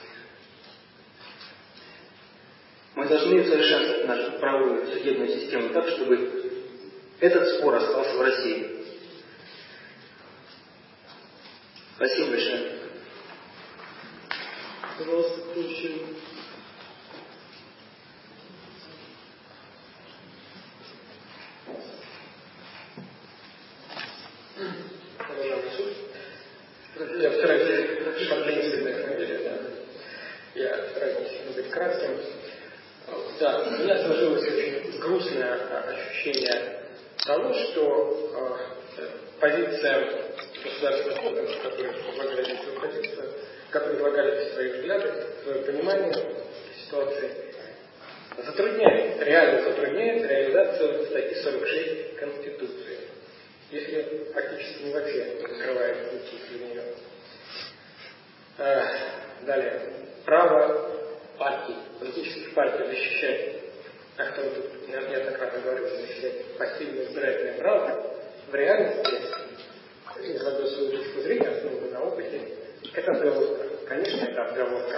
Мы должны усовершенствовать нашу правовую судебную систему так, чтобы этот спор остался в России. Спасибо большое. Пожалуйста, кто еще? Я стараюсь, я стараюсь быть кратким. Да, у меня сложилось очень грустное ощущение того, что э, позиция государственных органов, которые излагали свою позицию, которые излагали свои взгляды, свое понимание ситуации, затрудняет, реально затрудняет реализацию статьи сорок шесть Конституции, если фактически не вообще закрывает пути для нее. Э, далее. Право партий, политических партий защищать, о котором тут неоднократно говорилось, защищать пассивное избирательное право, в реальности, излагая свою точку зрения, основанную на опыте, это отговорка. Конечно, это отговорка.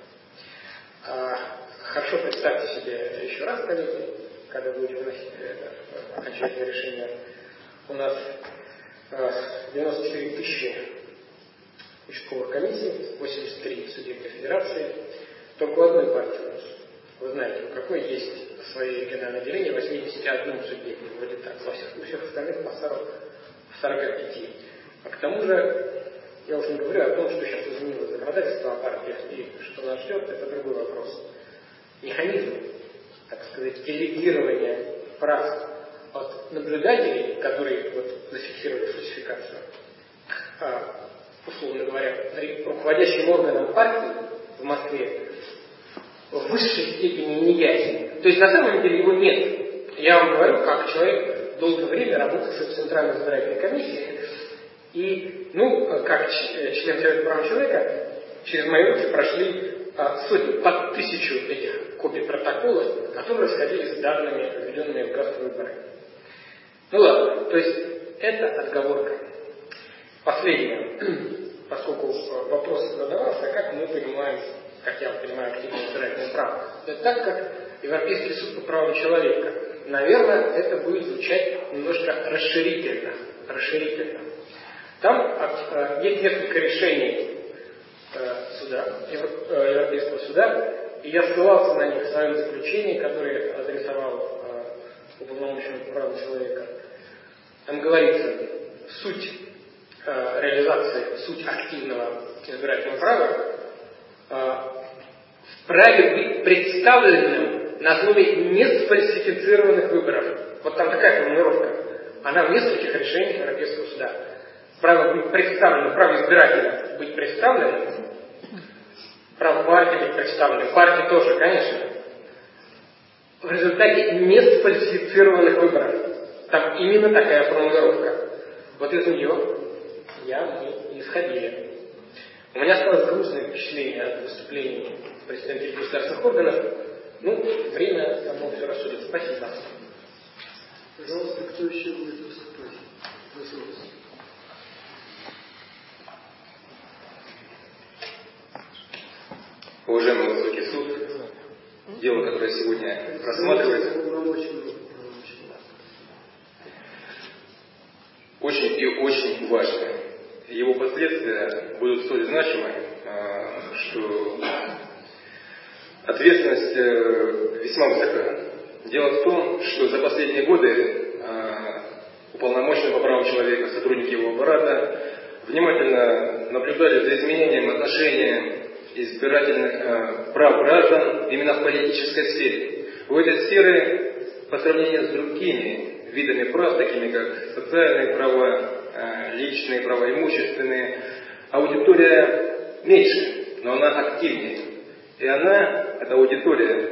А, хорошо представьте себе еще раз, коллеги, когда будете выносить это окончательное решение. У нас а, девяносто четыре тысячи участковых комиссий, восемьдесят три судебной федерации, только у одной партии у нас. Вы знаете, у какой есть свои региональные отделения, восемьдесят один судебник, вроде так, во всех, у всех остальных по сорок пять. А к тому же, я уже не говорю о том, что сейчас изменилось законодательство о партиях и что нас ждет, это другой вопрос. Механизм, так сказать, делегирования прав от наблюдателей, которые вот, зафиксировали фальсификацию, а, условно говоря, руководящим органом партии в Москве в высшей степени не ясен. То есть на самом деле его нет. Я вам говорю, как человек долгое время работавший в Центральной избирательной комиссии, и, ну, как член Совета прав человека, через мои руки прошли а, сотни, под тысячу этих копий протоколов, которые расходились с данными, введенными в госвыборы. Ну ладно, то есть это отговорка. Последнее, поскольку вопрос задавался, как мы понимаем, как я понимаю, активное избирательное право. Это так, как Европейский суд по правам человека. Наверное, это будет звучать немножко расширительно. расширительно. Там э, есть несколько решений э, суда, э, Европейского суда, и я ссылался на них в своем заключении, которое адресовал э, уполномоченному по правам человека. Там говорится, суть э, реализации, суть активного избирательного права вправе быть представленным на основе несфальсифицированных выборов. Вот там такая формулировка. Она в нескольких решениях Европейского суда. Право быть представленным, право избирателя быть представленным, право партии быть представленным, партии тоже, конечно, в результате несфальсифицированных выборов. Там именно такая формулировка. Вот из нее я мы исходили. У меня осталось грустное впечатление от выступлений представителей государственных органов. Ну, время само все рассудит. Спасибо. Пожалуйста, кто еще будет выступать? Пожалуйста. Уважаемый высокий суд, дело, которое сегодня рассматривается, очень и очень важно. Его последствия будут столь значимы, что ответственность весьма высока. Дело в том, что за последние годы уполномоченные по правам человека, сотрудники его аппарата внимательно наблюдали за изменением отношения избирательных прав граждан именно в политической сфере. У этой сферы, по сравнению с другими видами прав, такими как социальные права, личные права, имущественные, аудитория меньше, но она активнее. И она, эта аудитория,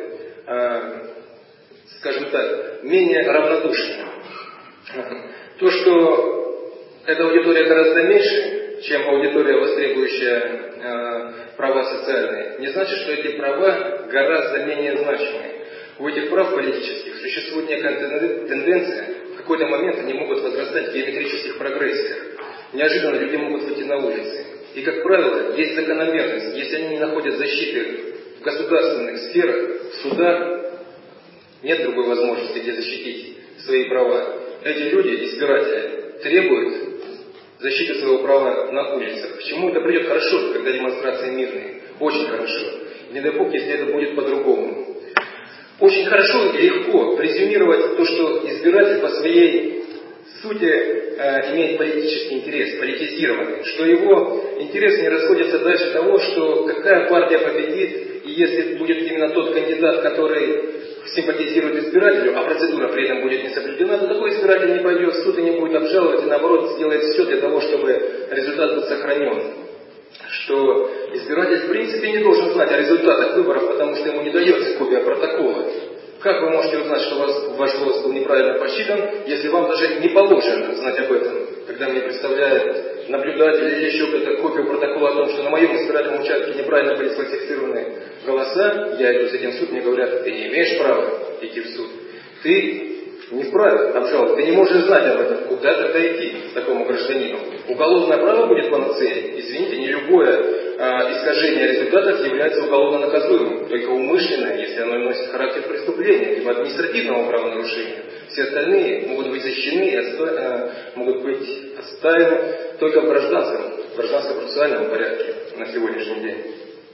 скажем так, менее равнодушная. То, что эта аудитория гораздо меньше, чем аудитория, востребующая э, права социальные, не значит, что эти права гораздо менее значимые. У этих прав политических существует некая тенденция, в какой-то момент они могут возрастать в геометрических прогрессиях. Неожиданно люди могут выйти на улицы. И, как правило, есть закономерность. Если они не находят защиты в государственных сферах, в судах, нет другой возможности, где защитить свои права. Эти люди, избиратели, требуют защиты своего права на улицах. К чему это придет? Хорошо, когда демонстрации мирные. Очень хорошо. Не дай бог, если это будет по-другому. Очень хорошо и легко презюмировать то, что избиратель по своей сути э, имеет политический интерес, политизированный, что его интересы не расходятся дальше того, что какая партия победит, и если будет именно тот кандидат, который симпатизирует избирателю, а процедура при этом будет не соблюдена, то такой избиратель не пойдет в суд и не будет обжаловать, и наоборот сделает все для того, чтобы результат был сохранен. Что избиратель в принципе не должен знать о результатах выборов, потому что ему не дается копия протокола. Как вы можете узнать, что вас, ваш голос был неправильно посчитан, если вам даже не положено знать об этом? Когда мне представляют наблюдатель или еще кто-то копию протокола о том, что на моем избирательном участке неправильно были сфальсифицированы голоса, я иду с этим в суд, мне говорят, ты не имеешь права идти в суд. Ты не вправе обжаловать, ты не можешь знать об этом. Куда тогда идти такому гражданину? Уголовное право будет панацеей. Извините, не любое а, искажение результатов является уголовно наказуемым, только умышленное, если оно носит характер преступления, либо административного правонарушения. Все остальные могут быть защищены и отста... а, могут быть отстаиваны только в гражданском, в гражданско-процессуальном порядке на сегодняшний день.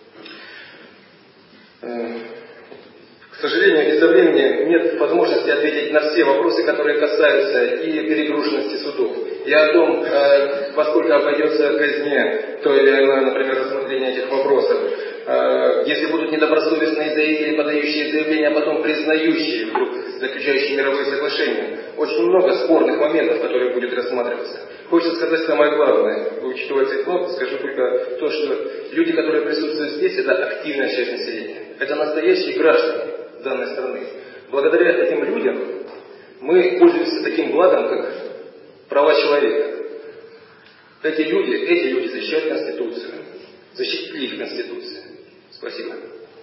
К сожалению, из-за времени нет возможности ответить на все вопросы, которые касаются и перегруженности судов, и о том, э, во сколько обойдется казне то или иное, например, рассмотрение этих вопросов. Э, если будут недобросовестные заявители, подающие заявления, а потом признающие, вдруг заключающие мировые соглашения. Очень много спорных моментов, которые будут рассматриваться. Хочется сказать самое главное, учитывая цикл, скажу только то, что люди, которые присутствуют здесь, это активная часть населения. Это настоящие граждане данной страны. Благодаря этим людям мы пользуемся таким благом, как права человека. Эти люди, эти люди защищают Конституцию. Защитили их Конституцию. Спасибо.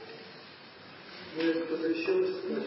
Кто-то еще выступает?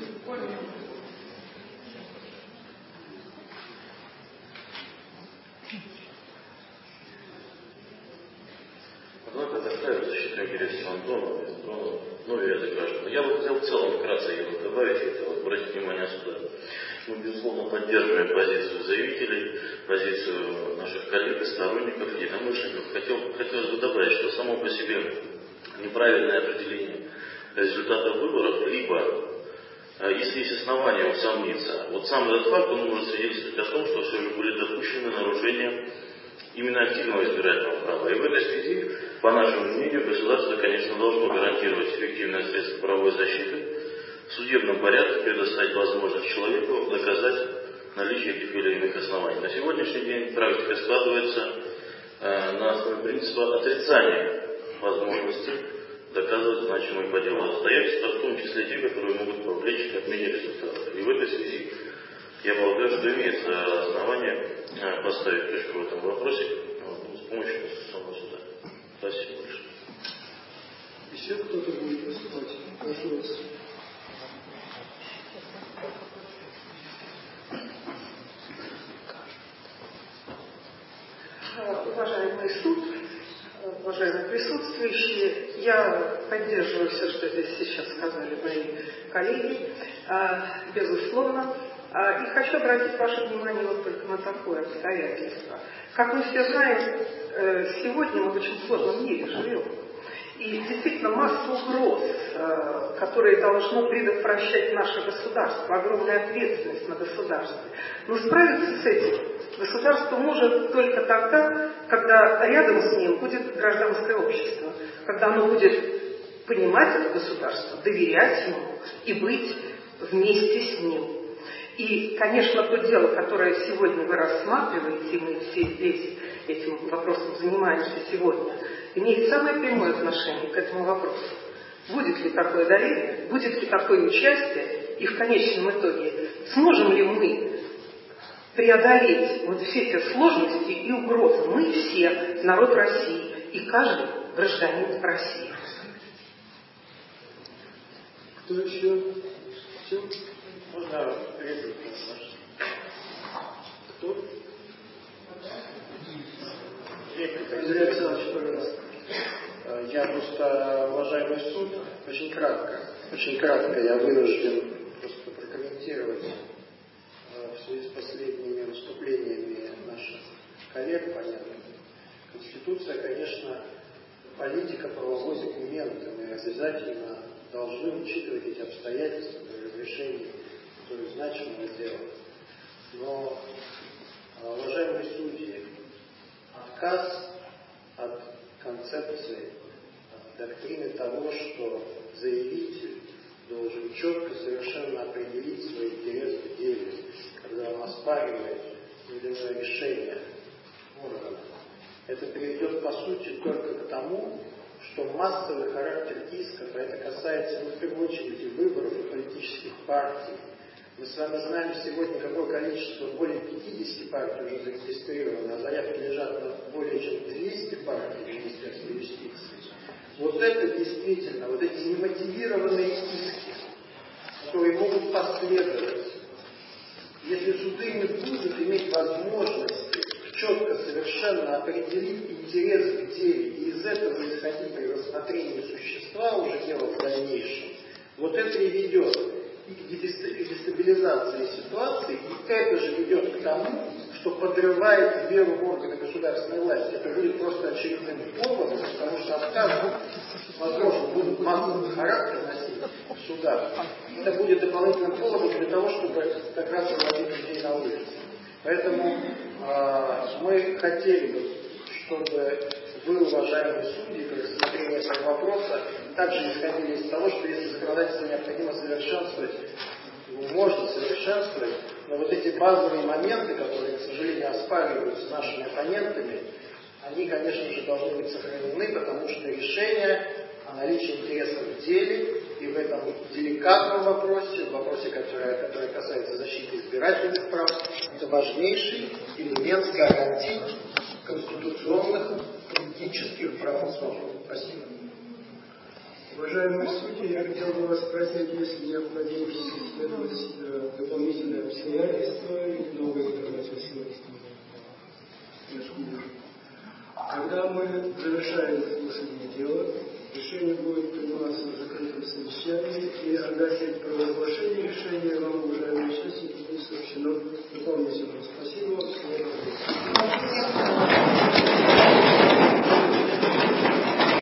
Однако заставит защиту интересов Антонова, Антонова, ну и это граждан. Я бы хотел в целом вкратце его добавить, хотел обратить внимание сюда. Мы, безусловно, поддерживаем позицию заявителей, позицию наших коллег и сторонников, единомышленников. Хотел, хотелось бы добавить, что само по себе неправильное определение результата выборов, либо, если есть основания усомниться, вот сам этот факт, он может свидетельствовать о том, что все же были допущены нарушения именно активного избирательного права. И в этой связи, по нашему мнению, государство, конечно, должно гарантировать эффективное средство правовой защиты, в судебном порядке предоставить возможность человеку доказать наличие этих или иных оснований. На сегодняшний день практика складывается э, на основе принципа отрицания возможности доказывать значимые по делу обстоятельства, в том числе те, которые могут повлечь к отмене результата. И в этой связи я полагаю, что имеется основание поставить точку в этом вопросе с помощью самого суда. Спасибо большое. Еще кто-то будет выступать? Прошу вас. Уважаемый суд, уважаемые присутствующие, я поддерживаю все, что здесь сейчас сказали мои коллеги, безусловно. И хочу обратить ваше внимание вот только на такое обстоятельство. Как мы все знаем, сегодня мы в очень сложном мире живем. И действительно масса угроз, которые должно предотвращать наше государство, огромная ответственность на государстве. Но справиться с этим государство может только тогда, когда рядом с ним будет гражданское общество, когда оно будет понимать это государство, доверять ему и быть вместе с ним. И, конечно, то дело, которое сегодня вы рассматриваете, мы все здесь этим вопросом занимаемся сегодня, имеет самое прямое отношение к этому вопросу. Будет ли такое доверие, будет ли такое участие, и в конечном итоге сможем ли мы преодолеть вот все те сложности и угрозы. Мы все народ России, и каждый гражданин России. Кто еще? Все? Можно реплику? Кто? Реплика. Андрей Александрович, пожалуйста. Я просто, уважаемый суд, очень кратко, очень кратко я вынужден просто прокомментировать в связи с последними выступлениями наших коллег, понятно. Конституция, конечно, политика правовой документ, мы обязательно должны учитывать эти обстоятельства при разрешении столь значимого дела. Но, уважаемые судьи, отказ от концепции, от доктрины того, что заявитель должен четко совершенно определить свой интерес в деле, когда он оспаривает или иное решение органа. Это приведет, по сути, только к тому, что массовый характер исков, а это касается, ну, в первую очередь, и выборов, и политических партий. Мы с вами знаем сегодня, какое количество, более пятидесяти партий уже зарегистрировано, а заявки лежат на более чем двести партий в Министерстве юстиции. Вот это действительно, вот эти немотивированные иски, которые могут последовать, если суды не будут иметь возможности четко, совершенно определить интерес к деле и из этого исходить при рассмотрении существа уже дела в дальнейшем, вот это и ведет и к дестабилизации ситуации, и это же ведет к тому, что подрывает веру в органы государственной власти. Это будет просто очередным поводом, потому что отказы, возможно, будут массовый характер носить в судах. Это будет дополнительным поводом для того, чтобы как раз выводить людей на улицу. Поэтому э, мы хотели бы, чтобы вы, уважаемые судьи, при рассмотрении этого вопроса, также исходили из того, что если законодательство необходимо совершенствовать, его можно совершенствовать, но вот эти базовые моменты, которые, к сожалению, оспариваются нашими оппонентами, они, конечно же, должны быть сохранены, потому что решение о наличии интересов в деле и в этом деликатном вопросе, в вопросе, который, который касается защиты избирательных прав, это важнейший элемент гарантий конституционных политических прав особ. Спасибо. Уважаемые судьи, я хотел бы вас спросить, если необходимо исследовать э, дополнительные обстоятельства или новые доказательства. Когда мы завершаем слушание дела, решение будет приниматься в закрытом совещании, и о дате провозглашения решения вам, уважаемые участники, будет сообщено дополнительно. Спасибо.